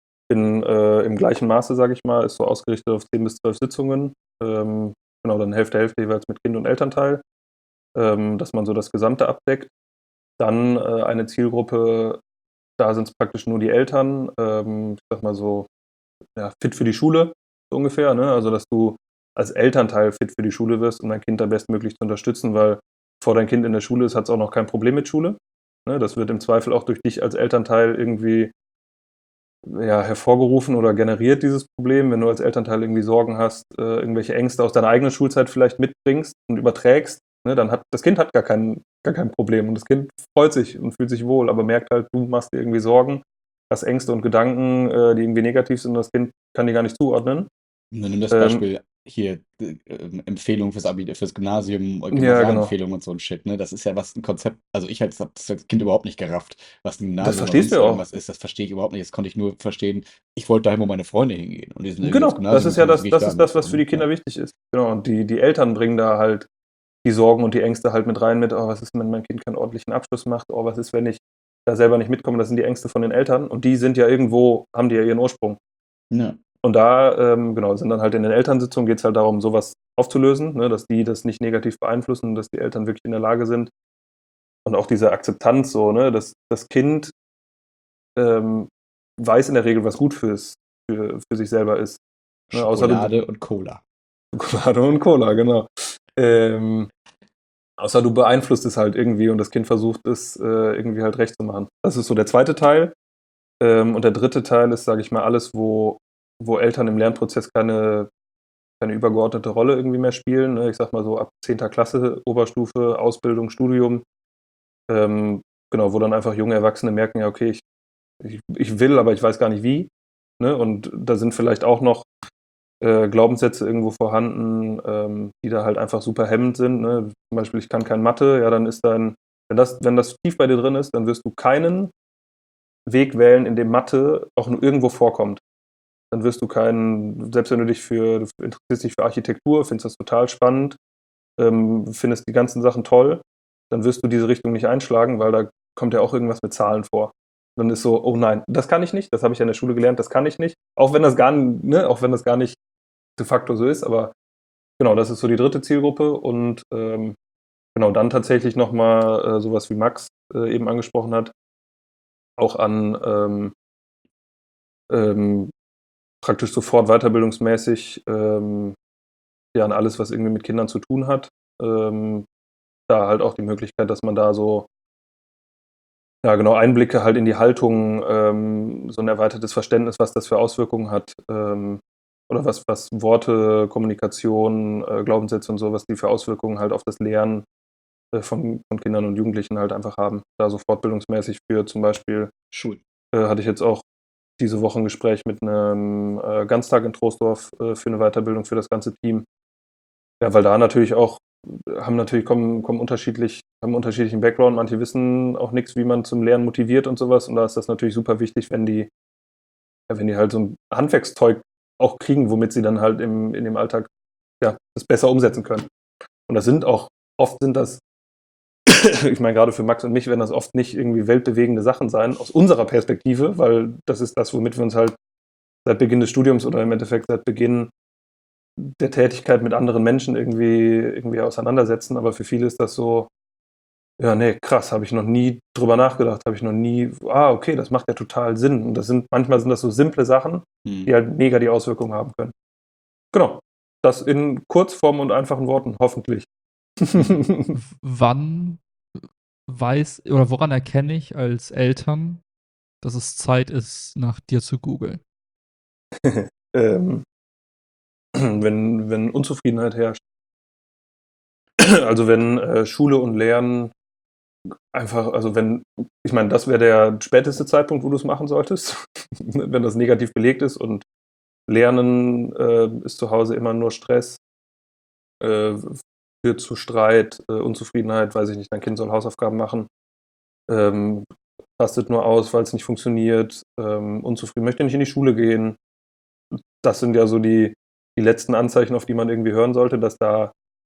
im gleichen Maße, sage ich mal, ist so ausgerichtet auf 10 bis 12 Sitzungen. Genau, dann Hälfte jeweils mit Kind und Elternteil, dass man so das Gesamte abdeckt. Dann eine Zielgruppe, da sind es praktisch nur die Eltern, ich sag mal so, ja, fit für die Schule, so ungefähr, ne? Also, dass du als Elternteil fit für die Schule wirst, um dein Kind da bestmöglich zu unterstützen, weil bevor dein Kind in der Schule ist, hat es auch noch kein Problem mit Schule. Ne? Das wird im Zweifel auch durch dich als Elternteil irgendwie, ja, hervorgerufen oder generiert, dieses Problem, wenn du als Elternteil irgendwie Sorgen hast, irgendwelche Ängste aus deiner eigenen Schulzeit vielleicht mitbringst und überträgst, ne, dann hat das Kind hat gar kein Problem und das Kind freut sich und fühlt sich wohl, aber merkt halt, du machst dir irgendwie Sorgen, hast Ängste und Gedanken, die irgendwie negativ sind und das Kind kann die gar nicht zuordnen. Nimm das Ähm, Beispiel hier, Empfehlung fürs Abi, fürs Gymnasium, ja, genau. Gymnasialempfehlung und so ein Shit, ne? Das ist ja was ein Konzept, also ich habe das als Kind überhaupt nicht gerafft, was ein Das Gymnasium oder verstehst du sonst ja auch. irgendwas ist, das verstehe ich überhaupt nicht. Das konnte ich nur verstehen, ich wollte dahin, wo meine Freunde hingehen und die sind irgendwie aufs Genau, das Gymnasium ist ja gekommen, also gehe ich das ist dahin, das, so, was für ne? die Ja. Kinder wichtig ist. Genau, und die Eltern bringen da halt die Sorgen und die Ängste halt mit rein mit, oh, was ist, wenn mein Kind keinen ordentlichen Abschluss macht, oh, was ist, wenn ich da selber nicht mitkomme, das sind die Ängste von den Eltern und die sind ja irgendwo, haben die ja ihren Ursprung. Ja. Und da, genau, sind dann halt in den Elternsitzungen geht es halt darum, sowas aufzulösen, ne, dass die das nicht negativ beeinflussen, dass die Eltern wirklich in der Lage sind und auch diese Akzeptanz so, ne, dass das Kind ähm, weiß in der Regel, was gut für sich selber ist. Ne, außer du Schokolade und Cola. Schokolade und Cola, genau. Ähm, außer du beeinflusst es halt irgendwie und das Kind versucht es irgendwie halt recht zu machen. Das ist so der zweite Teil. Und der dritte Teil ist, sage ich mal, alles, wo Eltern im Lernprozess keine übergeordnete Rolle irgendwie mehr spielen. Ne? Ich sag mal so ab 10. Klasse, Oberstufe, Ausbildung, Studium. Ähm, genau, wo dann einfach junge Erwachsene merken, ja, okay, ich will, aber ich weiß gar nicht wie. Ne? Und da sind vielleicht auch noch Glaubenssätze irgendwo vorhanden, die da halt einfach super hemmend sind. Ne? Zum Beispiel, ich kann kein Mathe, ja, dann ist wenn das tief bei dir drin ist, dann wirst du keinen Weg wählen, in dem Mathe auch nur irgendwo vorkommt. Dann wirst du selbst wenn du interessierst dich für Architektur, findest das total spannend, findest die ganzen Sachen toll, dann wirst du diese Richtung nicht einschlagen, weil da kommt ja auch irgendwas mit Zahlen vor. Dann ist so, oh nein, das kann ich nicht, das habe ich ja in der Schule gelernt, das kann ich nicht. Auch wenn das gar nicht de facto so ist, aber genau, das ist so die dritte Zielgruppe und genau, dann tatsächlich nochmal sowas wie Max eben angesprochen hat, auch an ähm, praktisch sofort weiterbildungsmäßig ja, an alles, was irgendwie mit Kindern zu tun hat. Da halt auch die Möglichkeit, dass man da so, ja genau, Einblicke halt in die Haltung, so ein erweitertes Verständnis, was das für Auswirkungen hat, oder was Worte, Kommunikation, Glaubenssätze und so, was die für Auswirkungen halt auf das Lernen von Kindern und Jugendlichen halt einfach haben. Da so fortbildungsmäßig für zum Beispiel, Schul. hatte ich jetzt auch diese Woche ein Gespräch mit einem Ganztag in Troisdorf für eine Weiterbildung für das ganze Team. Ja, weil da natürlich auch kommen haben unterschiedlichen Background. Manche wissen auch nichts, wie man zum Lernen motiviert und sowas. Und da ist das natürlich super wichtig, wenn die halt so ein Handwerkszeug auch kriegen, womit sie dann halt in dem Alltag ja, das besser umsetzen können. Und oft sind das, ich meine, gerade für Max und mich werden das oft nicht irgendwie weltbewegende Sachen sein, aus unserer Perspektive, weil das ist das, womit wir uns halt seit Beginn des Studiums oder im Endeffekt seit Beginn der Tätigkeit mit anderen Menschen irgendwie auseinandersetzen. Aber für viele ist das so, ja, nee, krass, habe ich noch nie drüber nachgedacht, habe ich noch nie, okay, das macht ja total Sinn. Und manchmal sind das so simple Sachen, die halt mega die Auswirkungen haben können. Genau. Das in Kurzform und einfachen Worten, hoffentlich. Wann weiß oder woran erkenne ich als Eltern, dass es Zeit ist, nach dir zu googeln? ähm, wenn Unzufriedenheit herrscht. Also wenn Schule und Lernen einfach, also ich meine, das wäre der späteste Zeitpunkt, wo du es machen solltest, wenn das negativ belegt ist und Lernen ist zu Hause immer nur Stress, führt zu Streit, Unzufriedenheit, weiß ich nicht, dein Kind soll Hausaufgaben machen, ähm, rastet nur aus, weil es nicht funktioniert, unzufrieden, möchte nicht in die Schule gehen. Das sind ja so die letzten Anzeichen, auf die man irgendwie hören sollte, dass da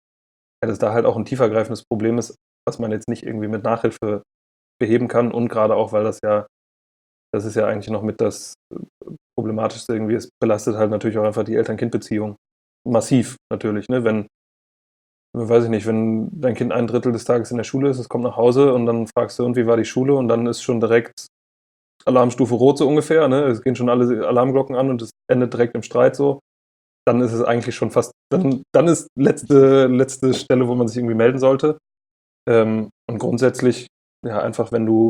halt auch ein tiefergreifendes Problem ist, was man jetzt nicht irgendwie mit Nachhilfe beheben kann und gerade auch, weil das ist ja eigentlich noch mit das Problematischste irgendwie, es belastet halt natürlich auch einfach die Eltern-Kind-Beziehung. Massiv natürlich, ne? Weiß ich nicht, wenn dein Kind ein Drittel des Tages in der Schule ist, es kommt nach Hause und dann fragst du, und wie war die Schule? Und dann ist schon direkt Alarmstufe rot so ungefähr, ne? Es gehen schon alle Alarmglocken an und es endet direkt im Streit so. Dann ist es eigentlich schon fast, dann ist letzte Stelle, wo man sich irgendwie melden sollte. Und grundsätzlich, ja, einfach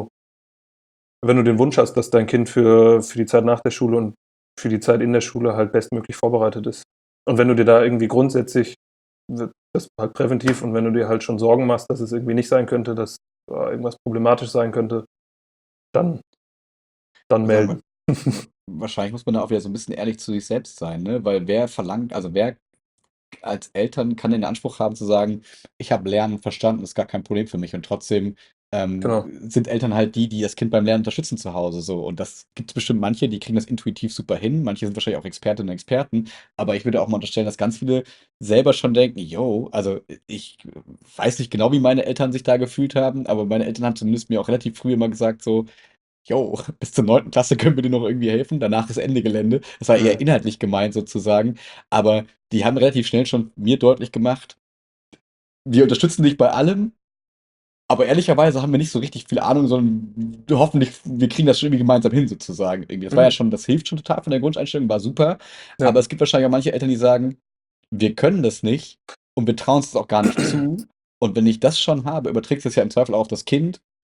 wenn du den Wunsch hast, dass dein Kind für die Zeit nach der Schule und für die Zeit in der Schule halt bestmöglich vorbereitet ist. Und wenn du dir da irgendwie grundsätzlich, das halt präventiv, und wenn du dir halt schon Sorgen machst, dass es irgendwie nicht sein könnte, dass irgendwas problematisch sein könnte, dann Also melden. wahrscheinlich muss man da auch wieder so ein bisschen ehrlich zu sich selbst sein, ne? Weil wer als Eltern kann den Anspruch haben zu sagen, ich habe Lernen verstanden, ist gar kein Problem für mich. Und trotzdem Genau. sind Eltern halt die das Kind beim Lernen unterstützen zu Hause. So. Und das gibt es bestimmt manche, die kriegen das intuitiv super hin. Manche sind wahrscheinlich auch Expertinnen und Experten. Aber ich würde auch mal unterstellen, dass ganz viele selber schon denken, yo, also ich weiß nicht genau, wie meine Eltern sich da gefühlt haben, aber meine Eltern haben zumindest mir auch relativ früh immer gesagt, so, jo, bis zur 9. Klasse können wir dir noch irgendwie helfen. Danach ist Ende Gelände. Das war eher inhaltlich gemeint sozusagen. Aber die haben relativ schnell schon mir deutlich gemacht, wir unterstützen dich bei allem, aber ehrlicherweise haben wir nicht so richtig viel Ahnung, sondern hoffentlich, wir kriegen das schon irgendwie gemeinsam hin sozusagen. Irgendwie. Das war ja schon, das hilft schon total von der Grundeinstellung, war super. Ja. Aber es gibt wahrscheinlich auch manche Eltern, die sagen, wir können das nicht und wir trauen es auch gar nicht zu. Und wenn ich das schon habe, überträgt es ja im Zweifel auch auf das Kind.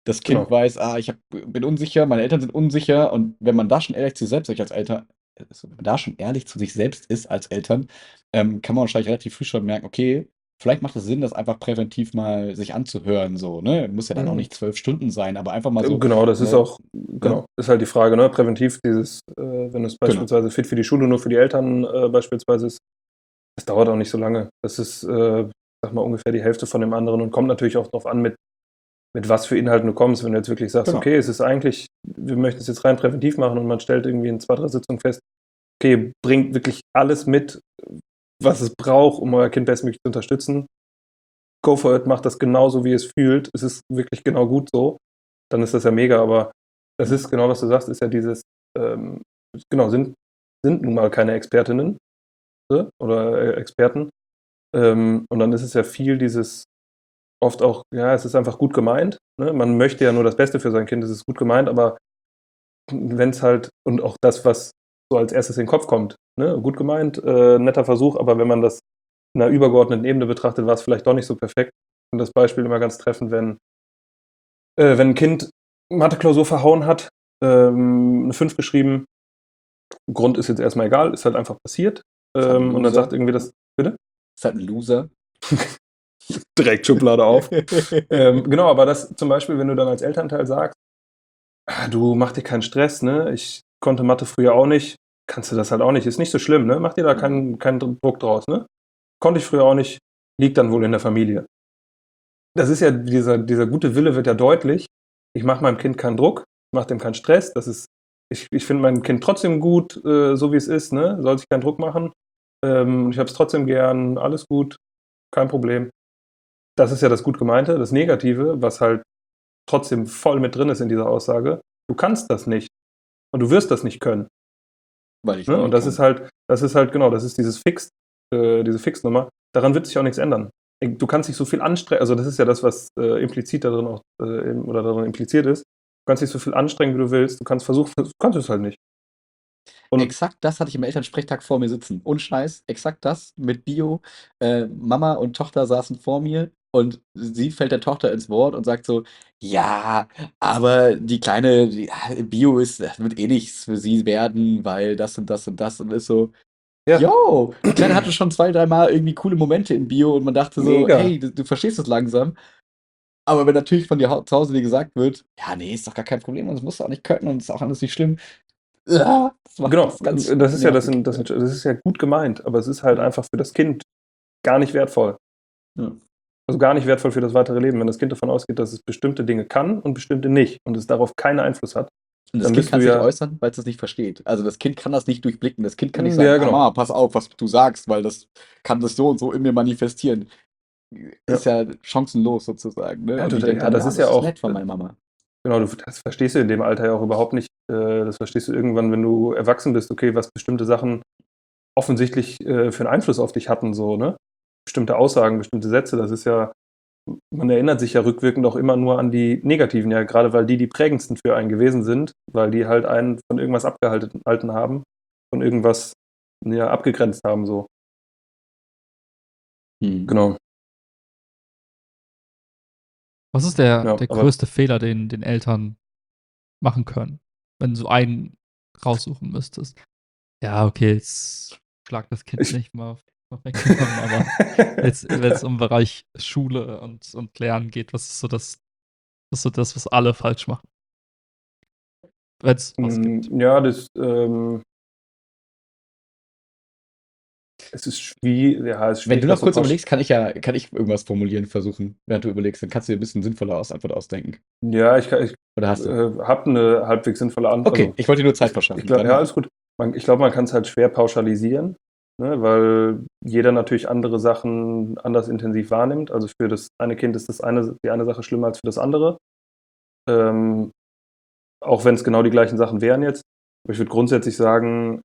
Das Kind Genau. weiß, bin unsicher, meine Eltern sind unsicher. Und wenn man da schon ehrlich zu sich selbst als Eltern, also wenn man da schon ehrlich zu sich selbst ist als Eltern, kann man wahrscheinlich relativ früh schon merken, okay, vielleicht macht es Sinn, das einfach präventiv mal sich anzuhören, so, ne? Muss ja dann auch Mhm. nicht 12 Stunden sein, aber einfach mal so, Genau, das ist ne, auch, ne? genau, ist halt die Frage, ne? Präventiv, wenn es Genau. beispielsweise fit für die Schule nur für die Eltern beispielsweise ist, das dauert auch nicht so lange. Das ist, sag mal, ungefähr die Hälfte von dem anderen und kommt natürlich auch darauf an, mit was für Inhalten du kommst. Wenn du jetzt wirklich sagst, Genau. okay, es ist eigentlich, wir möchten es jetzt rein präventiv machen und man stellt irgendwie in 2, 3 Sitzungen fest, okay, bringt wirklich alles mit, was es braucht, um euer Kind bestmöglich zu unterstützen. Go for it, macht das genauso, wie es fühlt. Es ist wirklich genau gut so. Dann ist das ja mega, aber das ist genau, was du sagst, ist ja dieses, ähm, genau, sind nun mal keine Expertinnen oder Experten. Und dann ist es ja viel dieses, oft auch, ja, es ist einfach gut gemeint. Ne? Man möchte ja nur das Beste für sein Kind, es ist gut gemeint, aber wenn es halt, und auch das, was so als erstes in den Kopf kommt, ne? Gut gemeint, netter Versuch, aber wenn man das in einer übergeordneten Ebene betrachtet, war es vielleicht doch nicht so perfekt. Und das Beispiel immer ganz treffend, wenn ein Kind Mathe-Klausur verhauen hat, eine 5 geschrieben, Grund ist jetzt erstmal egal, ist halt einfach passiert. Ist halt ein Und dann sagt Loser. irgendwie das, bitte? Ist halt ein Loser. Direkt Schublade auf. Genau, aber das zum Beispiel, wenn du dann als Elternteil sagst, du mach dir keinen Stress, ne? Ich konnte Mathe früher auch nicht, kannst du das halt auch nicht, ist nicht so schlimm, ne? Mach dir da keinen Druck draus, ne? Konnte ich früher auch nicht, liegt dann wohl in der Familie. Das ist ja, dieser gute Wille wird ja deutlich. Ich mache meinem Kind keinen Druck, ich mache dem keinen Stress. Ich finde mein Kind trotzdem gut, so wie es ist, ne? Soll sich keinen Druck machen. Ich habe es trotzdem gern, alles gut, kein Problem. Das ist ja das gut gemeinte. Das Negative, was halt trotzdem voll mit drin ist in dieser Aussage, du kannst das nicht und du wirst das nicht können. Weil ich Ne? auch Und nicht kann. das ist halt genau, das ist diese Fixnummer. Daran wird sich auch nichts ändern. Du kannst dich so viel anstrengen, also das ist ja das, was implizit darin auch oder darin impliziert ist. Du kannst dich so viel anstrengen, wie du willst. Du kannst versuchen, du kannst es halt nicht. Und Exakt das hatte ich im Elternsprechtag vor mir sitzen. Ohne Scheiß, exakt das mit Bio. Mama und Tochter saßen vor mir und sie fällt der Tochter ins Wort und sagt so: Ja, aber die Kleine, Bio das wird eh nichts für sie werden, weil das und das und das und ist so. ja, Yo, die Kleine hatte schon 2, 3 Mal irgendwie coole Momente in Bio und man dachte so, mega. hey, du verstehst es langsam. Aber wenn natürlich von dir zu Hause dir gesagt wird, ja, nee, ist doch gar kein Problem und das musst du auch nicht können und ist auch alles nicht schlimm. Das macht Genau, das ganz das ist ja nervig. das ist ja gut gemeint, aber es ist halt Ja. einfach für das Kind gar nicht wertvoll. Ja. Also gar nicht wertvoll für das weitere Leben. Wenn das Kind davon ausgeht, dass es bestimmte Dinge kann und bestimmte nicht und es darauf keinen Einfluss hat, Und das dann Kind bist kann du es nicht ja, äußern, weil es das nicht versteht. Also das Kind kann das nicht durchblicken. Das Kind kann nicht sagen, ja, genau. Mama, pass auf, was du sagst, weil das kann das so und so in mir manifestieren. Ist Ja, ja chancenlos sozusagen, ne? ja, Und die total, denkt ja, dann, das ja, ist ja das ist auch, nett von meiner Mama. genau, das verstehst du in dem Alter ja auch überhaupt nicht. Das verstehst du irgendwann, wenn du erwachsen bist, okay, was bestimmte Sachen offensichtlich für einen Einfluss auf dich hatten, so, ne? Bestimmte Aussagen, bestimmte Sätze, das ist ja, man erinnert sich ja rückwirkend auch immer nur an die negativen, ja, gerade weil die prägendsten für einen gewesen sind, weil die halt einen von irgendwas abgehalten haben, von irgendwas ja, abgegrenzt haben, so. Hm. Genau, Was ist der, ja, der aber größte Fehler, den Eltern machen können, wenn du so einen raussuchen müsstest? Ja, okay, jetzt schlag das Kind ich. nicht mal vorweggenommen, aber jetzt, wenn es um Bereich Schule und Lernen geht, was ist so das, was alle falsch machen, wenn es was gibt? Ja, es ist schwierig, ja, es ist Wenn schwierig, du das noch so kurz pauschal. überlegst, kann ich irgendwas formulieren versuchen, während du überlegst. Dann kannst du dir ein bisschen sinnvoller Antwort ausdenken. Ja, ich Oder hast du? habe eine halbwegs sinnvolle Antwort. Okay, Also, ich wollte dir nur Zeit ich verschaffen. glaube, Dann ja, alles gut. Ich glaube, man kann es halt schwer pauschalisieren, ne, weil jeder natürlich andere Sachen anders intensiv wahrnimmt. Also für das eine Kind ist die eine Sache schlimmer als für das andere. Ähm, auch wenn es genau die gleichen Sachen wären jetzt. Aber ich würde grundsätzlich sagen,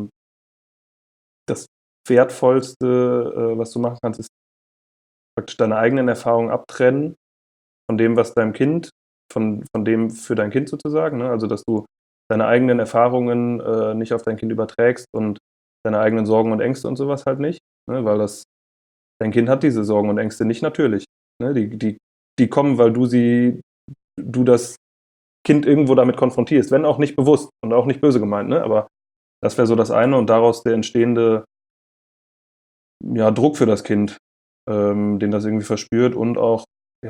das Wertvollste, was du machen kannst, ist praktisch deine eigenen Erfahrungen abtrennen von dem, was deinem Kind, von dem für dein Kind sozusagen. Ne? Also, dass du deine eigenen Erfahrungen nicht auf dein Kind überträgst und deine eigenen Sorgen und Ängste und sowas halt nicht. Ne? Weil dein Kind hat diese Sorgen und Ängste nicht natürlich. Ne? Die kommen, weil du sie du das Kind irgendwo damit konfrontierst, wenn auch nicht bewusst und auch nicht böse gemeint, ne? Aber das wäre so das eine und daraus der entstehende Druck für das Kind, den das irgendwie verspürt und auch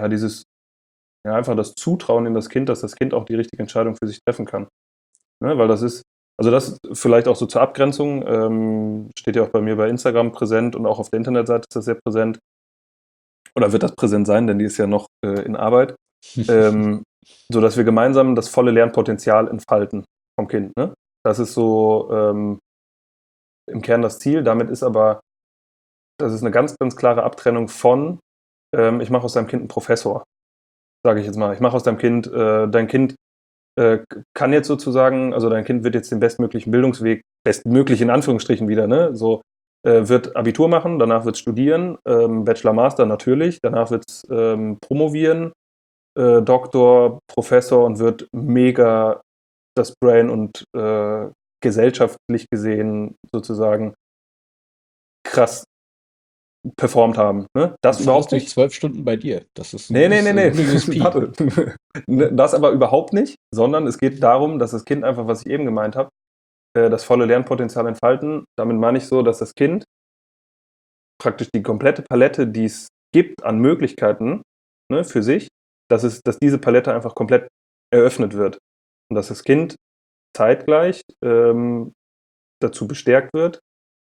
einfach das Zutrauen in das Kind, dass das Kind auch die richtige Entscheidung für sich treffen kann. Ne? Weil das vielleicht auch so zur Abgrenzung, steht ja auch bei mir bei Instagram präsent und auch auf der Internetseite ist das sehr präsent. Oder wird das präsent sein, denn die ist ja noch in Arbeit. So dass wir gemeinsam das volle Lernpotenzial entfalten vom Kind. Ne? Das ist so im Kern das Ziel. Damit ist aber, das ist eine ganz, ganz klare Abtrennung von, ich mache aus deinem Kind einen Professor, sage ich jetzt mal. Ich mache aus deinem Kind, dein Kind kann jetzt sozusagen, also dein Kind wird jetzt den bestmöglichen Bildungsweg, bestmöglich in Anführungsstrichen wieder, ne? So wird Abitur machen, danach wird es studieren, Bachelor, Master natürlich, danach wird es promovieren, Doktor, Professor und wird mega das Brain und gesellschaftlich gesehen sozusagen krass performt haben. Ne? Das überhaupt durch nicht. 12 Stunden bei dir. Das ist Nee. USP. Warte. Das aber überhaupt nicht, sondern es geht darum, dass das Kind einfach, was ich eben gemeint habe, das volle Lernpotenzial entfalten. Damit meine ich so, dass das Kind praktisch die komplette Palette, die es gibt an Möglichkeiten, ne, für sich, dass diese Palette einfach komplett eröffnet wird. Und dass das Kind zeitgleich dazu bestärkt wird,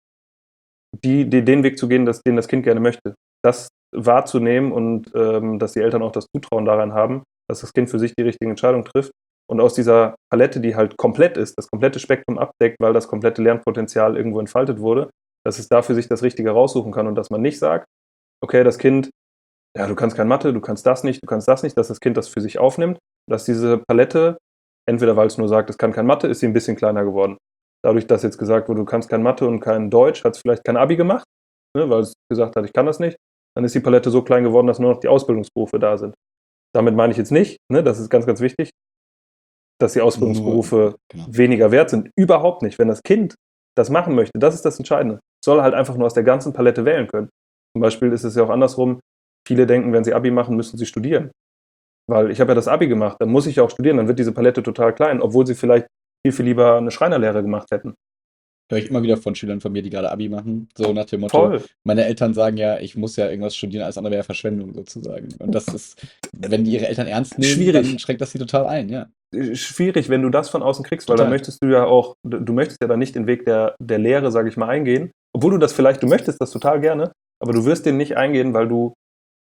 den Weg zu gehen, den das Kind gerne möchte. Das wahrzunehmen und dass die Eltern auch das Zutrauen daran haben, dass das Kind für sich die richtige Entscheidung trifft. Und aus dieser Palette, die halt komplett ist, das komplette Spektrum abdeckt, weil das komplette Lernpotenzial irgendwo entfaltet wurde, dass es da für sich das Richtige raussuchen kann und dass man nicht sagt, okay, das Kind, ja, du kannst kein Mathe, du kannst das nicht, dass das Kind das für sich aufnimmt, dass diese Palette, entweder weil es nur sagt, es kann kein Mathe, ist sie ein bisschen kleiner geworden. Dadurch, dass jetzt gesagt wurde, du kannst kein Mathe und kein Deutsch, hat es vielleicht kein Abi gemacht, ne, weil es gesagt hat, ich kann das nicht, dann ist die Palette so klein geworden, dass nur noch die Ausbildungsberufe da sind. Damit meine ich jetzt nicht, ne, das ist ganz, ganz wichtig, dass die Ausbildungsberufe weniger wert sind. Überhaupt nicht. Wenn das Kind das machen möchte, das ist das Entscheidende. Soll halt einfach nur aus der ganzen Palette wählen können. Zum Beispiel ist es ja auch andersrum, viele denken, wenn sie Abi machen, müssen sie studieren. Weil ich habe ja das Abi gemacht, dann muss ich ja auch studieren, dann wird diese Palette total klein, obwohl sie vielleicht viel, viel lieber eine Schreinerlehre gemacht hätten. Höre ich immer wieder von Schülern von mir, die gerade Abi machen, so nach dem Motto, Voll. meine Eltern sagen ja, ich muss ja irgendwas studieren, alles andere wäre Verschwendung sozusagen. Und das ist, wenn die ihre Eltern ernst nehmen, Schwierig. dann schränkt das sie total ein, ja. Schwierig, wenn du das von außen kriegst, weil dann möchtest du ja auch, du möchtest ja dann nicht den Weg der Lehre, sage ich mal, eingehen, obwohl du möchtest das total gerne, aber du wirst den nicht eingehen, weil du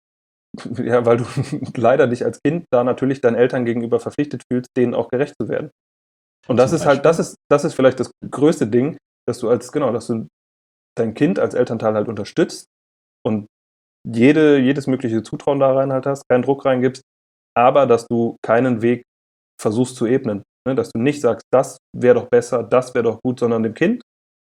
leider dich als Kind da natürlich deinen Eltern gegenüber verpflichtet fühlst, denen auch gerecht zu werden. Und das ist halt, das ist vielleicht das größte Ding, dass du dein Kind als Elternteil halt unterstützt und jedes mögliche Zutrauen da rein halt hast, keinen Druck reingibst, aber dass du keinen Weg versuchst zu ebnen. Ne? Dass du nicht sagst, das wäre doch besser, das wäre doch gut, sondern dem Kind,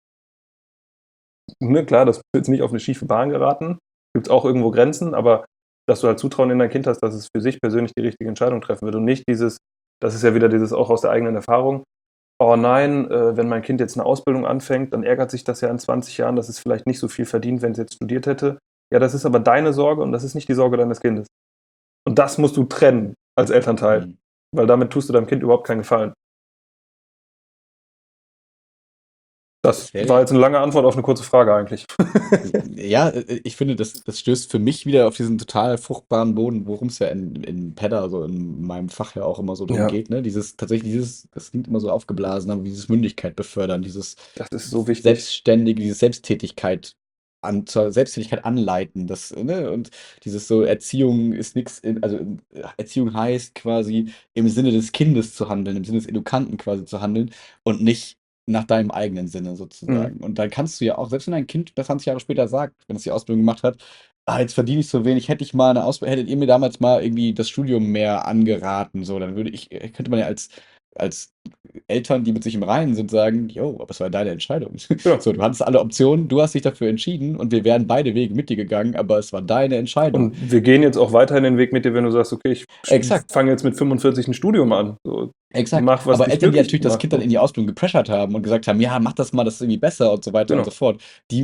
ne, klar, das wird jetzt nicht auf eine schiefe Bahn geraten, gibt es auch irgendwo Grenzen, aber dass du halt Zutrauen in dein Kind hast, dass es für sich persönlich die richtige Entscheidung treffen wird und nicht das ist ja wieder dieses auch aus der eigenen Erfahrung, oh nein, wenn mein Kind jetzt eine Ausbildung anfängt, dann ärgert sich das ja in 20 Jahren, dass es vielleicht nicht so viel verdient, wenn es jetzt studiert hätte. Ja, das ist aber deine Sorge und das ist nicht die Sorge deines Kindes. Und das musst du trennen als Elternteil, weil damit tust du deinem Kind überhaupt keinen Gefallen. Das war jetzt eine lange Antwort auf eine kurze Frage eigentlich. Ja, ich finde, das stößt für mich wieder auf diesen total fruchtbaren Boden, worum es ja in Pedda, also in meinem Fach ja auch immer so drum geht, ne? Das klingt immer so aufgeblasen, aber dieses Mündigkeit befördern, das ist so wichtig. Selbstständige, diese Selbsttätigkeit zur Selbstständigkeit anleiten, ne? Und dieses so, Erziehung ist nichts, also Erziehung heißt quasi im Sinne des Kindes zu handeln, im Sinne des Edukanten quasi zu handeln und nicht nach deinem eigenen Sinne sozusagen. Und dann kannst du ja auch, selbst wenn dein Kind 20 Jahre später sagt, wenn es die Ausbildung gemacht hat, jetzt verdiene ich so wenig, hättet ihr mir damals mal irgendwie das Studium mehr angeraten, so, dann könnte man ja als Eltern, die mit sich im Reinen sind, sagen, jo, aber es war deine Entscheidung. Ja. So, du hattest alle Optionen, du hast dich dafür entschieden und wir wären beide Wege mit dir gegangen, aber es war deine Entscheidung. Und wir gehen jetzt auch weiterhin den Weg mit dir, wenn du sagst, okay, ich fange jetzt mit 45 ein Studium an. So, exakt. Mach, was aber Eltern, die natürlich das macht, Kind dann in die Ausbildung gepressured haben und gesagt haben, ja, mach das mal, das ist irgendwie besser und so weiter und so fort, die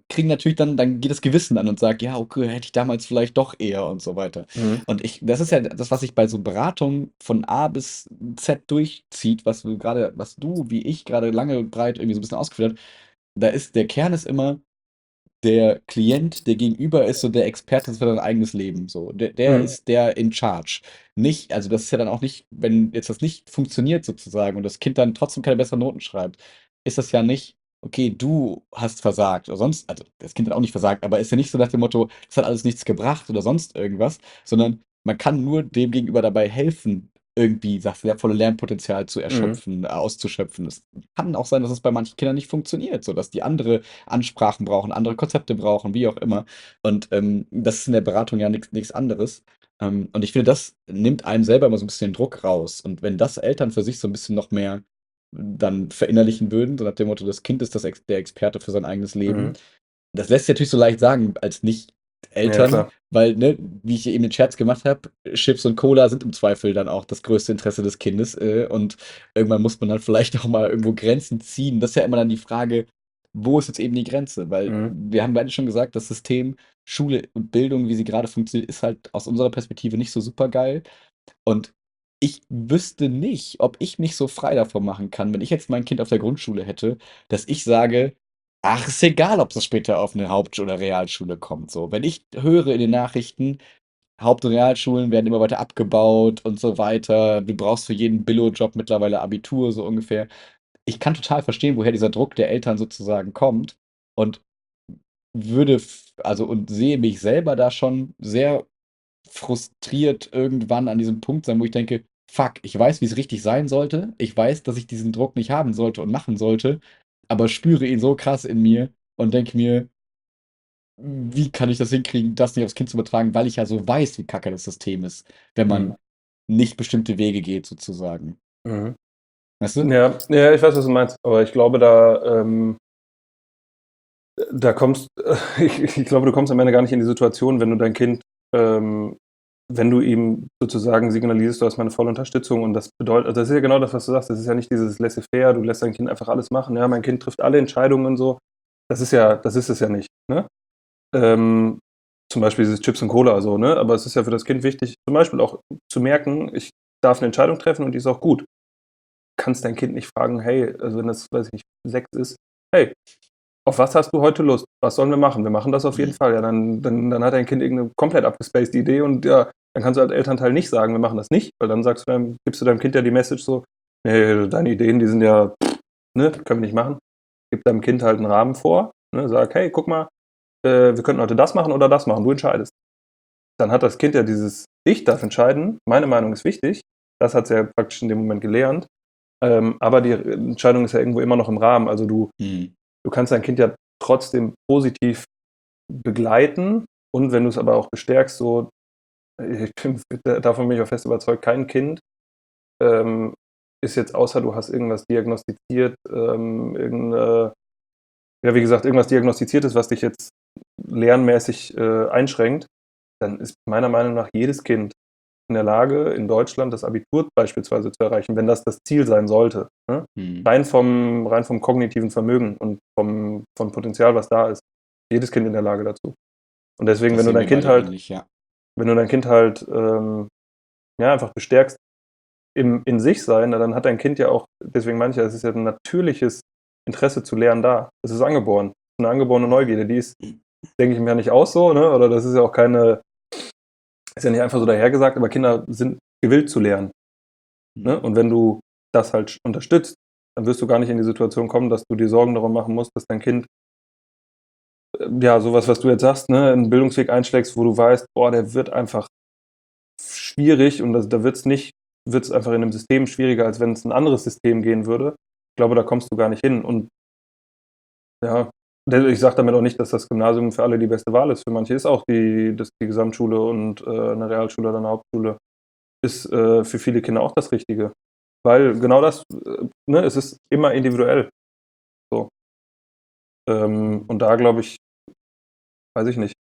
kriegen natürlich dann geht das Gewissen an und sagt, ja, okay, hätte ich damals vielleicht doch eher und so weiter. Mhm. Und das ist ja das, was sich bei so Beratungen von A bis Z durchzieht, was du, wie ich gerade lange und breit irgendwie so ein bisschen ausgeführt hast. Der Kern ist immer, der Klient, der Gegenüber ist so der Experte für sein eigenes Leben. So. Der Mhm. ist der in charge. Nicht, also das ist ja dann auch nicht, wenn jetzt das nicht funktioniert sozusagen und das Kind dann trotzdem keine besseren Noten schreibt, ist das ja nicht, okay, du hast versagt oder sonst, also das Kind hat auch nicht versagt, aber ist ja nicht so nach dem Motto, das hat alles nichts gebracht oder sonst irgendwas, sondern man kann nur dem Gegenüber dabei helfen, irgendwie das wertvolle Lernpotenzial zu Mhm. erschöpfen, auszuschöpfen. Es kann auch sein, dass es bei manchen Kindern nicht funktioniert, so dass die andere Ansprachen brauchen, andere Konzepte brauchen, wie auch immer. Und das ist in der Beratung ja nichts anderes. Und ich finde, das nimmt einem selber immer so ein bisschen Druck raus. Und wenn das Eltern für sich so ein bisschen noch mehr dann verinnerlichen würden, so nach dem Motto, das Kind ist der Experte für sein eigenes Leben, Mhm. das lässt sich natürlich so leicht sagen als Ja, Nicht-Eltern, klar. weil, ne, wie ich eben den Scherz gemacht habe, Chips und Cola sind im Zweifel dann auch das größte Interesse des Kindes. Und irgendwann muss man dann vielleicht auch mal irgendwo Grenzen ziehen. Das ist ja immer dann die Frage, wo ist jetzt eben die Grenze? Weil Mhm. wir haben beide schon gesagt, das System Schule und Bildung, wie sie gerade funktioniert, ist halt aus unserer Perspektive nicht so super geil. Und ich wüsste nicht, ob ich mich so frei davon machen kann, wenn ich jetzt mein Kind auf der Grundschule hätte, dass ich sage, ach, ist egal, ob es später auf eine Haupt- oder Realschule kommt. So, wenn ich höre in den Nachrichten, Haupt- und Realschulen werden immer weiter abgebaut und so weiter. Du brauchst für jeden Billo-Job mittlerweile Abitur, so ungefähr. Ich kann total verstehen, woher dieser Druck der Eltern sozusagen kommt und und sehe mich selber da schon sehr frustriert irgendwann an diesem Punkt sein, wo ich denke, fuck, ich weiß, wie es richtig sein sollte. Ich weiß, dass ich diesen Druck nicht haben sollte und machen sollte, aber spüre ihn so krass in mir und denke mir, wie kann ich das hinkriegen, das nicht aufs Kind zu übertragen, weil ich ja so weiß, wie kacke das System ist, wenn Mhm. man nicht bestimmte Wege geht, sozusagen. Mhm. Weißt du? Ja, ja, ich weiß, was du meinst, aber ich glaube, da kommst, ich glaube, du kommst am Ende gar nicht in die Situation, wenn du dein Kind, wenn du ihm sozusagen signalisierst, du hast meine volle Unterstützung und das bedeutet, also das ist ja genau das, was du sagst, das ist ja nicht dieses Laissez-faire, du lässt dein Kind einfach alles machen, ja, mein Kind trifft alle Entscheidungen und so, das ist es ja nicht, ne? Ähm, Zum Beispiel dieses Chips und Cola so, ne? Aber es ist ja für das Kind wichtig, zum Beispiel auch zu merken, ich darf eine Entscheidung treffen und die ist auch gut. Kannst dein Kind nicht fragen, hey, also wenn das, weiß ich nicht, 6 ist, hey, auf was hast du heute Lust? Was sollen wir machen? Wir machen das auf jeden Mhm. Fall. Ja, dann hat dein Kind irgendeine komplett abgespaced Idee und ja, dann kannst du als Elternteil nicht sagen, wir machen das nicht, weil dann gibst du deinem Kind ja die Message so, nee, deine Ideen, die sind ja, ne, können wir nicht machen. Gib deinem Kind halt einen Rahmen vor, ne, sag, hey, guck mal, wir könnten heute das machen oder das machen, du entscheidest. Dann hat das Kind ja dieses, ich darf entscheiden, meine Meinung ist wichtig, das hat es ja praktisch in dem Moment gelernt, aber die Entscheidung ist ja irgendwo immer noch im Rahmen. Also Mhm. du kannst dein Kind ja trotzdem positiv begleiten und wenn du es aber auch bestärkst, so, davon bin ich auch fest überzeugt, kein Kind ähm, ist jetzt, außer du hast irgendwas diagnostiziert, ja, wie gesagt, irgendwas diagnostiziertes, was dich jetzt lernmäßig einschränkt, dann ist meiner Meinung nach jedes Kind in der Lage, in Deutschland das Abitur beispielsweise zu erreichen, wenn das das Ziel sein sollte. Ne? Mhm. Rein vom kognitiven Vermögen und vom Potenzial, was da ist. Jedes Kind in der Lage dazu. Und deswegen, Das sehen wir beide ähnlich, ja. wenn du dein Kind halt ja, einfach bestärkst in sich sein, dann hat dein Kind ja auch, deswegen meine ich ja, es ist ja ein natürliches Interesse zu lernen da. Es ist angeboren. Eine angeborene Neugierde, die ist, denke ich mir, ja nicht aus so, ne? Oder das ist ja auch keine, ist ja nicht einfach so dahergesagt, aber Kinder sind gewillt zu lernen. Ne? Mhm. Und wenn du das halt unterstützt, dann wirst du gar nicht in die Situation kommen, dass du dir Sorgen darum machen musst, dass dein Kind, ja, sowas, was du jetzt sagst, ne, einen Bildungsweg einschlägst, wo du weißt, boah, der wird einfach schwierig und da wird es einfach in einem System schwieriger, als wenn es ein anderes System gehen würde. Ich glaube, da kommst du gar nicht hin. Und ja, ich sage damit auch nicht, dass das Gymnasium für alle die beste Wahl ist. Für manche ist auch die Gesamtschule und eine Realschule oder eine Hauptschule ist für viele Kinder auch das Richtige. Weil genau das, ne, es ist immer individuell. So. Und da glaube ich, weiß ich nicht.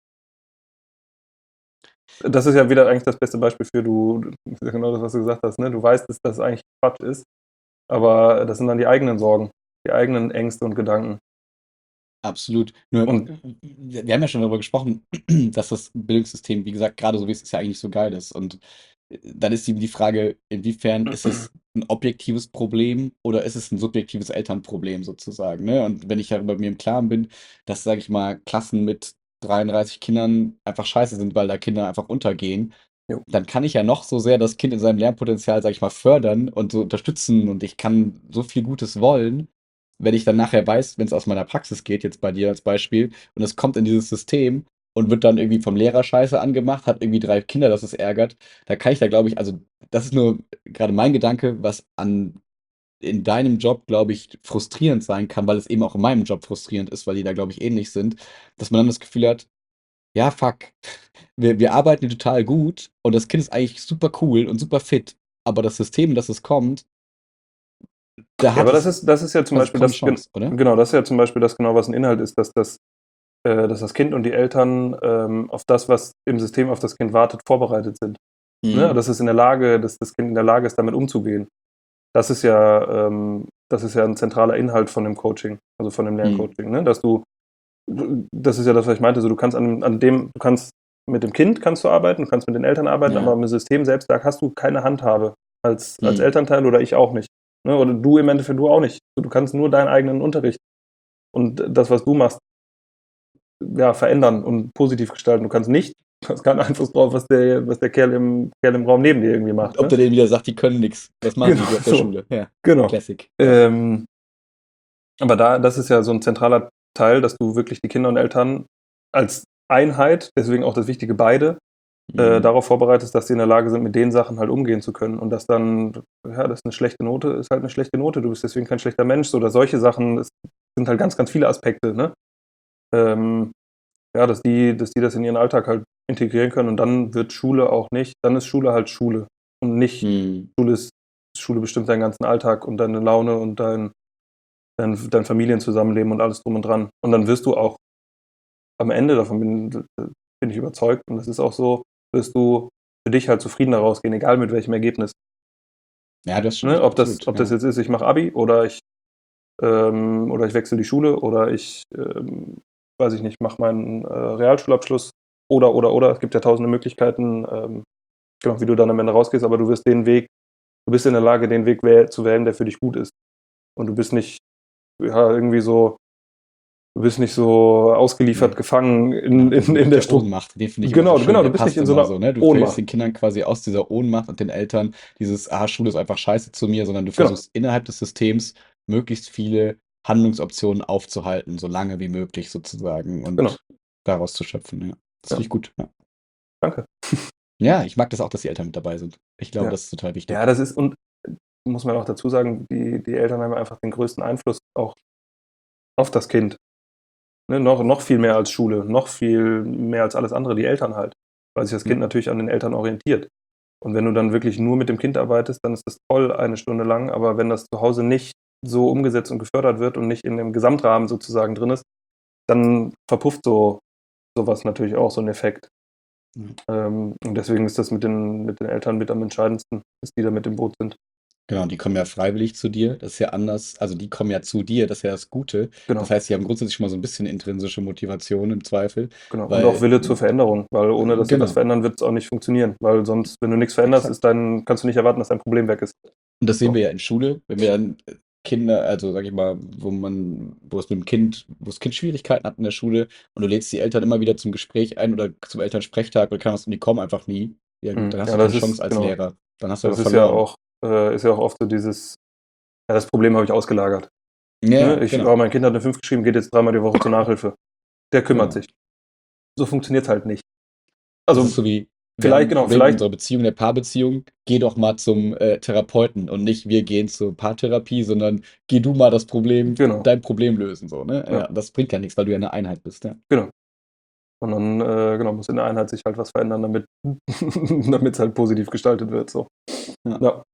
Das ist ja wieder eigentlich das beste Beispiel für genau das, was du gesagt hast, ne? Du weißt, dass das eigentlich Quatsch ist, aber das sind dann die eigenen Sorgen, die eigenen Ängste und Gedanken. Absolut. Nur, Und wir haben ja schon darüber gesprochen, dass das Bildungssystem, wie gesagt, gerade so wie es ist, ja eigentlich so geil ist. Und dann ist die Frage, inwiefern ist es ein objektives Problem oder ist es ein subjektives Elternproblem sozusagen, ne? Und wenn ich ja bei mir im Klaren bin, dass, sage ich mal, Klassen mit 33 Kindern einfach scheiße sind, weil da Kinder einfach untergehen, jo. dann kann ich ja noch so sehr das Kind in seinem Lernpotenzial, sage ich mal, fördern und so unterstützen und ich kann so viel Gutes wollen, wenn ich dann nachher weiß, wenn es aus meiner Praxis geht, jetzt bei dir als Beispiel, und es kommt in dieses System und wird dann irgendwie vom Lehrer scheiße angemacht, hat irgendwie 3 Kinder, das es ärgert, da kann ich da, glaube ich, also das ist nur gerade mein Gedanke, was an in deinem Job, glaube ich, frustrierend sein kann, weil es eben auch in meinem Job frustrierend ist, weil die da, glaube ich, ähnlich sind, dass man dann das Gefühl hat, ja, fuck, wir arbeiten total gut und das Kind ist eigentlich super cool und super fit, aber das System, in das es kommt, da Ja, hat aber es das ist ja zum quasi Beispiel kaum eine das, Chance, oder? genau, das ist ja zum Beispiel das genau, was ein Inhalt ist, dass das Kind und die Eltern auf das, was im System auf das Kind wartet, vorbereitet sind. Ne? Mhm. Dass es in der Lage, dass das Kind in der Lage ist, damit umzugehen. Das ist ja ein zentraler Inhalt von dem Coaching, also von dem Mhm. Lerncoaching, ne? Das ist ja das, was ich meinte, so du kannst du kannst mit dem Kind kannst du arbeiten, du kannst mit den Eltern arbeiten, aber Ja. im System selbst, da hast du keine Handhabe als Mhm. Elternteil oder ich auch nicht. Ne? Oder du im Endeffekt du auch nicht. Du kannst nur deinen eigenen Unterricht und das, was du machst, ja, verändern und positiv gestalten. Du hast keinen Einfluss drauf, was der Kerl im Raum neben dir irgendwie macht. Ob Ne? der denen wieder sagt, die können nix. Was machen Genau, die auf der so. Schule? Ja, Genau. Classic. Ja. Ähm, aber das ist ja so ein zentraler Teil, dass du wirklich die Kinder und Eltern als Einheit, deswegen auch das Wichtige beide, Mhm. darauf vorbereitest, dass sie in der Lage sind, mit den Sachen halt umgehen zu können. Und dass dann, ja, das ist eine schlechte Note, ist halt eine schlechte Note. Du bist deswegen kein schlechter Mensch. Oder solche Sachen, es sind halt ganz, ganz viele Aspekte, ne? Ähm, ja, dass die das in ihren Alltag halt integrieren können und dann wird Schule auch nicht, dann ist Schule halt Schule und nicht Mhm. Schule ist Schule bestimmt deinen ganzen Alltag und deine Laune und dein Familienzusammenleben und alles drum und dran. Und dann wirst du auch am Ende, davon bin ich überzeugt und das ist auch so, wirst du für dich halt zufrieden daraus gehen, egal mit welchem Ergebnis. Ja, du hast schon Ne? recht, absolut. Ob das Ja. jetzt ist, ich mache Abi oder ich wechsle die Schule oder ich, weiß ich nicht, mache meinen Realschulabschluss oder. Es gibt ja tausende Möglichkeiten, genau, wie du dann am Ende rausgehst, aber du bist in der Lage, den Weg zu wählen, der für dich gut ist. Und du bist nicht, ja, irgendwie so, du bist nicht so ausgeliefert, Nee, gefangen genau, diesen in Begriff der der Struktur. Ohnmacht, den finde ich immer so Genau, schön. genau, Der du bist nicht passt in so immer einer so, ne? Du hilfst Ohnmacht. den Kindern quasi aus dieser Ohnmacht und den Eltern dieses, ah, Schule ist einfach scheiße zu mir, sondern du Genau, versuchst innerhalb des Systems möglichst viele Handlungsoptionen aufzuhalten, so lange wie möglich sozusagen genau. und daraus zu schöpfen, ja. Das finde Ja, ich gut, ja. danke. Ja, ich mag das auch, dass die Eltern mit dabei sind. Ich glaube, Ja. das ist total Ja, wichtig. das ist, und muss man auch dazu sagen, die Eltern haben einfach den größten Einfluss auch auf das Kind. Ne? Noch viel mehr als Schule, noch viel mehr als alles andere, die Eltern halt. Weil sich das Ja, Kind natürlich an den Eltern orientiert. Und wenn du dann wirklich nur mit dem Kind arbeitest, dann ist das toll eine Stunde lang. Aber wenn das zu Hause nicht so umgesetzt und gefördert wird und nicht in dem Gesamtrahmen sozusagen drin ist, dann verpufft sowas natürlich auch, so ein Effekt. ja. Und deswegen ist das mit den Eltern mit am entscheidendsten, dass die da mit im Boot sind. Genau, die kommen ja freiwillig zu dir. Das ist ja anders. Also die kommen ja zu dir, das ist ja das Gute. Das Genau, heißt, sie haben grundsätzlich schon mal so ein bisschen intrinsische Motivation im Zweifel, genau. Und auch weil, Wille zur Veränderung, weil ohne dass sie was genau, verändern, wird es auch nicht funktionieren. Weil sonst, wenn du nichts veränderst, exakt. kannst du nicht erwarten, dass dein Problem weg ist. Und das sehen So. wir ja in Schule, wenn wir dann Kinder, also sag ich mal, wo es mit dem Kind, wo das Kind Schwierigkeiten hat in der Schule und du lädst die Eltern immer wieder zum Gespräch ein oder zum Elternsprechtag oder kann was und die kommen einfach nie. Ja gut, Mhm. dann hast Ja, du keine Chance als genau. Lehrer. Dann hast du aber Das verloren. ist ja auch oft so dieses, ja, das Problem habe ich ausgelagert. Ja, Ne? genau, Mein Kind hat eine 5 geschrieben, geht jetzt dreimal die Woche zur Nachhilfe. Der kümmert genau. sich. So funktioniert es halt nicht. Das ist Also so wie, wir haben vielleicht, ein genau, Problem in vielleicht, unserer Beziehung, der Paarbeziehung, geh doch mal zum Therapeuten und nicht wir gehen zur Paartherapie, sondern geh du mal genau, dein Problem lösen, so, ne? ja, Ja, das bringt ja nichts, weil du ja eine Einheit bist, ja. genau. Und dann, genau, muss in der Einheit sich halt was verändern, damit es halt positiv gestaltet wird. So. Ja. Ja.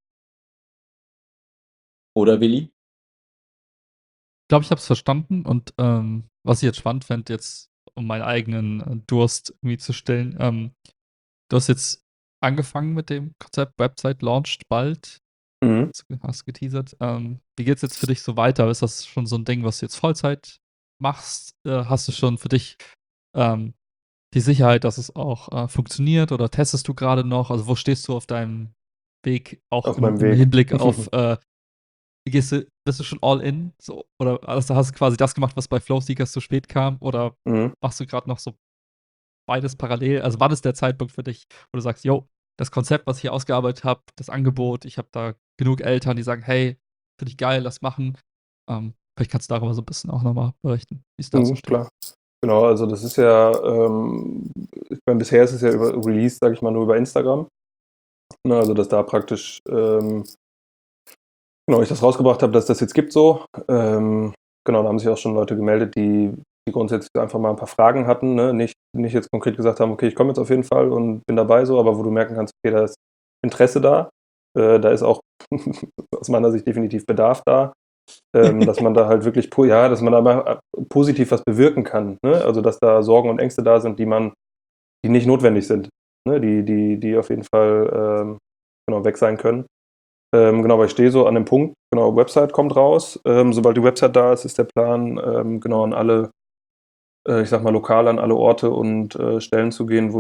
Oder Willi? Ich glaube, ich habe es verstanden und was ich jetzt spannend fände, jetzt um meinen eigenen Durst irgendwie zu stillen, du hast jetzt angefangen mit dem Konzept, Website launcht bald, Mhm. hast geteasert. Wie geht's jetzt für dich so weiter? Ist das schon so ein Ding, was du jetzt Vollzeit machst, hast du schon für dich ähm, die Sicherheit, dass es auch funktioniert oder testest du gerade noch? Also wo stehst du auf deinem Weg, auch Auf meinem im Weg. Hinblick auf, bist du schon all in? So, oder also hast du quasi das gemacht, was bei Flowseekers zu spät kam? Oder Mhm. machst du gerade noch so beides parallel? Also wann ist der Zeitpunkt für dich, wo du sagst, yo, das Konzept, was ich hier ausgearbeitet habe, das Angebot, ich habe da genug Eltern, die sagen, hey, finde ich geil, lass machen. Vielleicht kannst du darüber so ein bisschen auch nochmal berichten, wie es dazu steht. Klar. Genau, also das ist ja, ich meine, bisher ist es ja über Release, sage ich mal, nur über Instagram. Ne, also dass da praktisch, genau, ich das rausgebracht habe, dass das jetzt gibt so. Genau, da haben sich auch schon Leute gemeldet, die grundsätzlich einfach mal ein paar Fragen hatten, ne? Nicht jetzt konkret gesagt haben, okay, ich komme jetzt auf jeden Fall und bin dabei so, aber wo du merken kannst, okay, da ist Interesse da. Da ist auch aus meiner Sicht definitiv Bedarf da. Dass man da halt wirklich, dass man da mal positiv was bewirken kann. Ne? Also dass da Sorgen und Ängste da sind, die nicht notwendig sind, ne? Die auf jeden Fall genau weg sein können. Genau, aber ich stehe so an dem Punkt, genau, Website kommt raus. Sobald die Website da ist, ist der Plan, genau an alle, ich sag mal, lokal an alle Orte und Stellen zu gehen,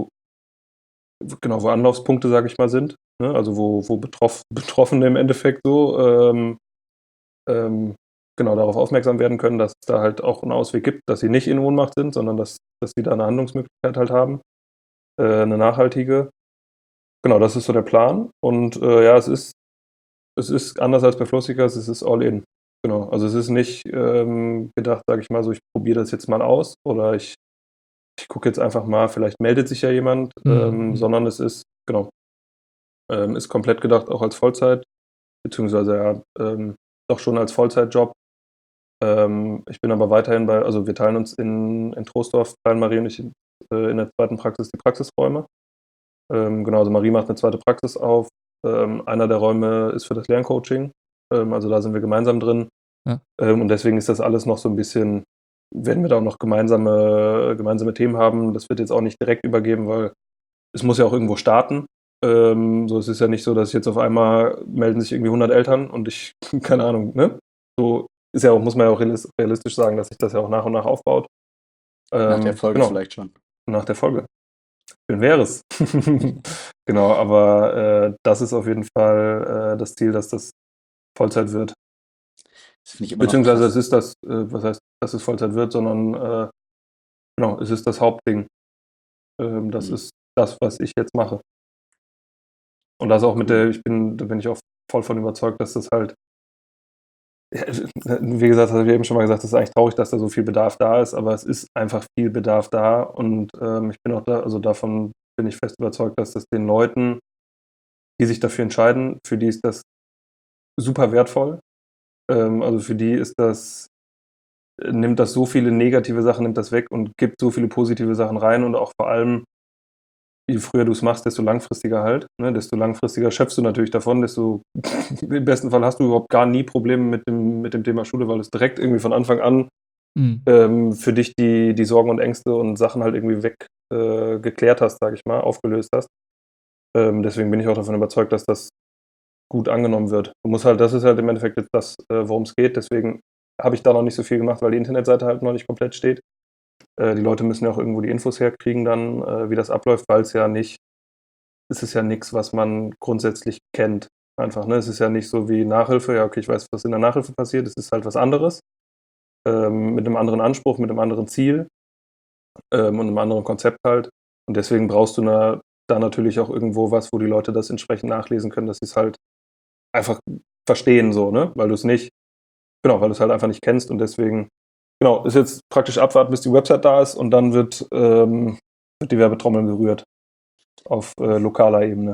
wo Anlaufspunkte, sage ich mal, sind. Ne? Also wo Betroffene im Endeffekt so ähm, genau darauf aufmerksam werden können, dass es da halt auch einen Ausweg gibt, dass sie nicht in Ohnmacht sind, sondern dass sie da eine Handlungsmöglichkeit halt haben, eine nachhaltige. Genau, das ist so der Plan. Und ja, es ist anders als bei Flossikers, es ist all in. Genau, also es ist nicht gedacht, sage ich mal so, ich probiere das jetzt mal aus oder ich gucke jetzt einfach mal, vielleicht meldet sich ja jemand, Mhm. sondern es ist, genau, ist komplett gedacht auch als Vollzeit, beziehungsweise ja, doch schon als Vollzeitjob. Ich bin aber weiterhin also wir teilen uns in Troisdorf, teilen Marie und ich in der zweiten Praxis die Praxisräume. Genau, also Marie macht eine zweite Praxis auf. Einer der Räume ist für das Lerncoaching. Also da sind wir gemeinsam drin. Ja. Und deswegen ist das alles noch so ein bisschen, werden wir da auch noch gemeinsame Themen haben. Das wird jetzt auch nicht direkt übergeben, weil es muss ja auch irgendwo starten. So, es ist ja nicht so, dass jetzt auf einmal melden sich irgendwie 100 Eltern und ich, keine Ahnung, ne? So ist ja auch, muss man ja auch realistisch sagen, dass sich das ja auch nach und nach aufbaut. Nach der Folge Genau, vielleicht schon. nach der Folge. Schön wäre es. Genau, aber das ist auf jeden Fall das Ziel, dass das Vollzeit wird. Das finde ich immer noch Beziehungsweise es krass. ist was heißt, dass es Vollzeit wird, sondern genau, es ist das Hauptding. Das Hm, ist das, was ich jetzt mache. Und das auch cool. da bin ich auch voll von überzeugt, dass das halt, ja, wie gesagt, das habe ich eben schon mal gesagt, das ist eigentlich traurig, dass da so viel Bedarf da ist, aber es ist einfach viel Bedarf da und ich bin auch da, also davon bin ich fest überzeugt, dass das den Leuten, die sich dafür entscheiden, für die ist das super wertvoll. Also für die ist das, nimmt das so viele negative Sachen, nimmt das weg und gibt so viele positive Sachen rein und auch vor allem, je früher du es machst, desto langfristiger halt. Ne? Desto langfristiger schöpfst du natürlich davon, desto im besten Fall hast du überhaupt gar nie Probleme mit dem Thema Schule, weil es direkt irgendwie von Anfang an Mhm. für dich die Sorgen und Ängste und Sachen halt irgendwie weg geklärt hast, sage ich mal, aufgelöst hast. Deswegen bin ich auch davon überzeugt, dass das gut angenommen wird. Du musst halt, das ist halt im Endeffekt jetzt das, worum es geht. Deswegen habe ich da noch nicht so viel gemacht, weil die Internetseite halt noch nicht komplett steht. Die Leute müssen ja auch irgendwo die Infos herkriegen dann, wie das abläuft, weil es ist ja nichts, was man grundsätzlich kennt. Einfach, ne? Es ist ja nicht so wie Nachhilfe, ja, okay, ich weiß, was in der Nachhilfe passiert, es ist halt was anderes, mit einem anderen Anspruch, mit einem anderen Ziel und einem anderen Konzept halt. Und deswegen brauchst du da natürlich auch irgendwo was, wo die Leute das entsprechend nachlesen können, dass sie es halt einfach verstehen, so, ne? Weil du es nicht, genau, weil du es halt einfach nicht kennst und deswegen, genau, ist jetzt praktisch abwarten, bis die Website da ist und dann wird die Werbetrommel gerührt auf lokaler Ebene.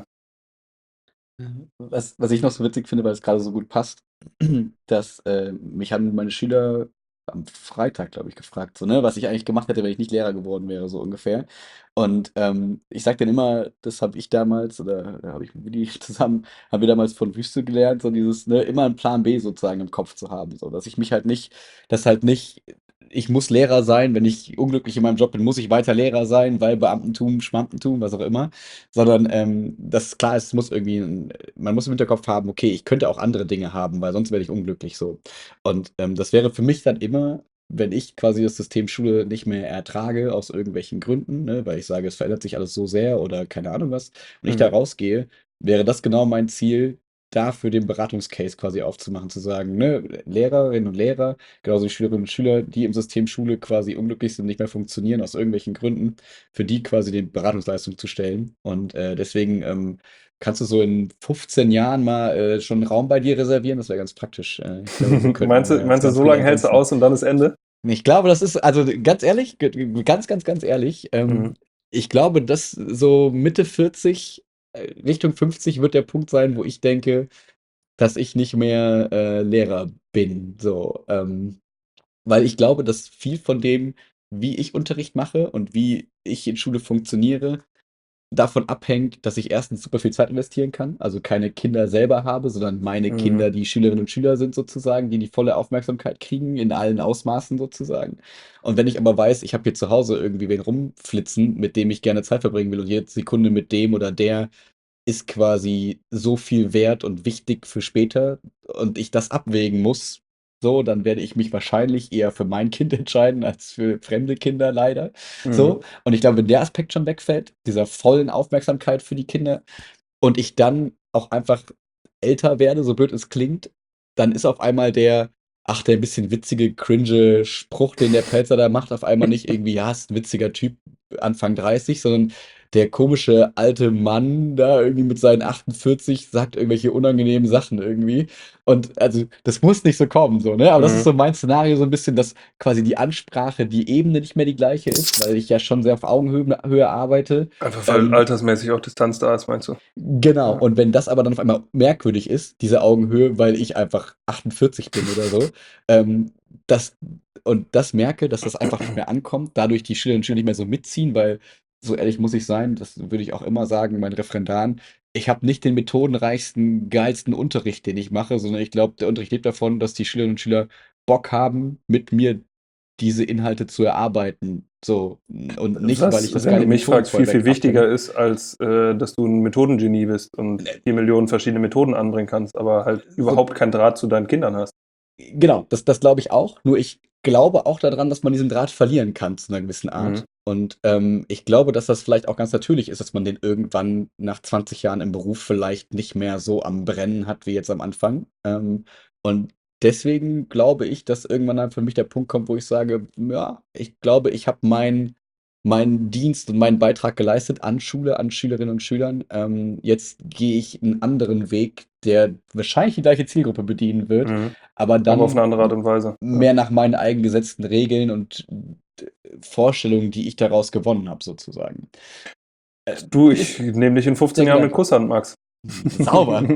Was ich noch so witzig finde, weil es gerade so gut passt, dass mich haben meine Schüler am Freitag, glaube ich, gefragt, so, ne, was ich eigentlich gemacht hätte, wenn ich nicht Lehrer geworden wäre, so ungefähr. Und ich sage dann immer, das habe ich damals, oder da habe ich mit Willi zusammen, haben wir damals von Wüste gelernt, so dieses, ne, immer einen Plan B sozusagen im Kopf zu haben, so, dass ich mich halt nicht, dass halt nicht, ich muss Lehrer sein, wenn ich unglücklich in meinem Job bin, muss ich weiter Lehrer sein, weil Beamtentum, Schmampentum, was auch immer, sondern dass klar ist, es muss irgendwie, man muss im Hinterkopf haben, okay, ich könnte auch andere Dinge haben, weil sonst werde ich unglücklich so. Und das wäre für mich dann immer wenn ich quasi das System Schule nicht mehr ertrage aus irgendwelchen Gründen, ne, weil ich sage, es verändert sich alles so sehr oder keine Ahnung was, und ich da Mhm. rausgehe, wäre das genau mein Ziel, dafür den Beratungscase quasi aufzumachen, zu sagen, ne, Lehrerinnen und Lehrer, genauso wie Schülerinnen und Schüler, die im System Schule quasi unglücklich sind, nicht mehr funktionieren aus irgendwelchen Gründen, für die quasi die Beratungsleistung zu stellen. Und deswegen kannst du so in 15 Jahren mal schon einen Raum bei dir reservieren? Das wäre ganz praktisch. Ich glaube, so könnten Meinst du, wir das meinst du, ganz so gut lange hältst du ergänzen. aus und dann ist Ende? Ich glaube, das ist, also ganz ehrlich, ganz ehrlich, Mhm. ich glaube, dass so Mitte 40, Richtung 50 wird der Punkt sein, wo ich denke, dass ich nicht mehr Lehrer bin. So, weil ich glaube, dass viel von dem, wie ich Unterricht mache und wie ich in Schule funktioniere, davon abhängt, dass ich erstens super viel Zeit investieren kann, also keine Kinder selber habe, sondern meine Mhm. Kinder, die Schülerinnen und Schüler sind sozusagen, die die volle Aufmerksamkeit kriegen, in allen Ausmaßen sozusagen. Und wenn ich aber weiß, ich habe hier zu Hause irgendwie wen rumflitzen, mit dem ich gerne Zeit verbringen will und jede Sekunde mit dem oder der ist quasi so viel wert und wichtig für später und ich das abwägen muss, so, dann werde ich mich wahrscheinlich eher für mein Kind entscheiden als für fremde Kinder leider. Mhm. So, und ich glaube, wenn der Aspekt schon wegfällt, dieser vollen Aufmerksamkeit für die Kinder und ich dann auch einfach älter werde, so blöd es klingt, dann ist auf einmal der ein bisschen witzige, cringe Spruch, den der Pelzer da macht, auf einmal nicht irgendwie, ja, ist ein witziger Typ, Anfang 30, sondern der komische alte Mann da irgendwie mit seinen 48 sagt irgendwelche unangenehmen Sachen irgendwie. Und also, das muss nicht so kommen, so, ne? Aber das ist Mhm. so mein Szenario, so ein bisschen, dass quasi die Ansprache, die Ebene nicht mehr die gleiche ist, weil ich ja schon sehr auf Augenhöhe arbeite. Einfach weil Ähm, altersmäßig auch Distanz da ist, meinst du? Genau, Ja. und wenn das aber dann auf einmal merkwürdig ist, diese Augenhöhe, weil ich einfach 48 bin oder so, ähm, das, und das merke, dass das einfach nicht mehr ankommt, dadurch die Schülerinnen und Schüler nicht mehr so mitziehen, weil, so ehrlich muss ich sein, das würde ich auch immer sagen, meinen Referendaren, ich habe nicht den methodenreichsten, geilsten Unterricht, den ich mache, sondern ich glaube, der Unterricht lebt davon, dass die Schülerinnen und Schüler Bock haben, mit mir diese Inhalte zu erarbeiten. So, und nicht, weil ich Was, das wenn du geile mich fragst, viel, Methodenfeuerwerk viel wichtiger abkenne. ist, als dass du ein Methodengenie bist und 4 Millionen verschiedene Methoden anbringen kannst, aber halt So, überhaupt keinen Draht zu deinen Kindern hast. genau, das glaube ich auch. Nur ich glaube auch daran, dass man diesen Draht verlieren kann zu einer gewissen Mhm. Art. Und ich glaube, dass das vielleicht auch ganz natürlich ist, dass man den irgendwann nach 20 Jahren im Beruf vielleicht nicht mehr so am Brennen hat wie jetzt am Anfang. Und deswegen glaube ich, dass irgendwann dann für mich der Punkt kommt, wo ich sage, ja, ich glaube, ich habe meinen Dienst und meinen Beitrag geleistet an Schule, an Schülerinnen und Schülern. Jetzt gehe ich einen anderen Weg, der wahrscheinlich die gleiche Zielgruppe bedienen wird, Mhm. aber Aber auf eine dann andere Art und Weise. Ja. mehr nach meinen eigengesetzten Regeln und Vorstellungen, die ich daraus gewonnen habe, sozusagen. Du, Wie ich ist nehme dich in 15 der Jahren mit Gedanke? Kusshand, Max. Sauber.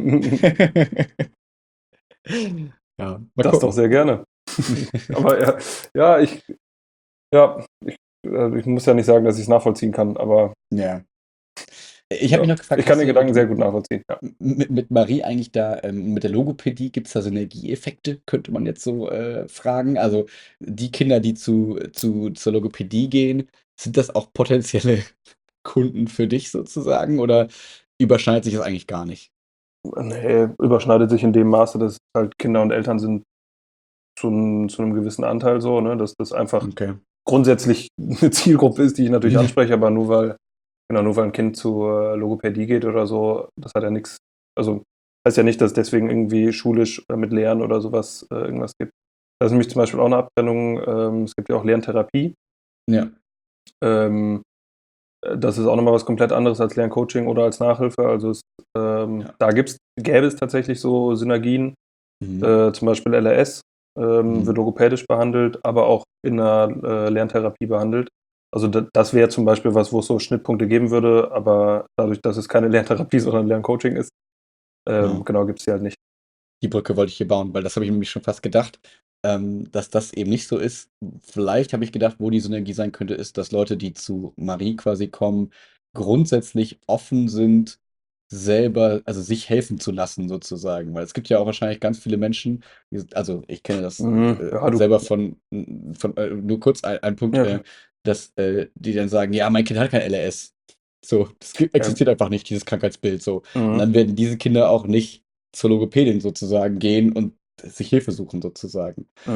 Ja, mal Das doch gucken. sehr gerne. Aber ja, ja, ja, ich muss ja nicht sagen, dass ich es nachvollziehen kann, aber Ja. Ich habe mich ja, noch gefragt, ich kann hast den du Gedanken sehr gut nachvollziehen. Ja. mit Marie eigentlich da, mit der Logopädie, gibt es da Synergieeffekte, könnte man jetzt so fragen? Also die Kinder, die zur Logopädie gehen, sind das auch potenzielle Kunden für dich sozusagen oder überschneidet sich das eigentlich gar nicht? Nee, überschneidet sich in dem Maße, dass halt Kinder und Eltern sind zu einem gewissen Anteil so, ne, dass das einfach Okay. grundsätzlich eine Zielgruppe ist, die ich natürlich anspreche, aber nur weil ein Kind zur Logopädie geht oder so, das hat ja nichts, also heißt ja nicht, dass deswegen irgendwie schulisch mit Lernen oder sowas irgendwas gibt. Das ist nämlich zum Beispiel auch eine Abtrennung, es gibt ja auch Lerntherapie. Ja. Ähm, Das ist auch noch mal was komplett anderes als Lerncoaching oder als Nachhilfe. Also Ja. da gäbe es tatsächlich so Synergien, Mhm. zum Beispiel LRS wird Mhm. logopädisch behandelt, aber auch in der Lerntherapie behandelt. Also das wäre zum Beispiel was, wo es so Schnittpunkte geben würde, aber dadurch, dass es keine Lerntherapie, sondern Lerncoaching ist, Ja. genau, gibt es die halt nicht. Die Brücke wollte ich hier bauen, weil das habe ich mir nämlich schon fast gedacht, dass das eben nicht so ist. Vielleicht habe ich gedacht, wo die Synergie sein könnte, ist, dass Leute, die zu Marie quasi kommen, grundsätzlich offen sind, selber, also sich helfen zu lassen sozusagen. Weil es gibt ja auch wahrscheinlich ganz viele Menschen, also ich kenne das Ja, selber nur kurz ein Punkt, ja, klar. dass die dann sagen, ja, mein Kind hat kein LRS. So, das Ja, existiert einfach nicht, dieses Krankheitsbild so. Und mhm. dann werden diese Kinder auch nicht zur Logopädin sozusagen gehen und sich Hilfe suchen sozusagen. Mhm.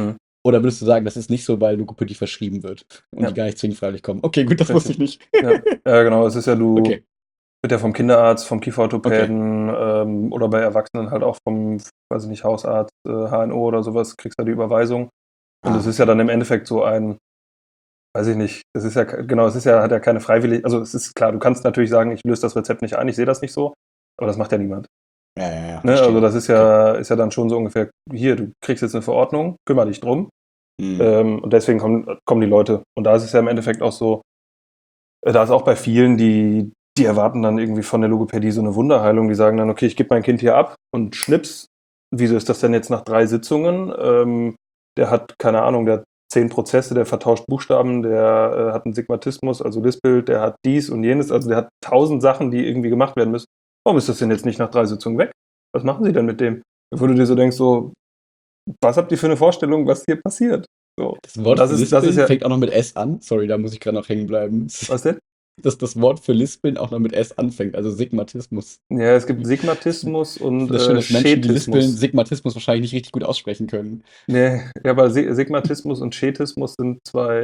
Oder würdest du sagen, das ist nicht so, weil Logopädie verschrieben wird und die Ja, gar nicht zwingend freiwillig kommen? Okay, gut, das wusste ich richtig. nicht. Ja, genau. Es ist ja, du Okay, wird ja vom Kinderarzt, vom okay. Kieferorthopäden oder bei Erwachsenen halt auch vom, weiß ich nicht, Hausarzt, HNO oder sowas, kriegst du da die Überweisung. Und es ist ja Okay. dann im Endeffekt so ein, weiß ich nicht, es ist ja, genau, es ist ja, hat ja keine freiwillig, also es ist klar, du kannst natürlich sagen, ich löse das Rezept nicht ein, ich sehe das nicht so, aber das macht ja niemand. Ja, ja, ja, Ne? Also verstehe. das ist Okay. ja dann schon so ungefähr, hier, du kriegst jetzt eine Verordnung, kümmere dich drum. Hm. Und deswegen kommen die Leute. Und da ist es ja im Endeffekt auch so, da ist auch bei vielen, die erwarten dann irgendwie von der Logopädie so eine Wunderheilung. Die sagen dann, okay, ich gebe mein Kind hier ab und schnips. Wieso ist das denn jetzt nach 3 Sitzungen? Der hat, keine Ahnung, der hat 10 Prozesse, der vertauscht Buchstaben, der hat einen Sigmatismus, also Lispelt, der hat dies und jenes, also der hat 1000 Sachen, die irgendwie gemacht werden müssen. Warum ist das denn jetzt nicht nach 3 Sitzungen weg? Was machen Sie denn mit dem? Wo du dir so denkst, so, was habt ihr für eine Vorstellung, was hier passiert? So. Das Und Wort für das ist Lispeln ja, fängt auch noch mit S an. Sorry, da muss ich gerade noch hängen bleiben. was denn? Dass das Wort für Lispeln auch noch mit S anfängt, also Sigmatismus. Ja, es gibt Ich Sigmatismus und finde das schön, dass Menschen, die lispeln, Schetismus. Sigmatismus wahrscheinlich nicht richtig gut aussprechen können. Nee, ja, aber Sigmatismus und Schetismus sind zwei,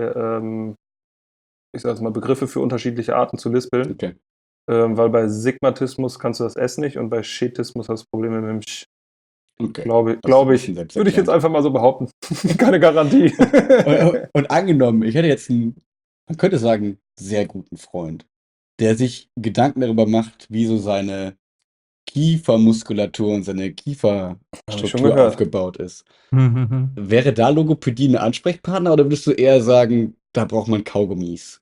ich sage mal, Begriffe für unterschiedliche Arten zu lispeln. Okay. Weil bei Sigmatismus kannst du das S nicht und bei Schetismus hast du Probleme mit dem Sch. Okay. Glaube Also ein glaub bisschen ich. Würde ich jetzt selbsterklärend. einfach mal so behaupten. Keine Garantie. Und angenommen, ich hätte jetzt einen, man könnte sagen, sehr guten Freund, der sich Gedanken darüber macht, wie so seine Kiefermuskulatur und seine Habe ich schon Kieferstruktur gehört. aufgebaut ist. Wäre da Logopädie ein Ansprechpartner oder würdest du eher sagen, da braucht man Kaugummis?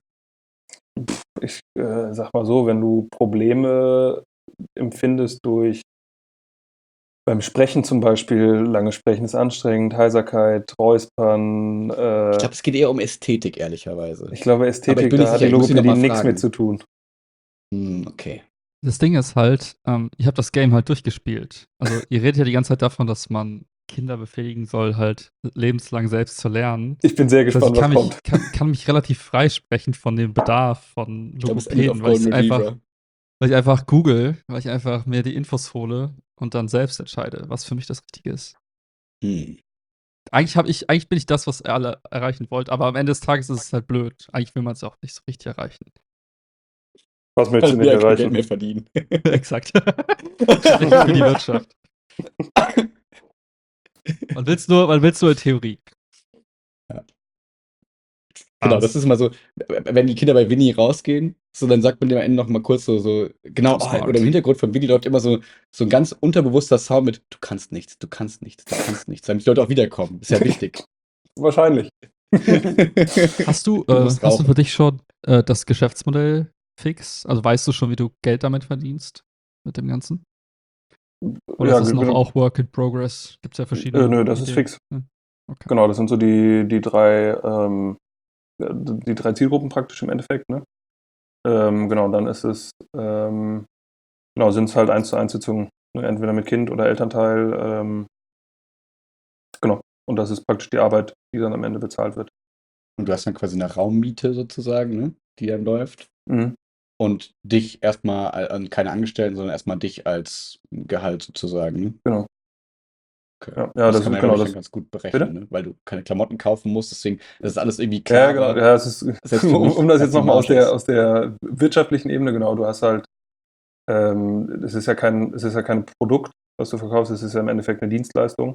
Ich sag mal so, wenn du Probleme empfindest durch beim Sprechen zum Beispiel, lange Sprechen ist anstrengend, Heiserkeit, Räuspern, Ich glaube, es geht eher um Ästhetik, ehrlicherweise. ich glaube, Aber ich Ästhetik, bin nicht da hat sicher, die ich muss ihn Logopädie nochmal nichts mit fragen. zu tun. Okay. Das Ding ist halt, ich habe das Game halt durchgespielt. Also, ihr redet ja die ganze Zeit davon, dass man Kinder befähigen soll, halt lebenslang selbst zu lernen. Ich bin sehr Das heißt, gespannt, was kommt. kann mich relativ freisprechen von dem Bedarf von Ich glaube, es endet auf Logopäden, Golden Retriever. weil ich einfach google, weil ich einfach mir die Infos hole und dann selbst entscheide, was für mich das Richtige ist. Hm. Eigentlich bin ich das, was ihr alle erreichen wollt, aber am Ende des Tages ist es halt blöd. Eigentlich will man es auch nicht so richtig erreichen. Was möchtest du Also nicht ja, kein Geld erreichen? mehr verdienen. Exakt. Schlecht für die Wirtschaft. Man will's nur in Theorie. Ja. Genau, das ist immer so, wenn die Kinder bei Winnie rausgehen, so dann sagt man dem am Ende noch mal kurz so genau, So oh, smart. oder im Hintergrund von Winnie läuft immer so ein ganz unterbewusster Sound mit, du kannst nichts, du kannst nichts, du kannst nichts, damit die Leute auch wiederkommen. Ist ja wichtig. Wahrscheinlich. Hast du musst für rauchen. dich schon das Geschäftsmodell fix? Also weißt du schon, wie du Geld damit verdienst mit dem Ganzen? Oder Ja, ist es noch genau. auch Work in Progress? Gibt es ja verschiedene Nö, das ist Ideen. fix. Ja, okay. Genau, das sind so die drei Zielgruppen praktisch im Endeffekt, ne? Genau, dann ist es, genau, sind es halt 1:1 Sitzungen, ne? Entweder mit Kind oder Elternteil, genau. Und das ist praktisch die Arbeit, die dann am Ende bezahlt wird. Und du hast dann quasi eine Raummiete sozusagen, ne, die dann läuft. Mhm. Und dich erstmal, keine Angestellten, sondern erstmal dich als Gehalt sozusagen, ne? Genau. Okay. Ja, Das das kann ist man, glaube genau ich, das. dann ganz gut Bitte? berechnen, ne? Weil du keine Klamotten kaufen musst, deswegen, das ist alles irgendwie Ja, genau. klarer, Ja, es ist, selbst für mich, um das was jetzt die nochmal Marge ist. aus der wirtschaftlichen Ebene, genau, du hast halt, es ist ja kein Produkt, was du verkaufst, es ist ja im Endeffekt eine Dienstleistung.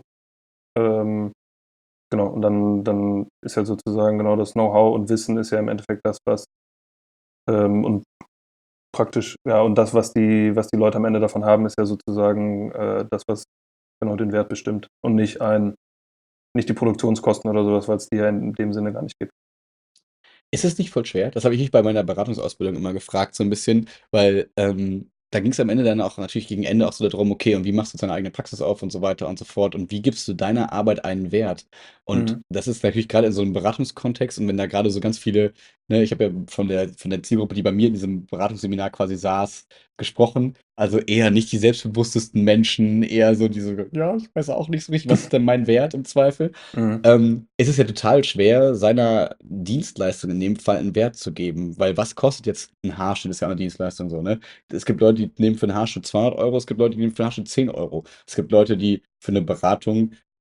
Genau, und dann ist ja sozusagen genau das Know-how und Wissen ist ja im Endeffekt das, was und praktisch, ja, und das, was die Leute am Ende davon haben, ist ja sozusagen das, was genau den Wert bestimmt und nicht die Produktionskosten oder sowas, weil es die ja in dem Sinne gar nicht gibt. Ist es nicht voll schwer? Das habe ich mich bei meiner Beratungsausbildung immer gefragt, so ein bisschen, weil da ging es am Ende dann auch natürlich gegen Ende auch so darum, okay, und wie machst du deine eigene Praxis auf und so weiter und so fort und wie gibst du deiner Arbeit einen Wert? Und Mhm. das ist natürlich gerade in so einem Beratungskontext und wenn da gerade so ganz viele, ne, ich habe ja von der Zielgruppe, die bei mir in diesem Beratungsseminar quasi saß, gesprochen, also eher nicht die selbstbewusstesten Menschen, eher so diese, ja, ich weiß auch nicht so richtig, was ist denn mein Wert im Zweifel? Mhm. Es ist ja total schwer, seiner Dienstleistung in dem Fall einen Wert zu geben, weil was kostet jetzt ein Haarschnitt? Ist ja auch eine Dienstleistung so, ne? Es gibt Leute, die nehmen für einen Haarschnitt 200 Euro, es gibt Leute, die nehmen für einen Haarschnitt 10 Euro. Es gibt Leute, die für eine Beratung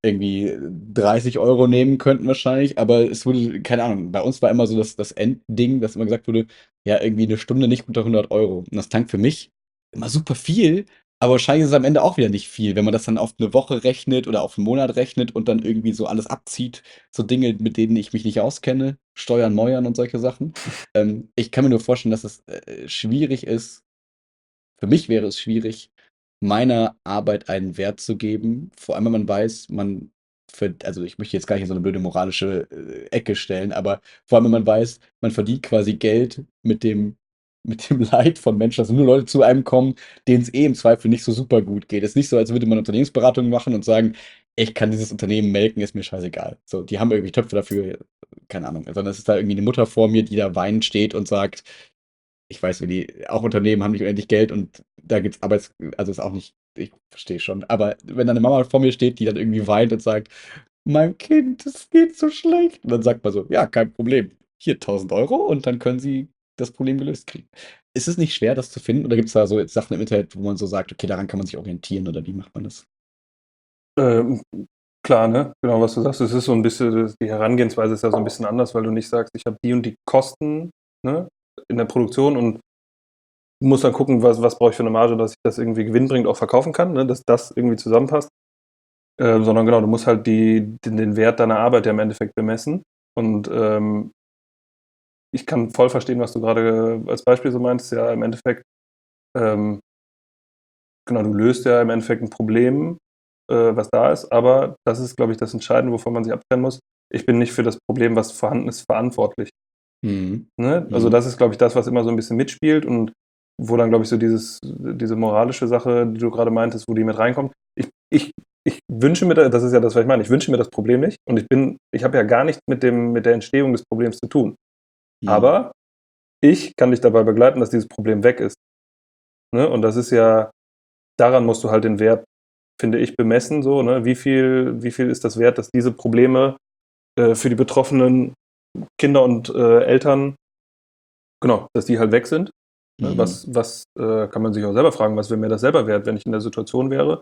irgendwie 30 Euro nehmen könnten wahrscheinlich, aber es wurde, keine Ahnung, bei uns war immer so das Endding, dass immer gesagt wurde, ja, irgendwie eine Stunde nicht unter 100 Euro. Und das klang für mich immer super viel, aber wahrscheinlich ist es am Ende auch wieder nicht viel, wenn man das dann auf eine Woche rechnet oder auf einen Monat rechnet und dann irgendwie so alles abzieht, so Dinge, mit denen ich mich nicht auskenne, Steuern, Meuern und solche Sachen. Ich kann mir nur vorstellen, dass es schwierig ist, für mich wäre es schwierig, meiner Arbeit einen Wert zu geben, vor allem wenn man weiß, also ich möchte jetzt gar nicht in so eine blöde moralische Ecke stellen, aber vor allem wenn man weiß, man verdient quasi Geld mit dem Leid von Menschen, dass nur Leute zu einem kommen, denen es im Zweifel nicht so super gut geht. Es ist nicht so, als würde man Unternehmensberatung machen und sagen, ich kann dieses Unternehmen melken, ist mir scheißegal. So, die haben irgendwie Töpfe dafür, keine Ahnung, sondern es ist da irgendwie eine Mutter vor mir, die da weinend steht und sagt, ich weiß, wie die auch Unternehmen haben nicht unendlich Geld und da gibt's also ist auch nicht, ich verstehe schon. Aber wenn dann eine Mama vor mir steht, die dann irgendwie weint und sagt, meinem Kind, es geht so schlecht, und dann sagt man so, ja, kein Problem. Hier 1.000 Euro und dann können Sie das Problem gelöst kriegen. Ist es nicht schwer, das zu finden? Oder gibt es da so Sachen im Internet, wo man so sagt, okay, daran kann man sich orientieren oder wie macht man das? Ähm, klar, ne? Genau, was du sagst. Es ist so ein bisschen, die Herangehensweise ist ja so ein bisschen anders, weil du nicht sagst, ich habe die und die Kosten, ne, in der Produktion und muss dann gucken, was brauche ich für eine Marge, dass ich das irgendwie gewinnbringend auch verkaufen kann, ne, dass das irgendwie zusammenpasst. Sondern genau, du musst halt den Wert deiner Arbeit ja im Endeffekt bemessen. Und ich kann voll verstehen, was du gerade als Beispiel so meinst. Ja, im Endeffekt, ähm, genau, du löst ja im Endeffekt ein Problem, was da ist, aber das ist, glaube ich, das Entscheidende, wovon man sich abtrennen muss. Ich bin nicht für das Problem, was vorhanden ist, verantwortlich. Mhm. Ne? Also Mhm. das ist, glaube ich, das, was immer so ein bisschen mitspielt und wo dann, glaube ich, so diese moralische Sache, die du gerade meintest, wo die mit reinkommt. Ich wünsche mir, das ist ja das, was ich meine, ich wünsche mir das Problem nicht und ich habe ja gar nichts mit der Entstehung des Problems zu tun. Mhm. Aber ich kann dich dabei begleiten, dass dieses Problem weg ist. Ne? Und das ist ja, daran musst du halt den Wert, finde ich, bemessen. So, ne? Wie viel ist das wert, dass diese Probleme für die betroffenen Kinder und Eltern, genau, dass die halt weg sind. Ne? Mhm. Was kann man sich auch selber fragen, was wäre mir das selber wert, wenn ich in der Situation wäre?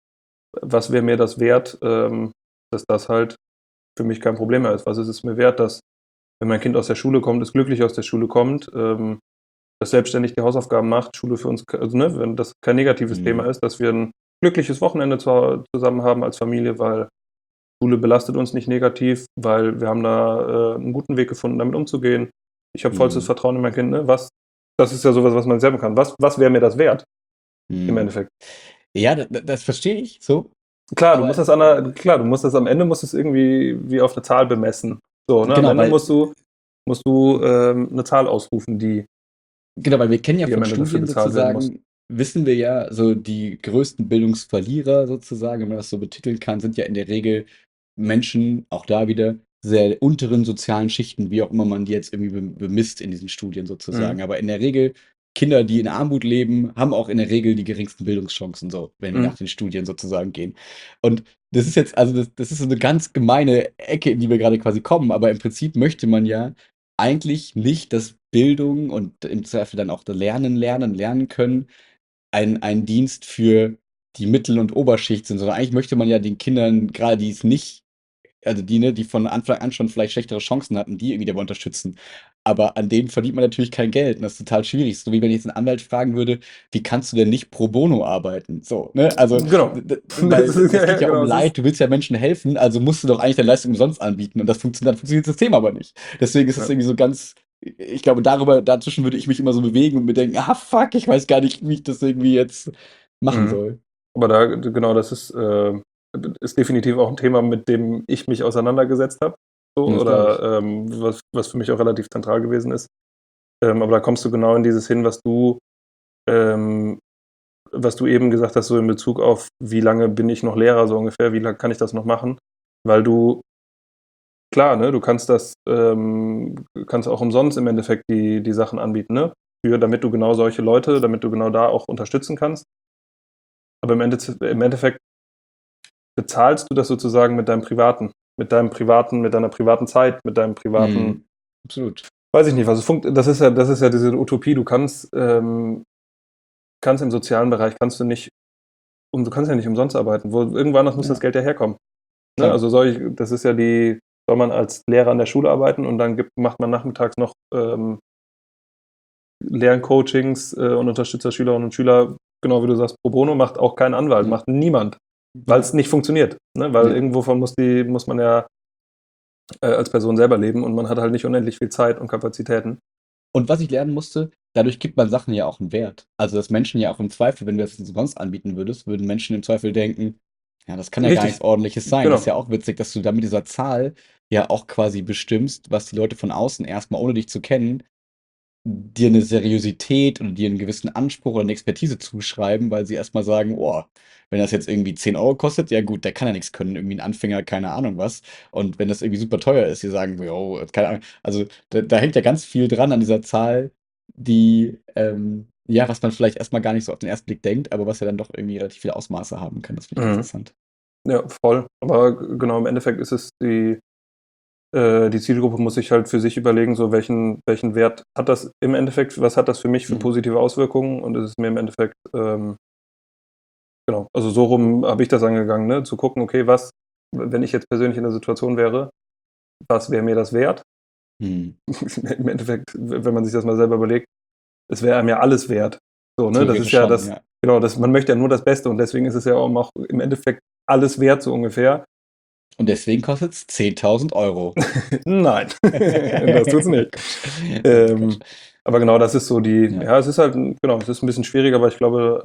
Was wäre mir das wert, dass das halt für mich kein Problem mehr ist? Was ist es mir wert, dass, wenn mein Kind aus der Schule kommt, es glücklich aus der Schule kommt, das selbstständig die Hausaufgaben macht, Schule für uns, also ne, wenn das kein negatives Thema Mhm. ist, dass wir ein glückliches Wochenende zusammen haben als Familie, weil Schule belastet uns nicht negativ, weil wir haben da einen guten Weg gefunden, damit umzugehen. Ich habe vollstes Mhm. Vertrauen in mein Kind. Ne? Das ist ja sowas, was man selber kann. Was wäre mir das wert im Mhm. Endeffekt? Ja, das verstehe ich so, Klar, aber du musst das am Ende musst du es irgendwie wie auf eine Zahl bemessen. So, ne? Am genau, Ende weil musst du eine Zahl ausrufen, Genau, weil wir kennen ja die am von Ende dafür Studien bezahlt werden muss. sozusagen, wissen wir ja, so die größten Bildungsverlierer sozusagen, wenn man das so betiteln kann, sind ja in der Regel Menschen, auch da wieder, sehr unteren sozialen Schichten, wie auch immer man die jetzt irgendwie bemisst in diesen Studien sozusagen. Mhm. Aber in der Regel, Kinder, die in Armut leben, haben auch in der Regel die geringsten Bildungschancen, so, wenn wir Mhm. nach den Studien sozusagen gehen. Und das ist jetzt, also das ist so eine ganz gemeine Ecke, in die wir gerade quasi kommen, aber im Prinzip möchte man ja eigentlich nicht, dass Bildung und im Zweifel dann auch lernen können, ein Dienst für die Mittel- und Oberschicht sind, sondern eigentlich möchte man ja den Kindern, gerade die es nicht, also die, ne, die von Anfang an schon vielleicht schlechtere Chancen hatten, die irgendwie dabei unterstützen. Aber an denen verdient man natürlich kein Geld. Und das ist total schwierig. So wie wenn ich jetzt einen Anwalt fragen würde, wie kannst du denn nicht pro bono arbeiten? So, ne? Also, Genau. Das weil ist, es ja, ja, geht ja um genau, es ist, Leid, du willst ja Menschen helfen, also musst du doch eigentlich deine Leistung umsonst anbieten. Und dann funktioniert das System aber nicht. Deswegen ist es ja. irgendwie so ganz, ich glaube, dazwischen würde ich mich immer so bewegen und mir denken, ah fuck, ich weiß gar nicht, wie ich das irgendwie jetzt machen Mhm. soll. Aber genau, das ist definitiv auch ein Thema, mit dem ich mich auseinandergesetzt habe. So, Ja, das glaube ich. oder was für mich auch relativ zentral gewesen ist. Aber da kommst du genau in dieses hin, ähm, was du eben gesagt hast, so in Bezug auf, wie lange bin ich noch Lehrer, so ungefähr, wie lange kann ich das noch machen? Weil klar, ne, du kannst auch umsonst im Endeffekt die Sachen anbieten, ne? Damit du genau solche Leute, damit du genau da auch unterstützen kannst. Aber im Endeffekt bezahlst du das sozusagen mit deiner privaten Zeit, mit deinem privaten, Mhm. Absolut. weiß ich nicht, das ist ja diese Utopie. Kannst im sozialen Bereich kannst du nicht, du kannst ja nicht umsonst arbeiten. Irgendwann muss das Ja. Geld ja herkommen. Ne? Klar. Also das ist ja soll man als Lehrer an der Schule arbeiten und dann macht man nachmittags noch Lerncoachings und unterstützt Schülerinnen und Schüler, genau wie du sagst, pro bono, macht auch kein Anwalt, Ja. macht niemand, weil es nicht funktioniert. Ne? Weil Ja. irgendwovon muss man ja als Person selber leben und man hat halt nicht unendlich viel Zeit und Kapazitäten. Und was ich lernen musste, dadurch gibt man Sachen ja auch einen Wert. Also, dass Menschen ja auch im Zweifel, wenn du das sonst anbieten würdest, würden Menschen im Zweifel denken, ja, das kann ja gar nichts Richtig, Ordentliches sein. Das ist genau. ja auch witzig, dass du da mit dieser Zahl ja auch quasi bestimmst, was die Leute von außen erstmal, ohne dich zu kennen, dir eine Seriosität und dir einen gewissen Anspruch oder eine Expertise zuschreiben, weil sie erstmal sagen, oh, wenn das jetzt irgendwie 10 Euro kostet, ja gut, der kann ja nichts können, irgendwie ein Anfänger, keine Ahnung was. Und wenn das irgendwie super teuer ist, die sagen, jo, keine Ahnung. Also da hängt ja ganz viel dran an dieser Zahl, die, ja, was man vielleicht erstmal gar nicht so auf den ersten Blick denkt, aber was ja dann doch irgendwie relativ viele Ausmaße haben kann. Das finde ich ganz Mhm. interessant. Ja, voll. Aber genau, im Endeffekt ist es die Zielgruppe muss sich halt für sich überlegen, so welchen Wert hat das im Endeffekt, was hat das für mich für Mhm. positive Auswirkungen, und es ist mir im Endeffekt, genau, also so rum habe ich das angegangen, ne? Zu gucken, okay, wenn ich jetzt persönlich in der Situation wäre, was wäre mir das wert? Mhm. Im Endeffekt, wenn man sich das mal selber überlegt, es wäre einem ja alles wert. So, ne? Das ist Theoretisch ja schon, ja. genau, man möchte ja nur das Beste, und deswegen ist es ja auch im Endeffekt alles wert, so ungefähr. Und deswegen kostet es 10.000 Euro. Nein, das tut's nicht. Nein, Quatsch. Aber genau, das ist so Ja. es ist halt, genau, es ist ein bisschen schwieriger, aber ich glaube,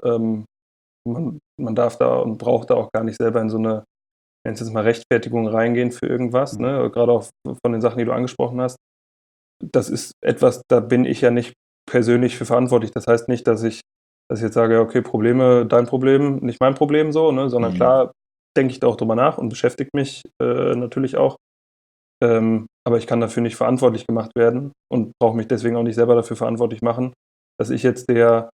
man darf da und braucht da auch gar nicht selber in so eine, wenn es jetzt mal Rechtfertigung reingehen für irgendwas, Mhm. ne? Gerade auch von den Sachen, die du angesprochen hast. Das ist etwas, da bin ich ja nicht persönlich für verantwortlich. Das heißt nicht, dass ich jetzt sage, ja, okay, Probleme, dein Problem, nicht mein Problem so, ne? Sondern Mhm. klar denke ich da auch drüber nach und beschäftigt mich natürlich auch. Aber ich kann dafür nicht verantwortlich gemacht werden und brauche mich deswegen auch nicht selber dafür verantwortlich machen, dass ich jetzt der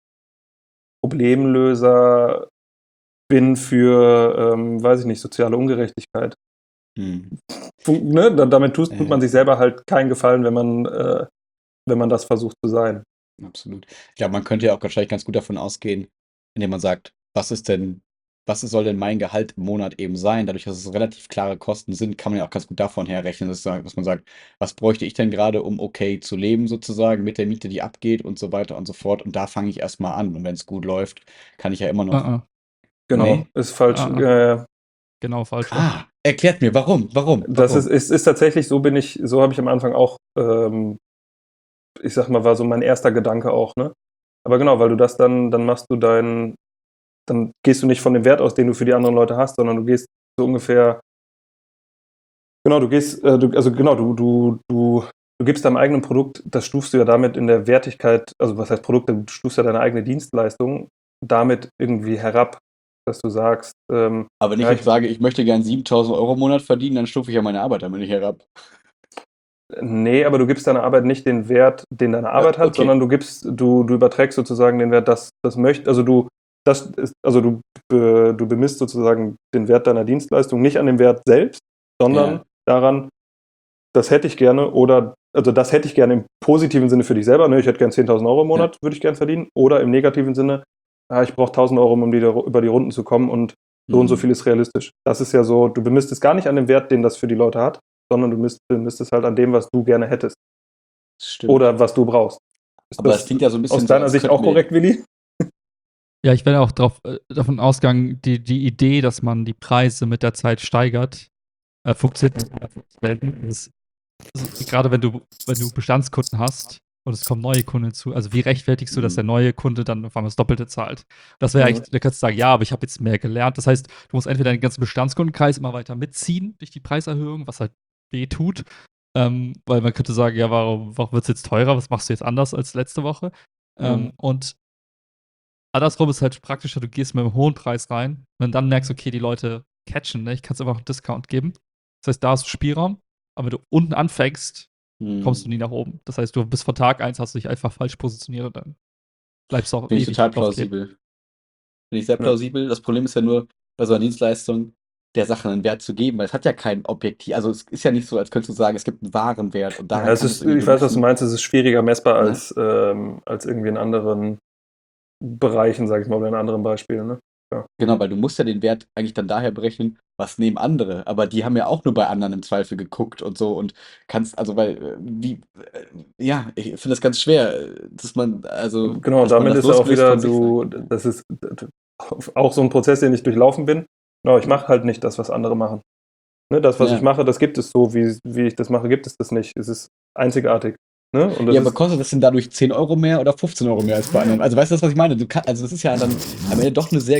Problemlöser bin für, weiß ich nicht, soziale Ungerechtigkeit. Mhm. Ne? Damit tut man sich Ja, selber halt keinen Gefallen, wenn man das versucht zu sein. absolut. Ich glaube, man könnte ja auch wahrscheinlich ganz gut davon ausgehen, indem man sagt, soll denn mein Gehalt im Monat eben sein? Dadurch, dass es relativ klare Kosten sind, kann man ja auch ganz gut davon herrechnen, dass man sagt, was bräuchte ich denn gerade, um okay zu leben sozusagen, mit der Miete, die abgeht und so weiter und so fort. Und da fange ich erstmal an. Und wenn es gut läuft, kann ich ja immer noch. Genau, Nee? ist falsch. Genau, falsch rum. Ah, erklärt mir, warum? Das ist tatsächlich, so habe ich am Anfang auch, ich sag mal, war so mein erster Gedanke auch, ne? Aber genau, weil du dann machst du dann gehst du nicht von dem Wert aus, den du für die anderen Leute hast, sondern du gehst so ungefähr, genau, du gibst deinem eigenen Produkt, das stufst du ja damit in der Wertigkeit, also was heißt Produkt, du stufst ja deine eigene Dienstleistung damit irgendwie herab, dass du sagst, Aber wenn ich ja, jetzt sage, ich möchte gern 7.000 Euro im Monat verdienen, dann stufe ich ja meine Arbeit damit nicht herab. nee, aber du gibst deiner Arbeit nicht den Wert, den deine Arbeit hat, Okay. sondern du überträgst sozusagen den Wert, das möchte, also du bemisst sozusagen den Wert deiner Dienstleistung nicht an dem Wert selbst, sondern Ja. daran, das hätte ich gerne, oder, also das hätte ich gerne im positiven Sinne für dich selber, ne, ich hätte gern 10.000 Euro im Ja. Monat, würde ich gern verdienen, oder im negativen Sinne, ich brauche 1.000 Euro, um über die Runden zu kommen, und so und so viel ist realistisch. Das ist ja so, du bemisst es gar nicht an dem Wert, den das für die Leute hat, sondern du bemisst es halt an dem, was du gerne hättest Stimmt. oder was du brauchst. Ist Aber das das klingt ja so ein bisschen aus so, deiner als Sicht könnten auch wir. korrekt, Willi? Ja, ich bin auch davon ausgegangen, die Idee, dass man die Preise mit der Zeit steigert, funktioniert selten. Gerade wenn du Bestandskunden hast und es kommen neue Kunden hinzu, also wie rechtfertigst du, dass der neue Kunde dann auf einmal das Doppelte zahlt? Das wäre eigentlich, da kannst du sagen, ja, aber ich habe jetzt mehr gelernt. Das heißt, du musst entweder den ganzen Bestandskundenkreis immer weiter mitziehen durch die Preiserhöhung, was halt weh tut. Weil man könnte sagen, ja, warum wird es jetzt teurer? Was machst du jetzt anders als letzte Woche? Und andersrum ist halt praktischer, du gehst mit einem hohen Preis rein und dann merkst, okay, die Leute catchen, ne? Ich kann es einfach einen Discount geben. Das heißt, da hast du Spielraum, aber wenn du unten anfängst, kommst du nie nach oben. Das heißt, du bist von Tag 1 hast du dich einfach falsch positioniert und dann bleibst du auch Finde ich ewig total drauf kleben. plausibel. Finde ich sehr Ja. plausibel. Das Problem ist ja nur, bei so einer Dienstleistung der Sache einen Wert zu geben, weil es hat ja kein Objektiv. Also es ist ja nicht so, als könntest du sagen, es gibt einen wahren Wert und daran Ja, kann es irgendwie ich weiß, was du bemessen. meinst, es ist schwieriger messbar Ne? als irgendwie in anderen Bereichen, sage ich mal, oder in anderen Beispielen. Ne? ja. Genau, weil du musst ja den Wert eigentlich dann daher berechnen, was nehmen andere. Aber die haben ja auch nur bei anderen im Zweifel geguckt und so und kannst, also weil, ja, ich finde das ganz schwer, Genau, und dass man damit das ist ja auch losgelöst wieder von sich sagt. das ist auch so ein Prozess, den ich durchlaufen bin. Genau, ich mache halt nicht das, was andere machen. Ne, das, was ich Ja. mache, das gibt es so, wie ich das mache, gibt es das nicht. Es ist einzigartig. Ne? Und das Ja, aber ist, kostet das denn dadurch 10 Euro mehr oder 15 Euro mehr als bei anderen? Also weißt du das, was ich meine? Also das ist ja dann am Ende doch eine sehr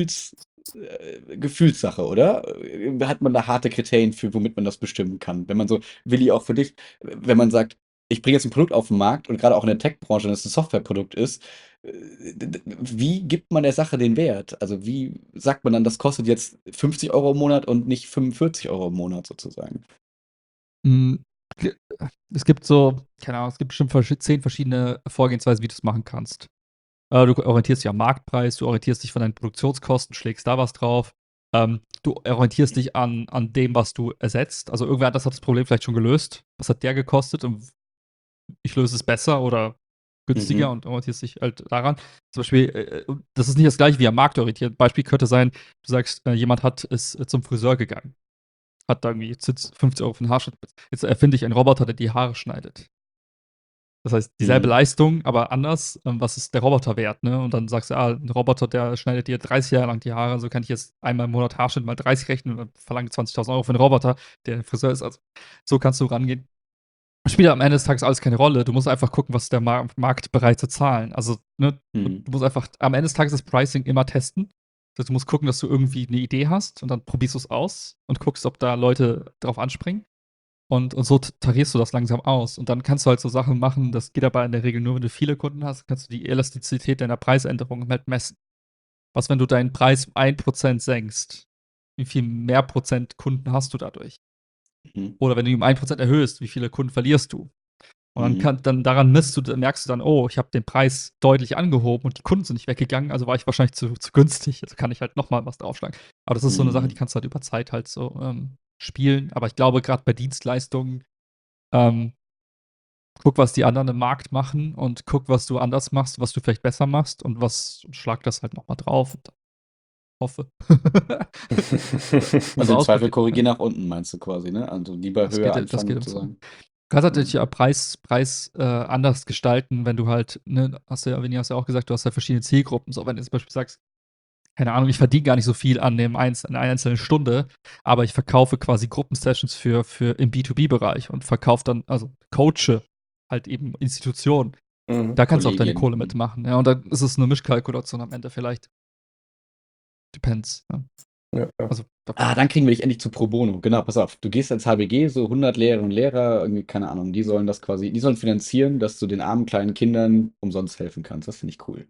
Gefühlssache, oder? Hat man da harte Kriterien für, womit man das bestimmen kann? Wenn man so, Willi, auch für dich, wenn man sagt, ich bringe jetzt ein Produkt auf den Markt und gerade auch in der Tech-Branche, wenn es ein Softwareprodukt ist, wie gibt man der Sache den Wert? Also wie sagt man dann, das kostet jetzt 50 Euro im Monat und nicht 45 Euro im Monat sozusagen? Hm, ge Es gibt so, keine Ahnung, es gibt bestimmt 10 verschiedene Vorgehensweisen, wie du's machen kannst. Du orientierst dich am Marktpreis, du orientierst dich von deinen Produktionskosten, schlägst da was drauf. Du orientierst dich an dem, was du ersetzt. Also, irgendwer anders hat das Problem vielleicht schon gelöst. Was hat der gekostet und ich löse es besser oder günstiger Mhm. und orientierst dich halt daran. Zum Beispiel, das ist nicht das Gleiche wie am Markt orientiert. Beispiel könnte sein, du sagst, jemand ist zum Friseur gegangen, hat da irgendwie jetzt 50 Euro für 'n Haarschnitt. Jetzt erfinde ich einen Roboter, der die Haare schneidet. Das heißt, dieselbe Mhm. Leistung, aber anders. Was ist der Roboter wert, ne? Und dann sagst du, 'n Roboter, der schneidet dir 30 Jahre lang die Haare, so kann ich jetzt einmal im Monat Haarschnitt mal 30 rechnen und dann verlange 20.000 Euro für 'n Roboter, der 'n Friseur ist. Also, so kannst du rangehen. Spielt am Ende des Tages alles keine Rolle. Du musst einfach gucken, was ist der Markt bereit zu zahlen. Also, ne, Mhm. du musst einfach am Ende des Tages das Pricing immer testen. Das heißt, du musst gucken, dass du irgendwie 'ne Idee hast und dann probierst du's aus und guckst, ob da Leute drauf anspringen. Und so tarierst du das langsam aus. Und dann kannst du halt so Sachen machen, das geht aber in der Regel nur, wenn du viele Kunden hast, kannst du die Elastizität deiner Preisänderungen halt messen. Was, wenn du deinen Preis um 1% senkst? Wie viel mehr Prozent Kunden hast du dadurch? Mhm. Oder wenn du ihn um 1% erhöhst, wie viele Kunden verlierst du? Und Mhm. dann daran merkst du dann, oh, ich habe den Preis deutlich angehoben und die Kunden sind nicht weggegangen, also war ich wahrscheinlich zu günstig. Also kann ich halt noch mal was draufschlagen. Aber das ist so eine Sache, die Mhm. kannst du halt über Zeit halt so spielen. Aber ich glaube, gerade bei Dienstleistungen, ähm, guck, was die anderen im Markt machen und guck, was du anders machst, was du vielleicht besser machst und schlag das halt noch mal drauf und hoffe. Und Also im Zweifel ausprobieren, ja. korrigieren nach unten, meinst du quasi, ne? Also lieber höher Das anfangen geht im Zweifel. sozusagen. Du kannst Ja. natürlich ja Preis anders gestalten, wenn du halt, ne, Vinny, hast ja auch gesagt, du hast ja verschiedene Zielgruppen. So, wenn du zum Beispiel sagst, keine Ahnung, ich verdiene gar nicht so viel an einer einzelnen Stunde, aber ich verkaufe quasi Gruppensessions für im B2B-Bereich und verkaufe dann, also coache halt eben Institutionen. Mhm. Da kannst du auch deine Kollegin. Kohle Mhm. mitmachen, ja. Und dann ist es eine Mischkalkulation am Ende vielleicht. Depends, ja. Ja, ja. Also, da Ah, dann kriegen wir dich endlich zu Pro Bono. Genau, pass auf. Du gehst ins HBG, so 100 Lehrerinnen und Lehrer, irgendwie, keine Ahnung, die sollen finanzieren, dass du den armen kleinen Kindern umsonst helfen kannst. Das finde ich cool.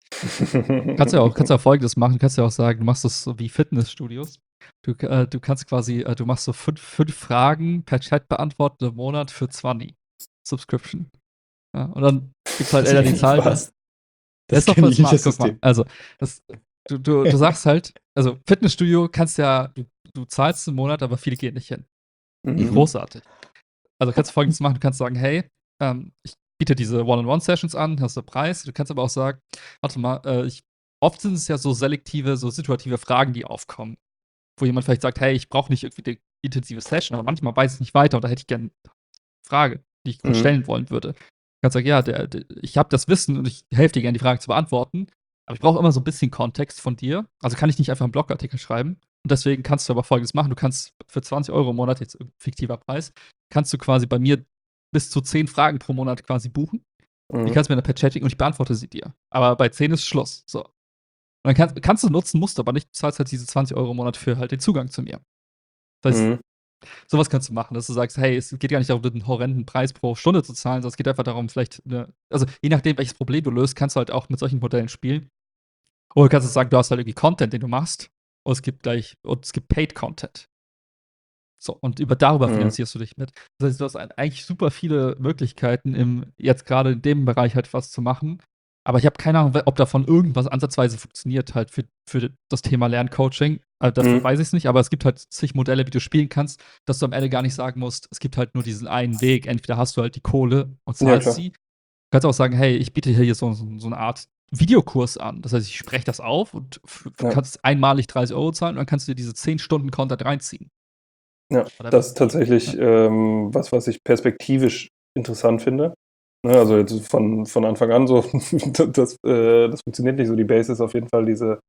kannst ja auch Folgendes machen. Kannst ja auch sagen, du machst das so wie Fitnessstudios. Du kannst quasi, du machst so 5 Fragen per Chat beantworten im Monat für 20 Subscription. Ja, und dann gibt's halt entweder die Zahl da. Was? Ja, Das ist doch kenne voll ich nicht, smart. das Guck mal, System. also, das, du sagst halt, also Fitnessstudio kannst ja, du zahlst im Monat, aber viele gehen nicht hin. Mhm. Mhm. Großartig. Also kannst du Folgendes machen, du kannst sagen, hey, ich biete diese One-on-One-Sessions an, hast du Preis. Du kannst aber auch sagen, warte mal, oft sind es ja so selektive, so situative Fragen, die aufkommen, wo jemand vielleicht sagt, hey, ich brauche nicht irgendwie eine intensive Session, aber manchmal weiß ich nicht weiter und da hätte ich gerne eine Frage, die ich kurz Mhm. stellen wollen würde. Du kannst sagen, ja, ich habe das Wissen und ich helfe dir gerne, die Frage zu beantworten, aber ich brauche immer so ein bisschen Kontext von dir. Also kann ich nicht einfach einen Blogartikel schreiben. Und deswegen kannst du aber Folgendes machen. Du kannst für 20 Euro im Monat, jetzt fiktiver Preis, kannst du quasi bei mir bis zu 10 Fragen pro Monat quasi buchen. Die Mhm. kannst du mir dann per Chat schicken und ich beantworte sie dir. Aber bei 10 ist Schluss. So. Und dann kannst du nutzen, musst du aber nicht, du zahlst halt diese 20 Euro im Monat für halt den Zugang zu mir. Das heißt, Mhm. sowas kannst du machen, dass du sagst, hey, es geht gar nicht darum, den horrenden Preis pro Stunde zu zahlen, sondern es geht einfach darum, vielleicht, also je nachdem, welches Problem du löst, kannst du halt auch mit solchen Modellen spielen. Oder du kannst du sagen, du hast halt irgendwie Content, den du machst, und es gibt Paid Content. So, und darüber Mhm. finanzierst du dich mit. Das heißt, du hast eigentlich super viele Möglichkeiten, jetzt gerade in dem Bereich halt was zu machen. Aber ich habe keine Ahnung, ob davon irgendwas ansatzweise funktioniert, halt für das Thema Lerncoaching. Dafür Mhm. weiß ich es nicht, aber es gibt halt zig Modelle, wie du spielen kannst, dass du am Ende gar nicht sagen musst, es gibt halt nur diesen einen Weg. Entweder hast du halt die Kohle und Ja, zahlst klar. sie. Du kannst auch sagen, hey, ich biete hier so eine Art Videokurs an. Das heißt, ich spreche das auf und Ja. kannst einmalig 30 € zahlen und dann kannst du dir diese 10 Stunden Content reinziehen. Ja, Oder? das ist tatsächlich was ich perspektivisch interessant finde. Ne, also jetzt von Anfang an so, das funktioniert nicht so. Die Base ist auf jeden Fall diese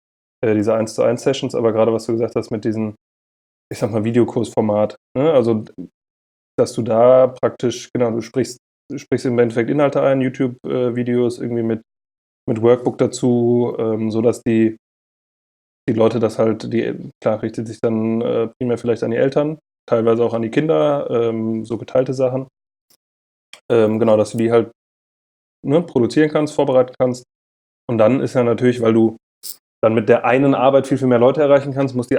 1:1 Sessions, aber gerade was du gesagt hast mit diesem, ich sag mal, Videokursformat, ne? Also, dass du da praktisch, genau, du sprichst im Endeffekt Inhalte ein, YouTube-Videos irgendwie mit Workbook dazu, sodass die Leute das halt, klar, richtet sich dann primär vielleicht an die Eltern, teilweise auch an die Kinder, so geteilte Sachen. Genau, dass du die halt, ne, produzieren kannst, vorbereiten kannst. Und dann ist ja natürlich, weil du dann mit der einen Arbeit viel, viel mehr Leute erreichen kannst, muss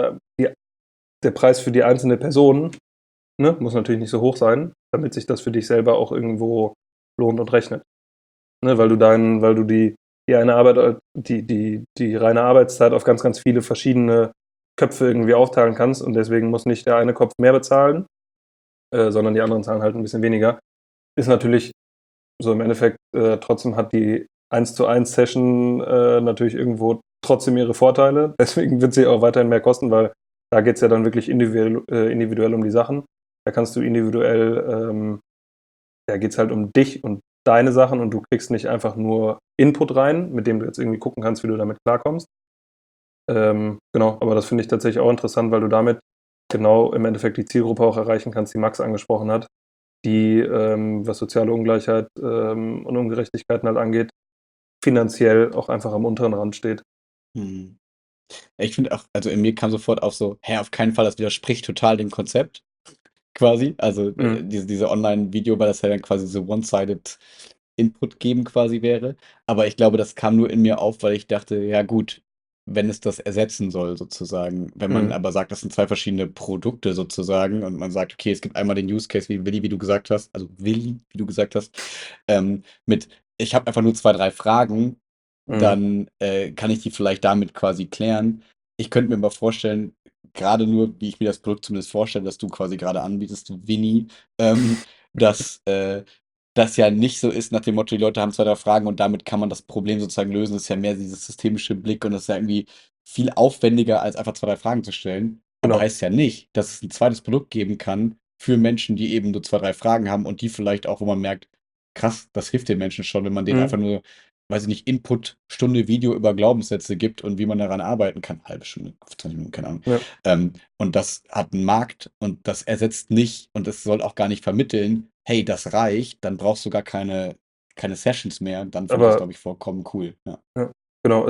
der Preis für die einzelne Person, ne, muss natürlich nicht so hoch sein, damit sich das für dich selber auch irgendwo lohnt und rechnet. Ne, weil du die eine Arbeit, die reine Arbeitszeit auf ganz, ganz viele verschiedene Köpfe irgendwie aufteilen kannst und deswegen muss nicht der eine Kopf mehr bezahlen, sondern die anderen zahlen halt ein bisschen weniger. Ist natürlich so im Endeffekt, trotzdem hat die 1:1 Session natürlich irgendwo trotzdem ihre Vorteile. Deswegen wird sie auch weiterhin mehr kosten, weil da geht es ja dann wirklich individuell um die Sachen. Da kannst du individuell, da geht es halt um dich und deine Sachen und du kriegst nicht einfach nur Input rein, mit dem du jetzt irgendwie gucken kannst, wie du damit klarkommst. Genau, aber das finde ich tatsächlich auch interessant, weil du damit genau im Endeffekt die Zielgruppe auch erreichen kannst, die Max angesprochen hat, die, was soziale Ungleichheit und Ungerechtigkeiten halt angeht, finanziell auch einfach am unteren Rand steht. Mhm. Ich finde auch, also in mir kam sofort auf so, hä, auf keinen Fall, das widerspricht total dem Konzept, quasi. Also Mhm. diese Online-Video, weil das ja dann quasi so one-sided Input geben quasi wäre. Aber ich glaube, das kam nur in mir auf, weil ich dachte, ja gut, wenn es das ersetzen soll, sozusagen. Wenn man Mhm. aber sagt, das sind zwei verschiedene Produkte sozusagen und man sagt, okay, es gibt einmal den Use Case, wie Willi, wie du gesagt hast, also Willi, wie du gesagt hast, mit, ich habe einfach nur zwei, drei Fragen, Mhm. dann kann ich die vielleicht damit quasi klären. Ich könnte mir mal vorstellen, gerade nur, wie ich mir das Produkt zumindest vorstelle, das du quasi gerade anbietest, Winnie, dass das ja nicht so ist nach dem Motto, die Leute haben zwei, drei Fragen und damit kann man das Problem sozusagen lösen. Das ist ja mehr dieses systemische Blick und das ist ja irgendwie viel aufwendiger, als einfach zwei, drei Fragen zu stellen. Aber Genau. heißt ja nicht, dass es ein zweites Produkt geben kann für Menschen, die eben nur zwei, drei Fragen haben und die vielleicht auch, wo man merkt, krass, das hilft den Menschen schon, wenn man denen Mhm. einfach nur, weiß ich nicht, Input, Stunde Video über Glaubenssätze gibt und wie man daran arbeiten kann. Halbe Stunde, 20 Minuten, keine Ahnung. Ja. Und das hat einen Markt und das ersetzt nicht und es soll auch gar nicht vermitteln, hey, das reicht, dann brauchst du gar keine Sessions mehr. Dann finde ich das, Aber glaube ich, vollkommen cool. Ja. ja, genau,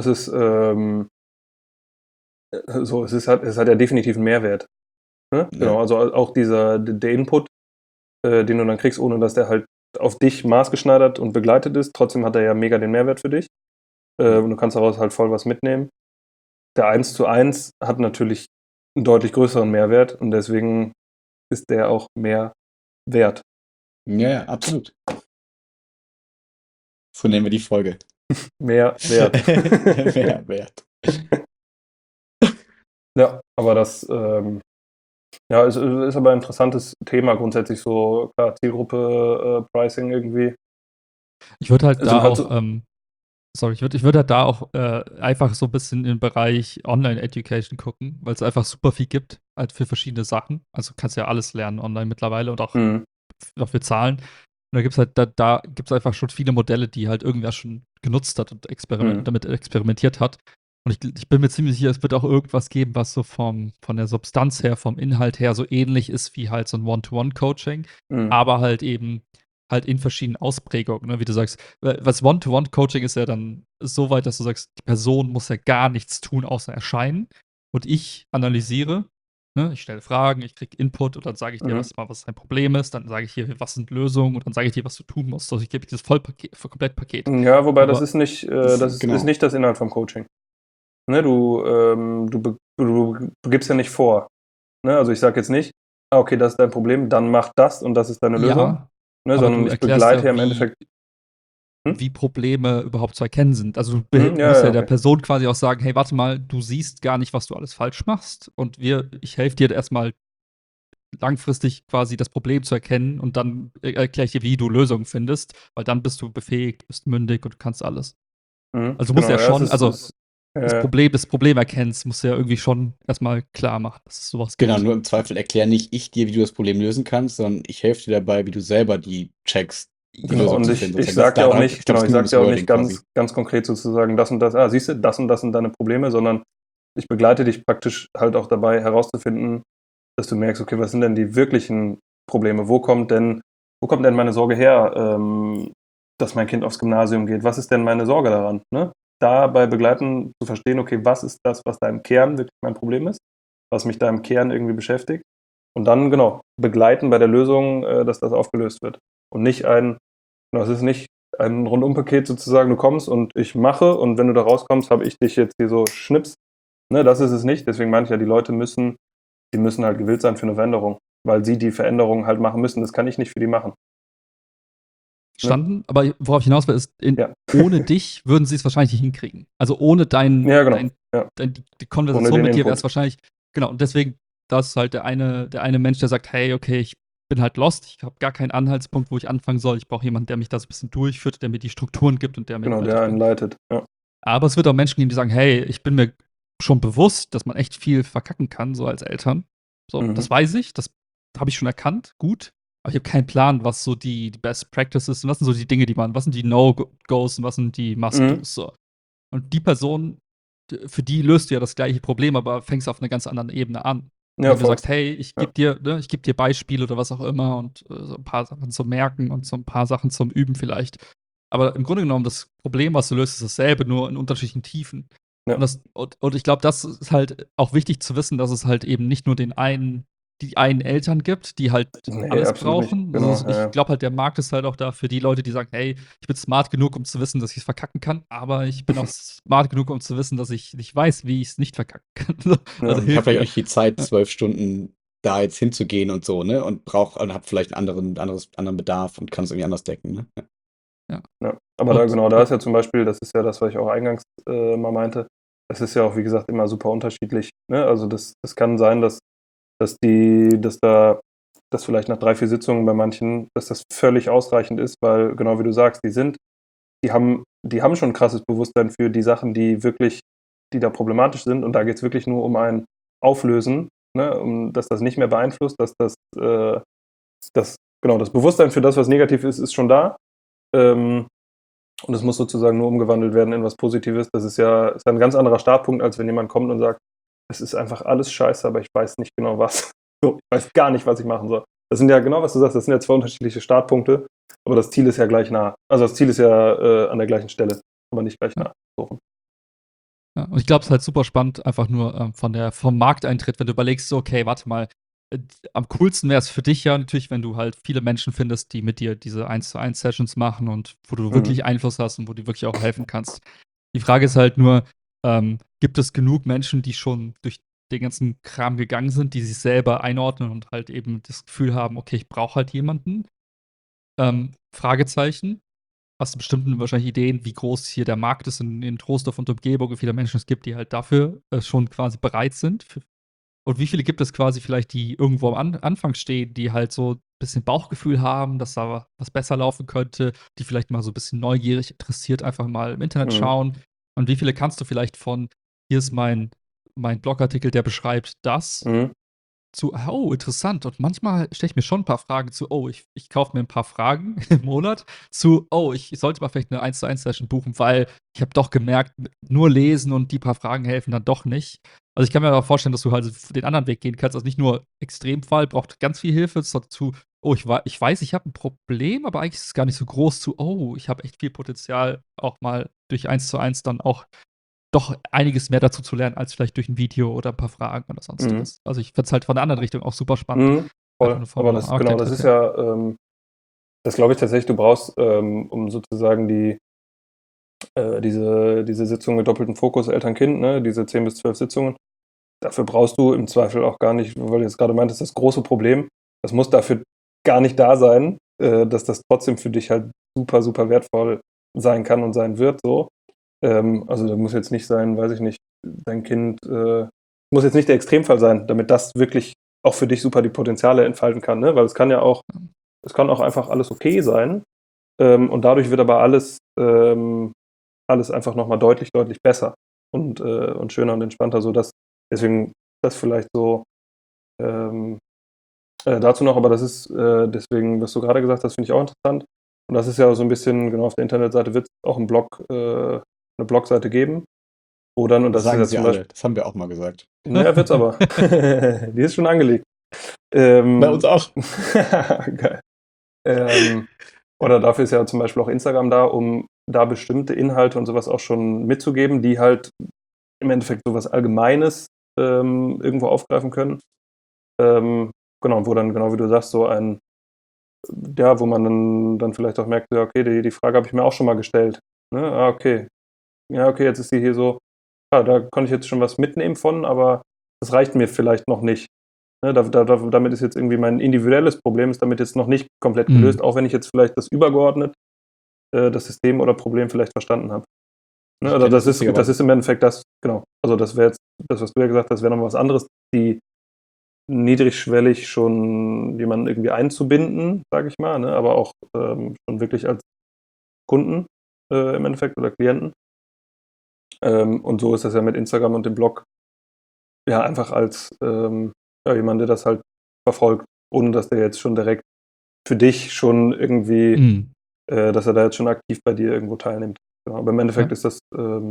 es hat ja definitiv einen Mehrwert, ne? Ja. Genau, also auch der Input, den du dann kriegst, ohne dass der halt auf dich maßgeschneidert und begleitet ist. Trotzdem hat er ja mega den Mehrwert für dich. Ja. Und du kannst daraus halt voll was mitnehmen. Der 1:1 hat natürlich einen deutlich größeren Mehrwert und deswegen ist der auch mehr wert. Ja, ja, absolut. So nennen wir die Folge. Mehr wert. Mehr wert. Ja, aber ja, ist aber ein interessantes Thema grundsätzlich so, klar, Zielgruppe, Pricing irgendwie. Ich würde halt Es da sind halt auch, so sorry, ich würde halt da auch einfach so ein bisschen in den Bereich Online-Education gucken, weil es einfach super viel gibt, halt für verschiedene Sachen. Also kannst ja alles lernen online mittlerweile und auch mhm, für Zahlen. Und da gibt es halt, da gibt es einfach schon viele Modelle, die halt irgendwer schon genutzt hat und mhm, damit experimentiert hat. Und ich bin mir ziemlich sicher, es wird auch irgendwas geben, was so von der Substanz her, vom Inhalt her so ähnlich ist wie halt so ein One-to-One-Coaching, mhm, aber halt eben halt in verschiedenen Ausprägungen, ne? Wie du sagst, was One-to-One-Coaching ist ja dann so weit, dass du sagst, die Person muss ja gar nichts tun, außer erscheinen. Und ich analysiere, ne? Ich stelle Fragen, ich kriege Input und dann sage ich dir, mhm. was dein Problem ist. Dann sage ich dir, was sind Lösungen und dann sage ich dir, was du tun musst. Also ich gebe dir das Komplettpaket. Ja, wobei das Aber ist nicht, Das, das ist genau. nicht das Inhalt vom Coaching. Ne, du gibst ja nicht vor. Ne? Also ich sage jetzt nicht, ah, okay, das ist dein Problem, dann mach das und das ist deine Lösung. ja, Ne, aber sondern du ich erklärst begleite ja ja, im Endeffekt. Hm? wie Probleme überhaupt zu erkennen sind. Also du Ja, musst ja, ja der okay. Person quasi auch sagen, hey, warte mal, du siehst gar nicht, was du alles falsch machst. Und ich helfe dir erstmal langfristig quasi das Problem zu erkennen und dann erkläre ich dir, wie du Lösungen findest, weil dann bist du befähigt, bist mündig und du kannst alles. Also du musst Genau, ja ja, schon, also ist das Problem erkennst, musst du ja irgendwie schon erstmal klar machen, dass es sowas Genau, gibt. nur im Zweifel erkläre nicht ich dir, wie du das Problem lösen kannst, sondern ich helfe dir dabei, wie du selber die checkst, die genau, Lösung und zu ich, finden. ich Sozusagen. Das, sage dir auch da, nicht, ich glaube, genau, es ich ging sage ums dir auch nicht Wording quasi. ganz konkret sozusagen, siehst du, das und das sind deine Probleme, sondern ich begleite dich praktisch halt auch dabei herauszufinden, dass du merkst, okay, was sind denn die wirklichen Probleme? Wo kommt denn meine Sorge her, dass mein Kind aufs Gymnasium geht? Was ist denn meine Sorge daran? Ne? Dabei begleiten, zu verstehen, okay, was ist das, was da im Kern wirklich mein Problem ist, was mich da im Kern irgendwie beschäftigt. Und dann, genau, begleiten bei der Lösung, dass das aufgelöst wird. Und es ist nicht ein Rundumpaket sozusagen, du kommst und ich mache und wenn du da rauskommst, habe ich dich jetzt hier so schnips. Ne, das ist es nicht. Deswegen meine ich ja, die müssen halt gewillt sein für eine Veränderung, weil sie die Veränderung halt machen müssen. Das kann ich nicht für die machen. Ne? Verstanden, aber worauf ich hinaus will, ist, Ja. ohne dich würden sie es wahrscheinlich nicht hinkriegen. Also ohne Ja, genau. Ja. die Ohne Konversation den mit dir wäre es Input. wahrscheinlich, genau, und deswegen, das ist halt der eine Mensch, der sagt, hey, okay, ich bin halt lost, ich habe gar keinen Anhaltspunkt, wo ich anfangen soll, ich brauche jemanden, der mich da so ein bisschen durchführt, der mir die Strukturen gibt und der mir Genau, halt, der einen leitet. Ja. aber es wird auch Menschen geben, die sagen, hey, ich bin mir schon bewusst, dass man echt viel verkacken kann, so als Eltern. So, Mhm. das weiß ich, das habe ich schon erkannt, gut. Aber ich habe keinen Plan, was so die Best Practices sind, was sind so die Dinge, was sind die No-Gos und was sind die Mhm. Must-Dos. So. Und die Person, für die löst du ja das gleiche Problem, aber fängst auf einer ganz anderen Ebene an. Ja, Indem du voll. sagst, hey, ich Ja. gebe dir Beispiele oder was auch immer und so ein paar Sachen zum Merken und so ein paar Sachen zum Üben vielleicht. Aber im Grunde genommen, das Problem, was du löst, ist dasselbe, nur in unterschiedlichen Tiefen. Ja. Und ich glaube, das ist halt auch wichtig zu wissen, dass es halt eben nicht nur die einen Eltern gibt, die halt Nee, alles absolut nicht. brauchen. Genau, Ich ja. glaube halt, der Markt ist halt auch da für die Leute, die sagen, hey, ich bin smart genug, um zu wissen, dass ich es verkacken kann, aber ich bin auch smart genug, um zu wissen, dass ich nicht weiß, wie ich es nicht verkacken kann. Ja. Also Und ich habe hilf vielleicht auch mir. nicht die Zeit, 12 Stunden da jetzt hinzugehen und so, ne? Und habe vielleicht einen anderen Bedarf und kann es irgendwie anders decken, ne? Ja. Ja. Ja. Aber Und, da ist ja zum Beispiel, das ist ja das, was ich auch eingangs mal meinte, es ist ja auch, wie gesagt, immer super unterschiedlich. Ne? Also das kann sein, dass vielleicht nach 3, 4 Sitzungen bei manchen, dass das völlig ausreichend ist, weil genau wie du sagst, die haben schon ein krasses Bewusstsein für die Sachen, die da problematisch sind und da geht es wirklich nur um ein Auflösen, ne? Dass das nicht mehr beeinflusst, genau, das Bewusstsein für das, was negativ ist, ist schon da. Und es muss sozusagen nur umgewandelt werden in was Positives. Das ist ja ein ganz anderer Startpunkt, als wenn jemand kommt und sagt, es ist einfach alles scheiße, aber ich weiß nicht genau was. So, ich weiß gar nicht, was ich machen soll. Das sind ja genau, was du sagst, das sind ja 2 unterschiedliche Startpunkte, aber das Ziel ist ja gleich nah. Also das Ziel ist ja an der gleichen Stelle, aber nicht gleich ja. nah. So. Ja, und ich glaube, es ist halt super spannend, einfach nur vom Markteintritt, wenn du überlegst, so, okay, warte mal, am coolsten wäre es für dich ja natürlich, wenn du halt viele Menschen findest, die mit dir diese 1:1 Sessions machen und wo du Mhm. wirklich Einfluss hast und wo du wirklich auch helfen kannst. Die Frage ist halt nur, gibt es genug Menschen, die schon durch den ganzen Kram gegangen sind, die sich selber einordnen und halt eben das Gefühl haben, okay, ich brauche halt jemanden? Fragezeichen. Hast du bestimmt wahrscheinlich Ideen, wie groß hier der Markt ist in Troisdorf und Umgebung, wie viele Menschen es gibt, die halt dafür schon quasi bereit sind? Und wie viele gibt es quasi vielleicht, die irgendwo am Anfang stehen, die halt so ein bisschen Bauchgefühl haben, dass da was besser laufen könnte, die vielleicht mal so ein bisschen neugierig interessiert einfach mal im Internet Mhm. schauen? Und wie viele kannst du vielleicht von, hier ist mein Blogartikel, der beschreibt das, Mhm. zu, oh, interessant. Und manchmal stelle ich mir schon ein paar Fragen zu, oh, ich kaufe mir ein paar Fragen im Monat, zu, oh, ich sollte mal vielleicht eine 1:1 Session buchen, weil ich habe doch gemerkt, nur lesen und die paar Fragen helfen dann doch nicht. Also ich kann mir aber vorstellen, dass du halt den anderen Weg gehen kannst. Also nicht nur Extremfall, braucht ganz viel Hilfe, sondern zu, oh, ich weiß, ich habe ein Problem, aber eigentlich ist es gar nicht so groß, zu, oh, ich habe echt viel Potenzial, auch mal durch 1:1 dann auch doch einiges mehr dazu zu lernen, als vielleicht durch ein Video oder ein paar Fragen oder Mhm. Sonstiges. Also, ich finde es halt von der anderen Richtung auch super spannend. Mhm. Einfach Voll. nur Aber vom das Markteintritt ist her. ja, das glaube ich tatsächlich, du brauchst, um sozusagen diese Sitzung mit doppeltem Fokus Eltern-Kind, ne, diese 10 bis 12 Sitzungen, dafür brauchst du im Zweifel auch gar nicht, weil du jetzt gerade meintest, das große Problem, das muss dafür gar nicht da sein, dass das trotzdem für dich halt super, super wertvoll sein kann und sein wird, so. Also da muss jetzt nicht sein, weiß ich nicht, dein Kind, muss jetzt nicht der Extremfall sein, damit das wirklich auch für dich super die Potenziale entfalten kann, ne? Weil es kann auch einfach alles okay sein, und dadurch wird aber alles einfach nochmal deutlich, deutlich besser und schöner und entspannter, deswegen das vielleicht so dazu noch, aber das ist deswegen, was du gerade gesagt hast, finde ich auch interessant. Und das ist ja so ein bisschen, genau, auf der Internetseite wird es auch eine Blogseite geben, wo dann, und Das das ist sagen ja sie zum Beispiel, alle. Das haben wir auch mal gesagt. naja, wird's aber. Die ist schon angelegt. Bei uns auch. Geil. Ähm, oder dafür ist ja zum Beispiel auch Instagram da, um da bestimmte Inhalte und sowas auch schon mitzugeben, die halt im Endeffekt sowas Allgemeines irgendwo aufgreifen können. Genau, wo dann, genau wie du sagst, ja, wo man dann vielleicht auch merkt, ja, okay, die Frage habe ich mir auch schon mal gestellt. Ne? Ah, okay. Ja, okay, jetzt ist die hier so, da konnte ich jetzt schon was mitnehmen von, aber das reicht mir vielleicht noch nicht. Ne? Damit ist jetzt irgendwie mein individuelles Problem, ist damit jetzt noch nicht komplett gelöst, auch wenn ich jetzt vielleicht das übergeordnet, das System oder Problem vielleicht verstanden habe. Ne? Ich Also kenne das das lustigerweise. ist im Endeffekt das, genau. Also das wäre jetzt, das, was du ja gesagt hast, wäre noch was anderes, die niedrigschwellig schon jemanden irgendwie einzubinden, sage ich mal, ne? Aber auch schon wirklich als Kunden im Endeffekt oder Klienten. Und so ist das ja mit Instagram und dem Blog ja einfach als ja, jemand, der das halt verfolgt, ohne dass der jetzt schon direkt für dich schon irgendwie, Mhm. dass er da jetzt schon aktiv bei dir irgendwo teilnimmt. Genau. Aber im Endeffekt Ja. ist das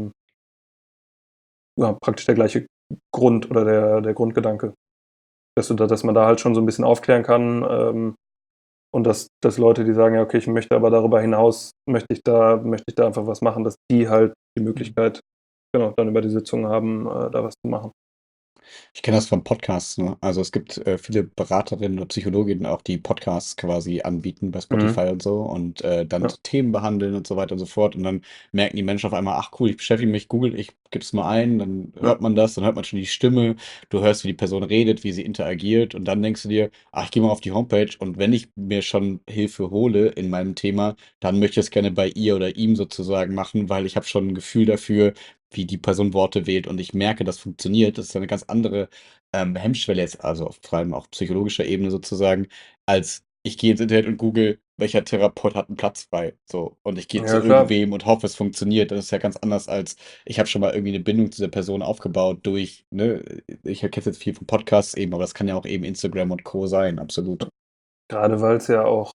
ja, praktisch der gleiche Grund oder der Grundgedanke, dass man da halt schon so ein bisschen aufklären kann, und dass Leute, die sagen, ja, okay, ich möchte aber darüber hinaus, möchte ich da einfach was machen, dass die halt die Möglichkeit, genau, dann über die Sitzung haben, da was zu machen. Ich kenne das von Podcasts, ne? Also es gibt viele Beraterinnen oder Psychologinnen auch, die Podcasts quasi anbieten bei Mhm. Spotify und so und dann Ja. so Themen behandeln und so weiter und so fort. Und dann merken die Menschen auf einmal, ach cool, ich beschäftige mich, Google, ich gebe es mal ein, dann Ja. hört man das, dann hört man schon die Stimme, du hörst, wie die Person redet, wie sie interagiert und dann denkst du dir, ach, ich gehe mal auf die Homepage und wenn ich mir schon Hilfe hole in meinem Thema, dann möchte ich es gerne bei ihr oder ihm sozusagen machen, weil ich habe schon ein Gefühl dafür, wie die Person Worte wählt und ich merke, das funktioniert. Das ist eine ganz andere Hemmschwelle jetzt, also vor allem auf psychologischer Ebene sozusagen, als ich gehe ins Internet und google, welcher Therapeut hat einen Platz frei. So, und ich gehe zu Ja, klar. irgendwem und hoffe, es funktioniert. Das ist ja ganz anders als, ich habe schon mal irgendwie eine Bindung zu der Person aufgebaut durch, ne, ich kenne jetzt viel von Podcasts eben, aber das kann ja auch eben Instagram und Co. sein, absolut. Gerade weil es ja auch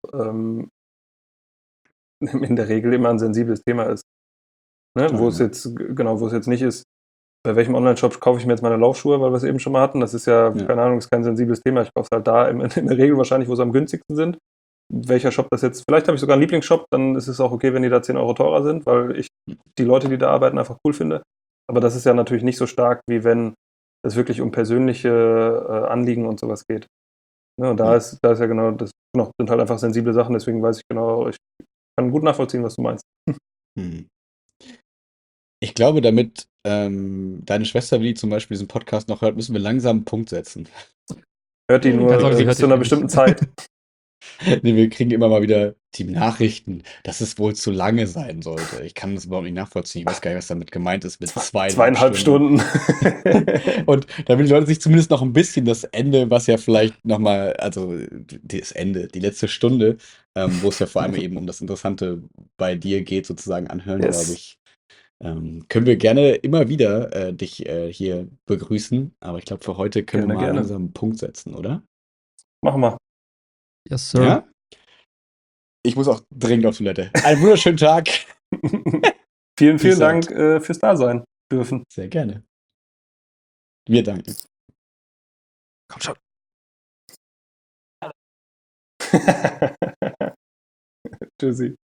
in der Regel immer ein sensibles Thema ist. Ne? Total, ja. Genau, wo es jetzt nicht ist, bei welchem Online-Shop kaufe ich mir jetzt meine Laufschuhe, weil wir es eben schon mal hatten. Das ist ja, Ja. keine Ahnung, ist kein sensibles Thema. Ich kaufe es halt da in der Regel wahrscheinlich, wo sie am günstigsten sind. Welcher Shop das jetzt, vielleicht habe ich sogar einen Lieblingsshop, dann ist es auch okay, wenn die da 10 Euro teurer sind, weil ich die Leute, die da arbeiten, einfach cool finde. Aber das ist ja natürlich nicht so stark, wie wenn es wirklich um persönliche Anliegen und sowas geht. Ne? Und Ja. da ist ja genau, das genau, sind halt einfach sensible Sachen, deswegen weiß ich genau, ich kann gut nachvollziehen, was du meinst. Mhm. Ich glaube, damit deine Schwester, wie die zum Beispiel diesen Podcast noch hört, müssen wir langsam einen Punkt setzen. Hört die Keine nur Sorge, sie bis hört zu ihn einer eh nicht. bestimmten Zeit. Nee, wir kriegen immer mal wieder die Nachrichten, dass es wohl zu lange sein sollte. Ich kann das überhaupt nicht nachvollziehen. Ich weiß gar nicht, was damit gemeint ist mit 2,5 Stunden. Stunden. Und damit die Leute sich zumindest noch ein bisschen das Ende, was ja vielleicht nochmal, also das Ende, die letzte Stunde, wo es ja vor allem eben um das Interessante bei dir geht, sozusagen anhören, glaube Yes. ich. Können wir gerne immer wieder dich hier begrüßen, aber ich glaube, für heute können wir Gerne, mal gerne. langsam einen Punkt setzen, oder? Machen wir. Yes, sir. Ja? Ich muss auch dringend auf Toilette. Einen wunderschönen Tag. Vielen, vielen Peace Dank out. fürs Dasein dürfen. Sehr gerne. Wir danken. Komm schon. Tschüssi.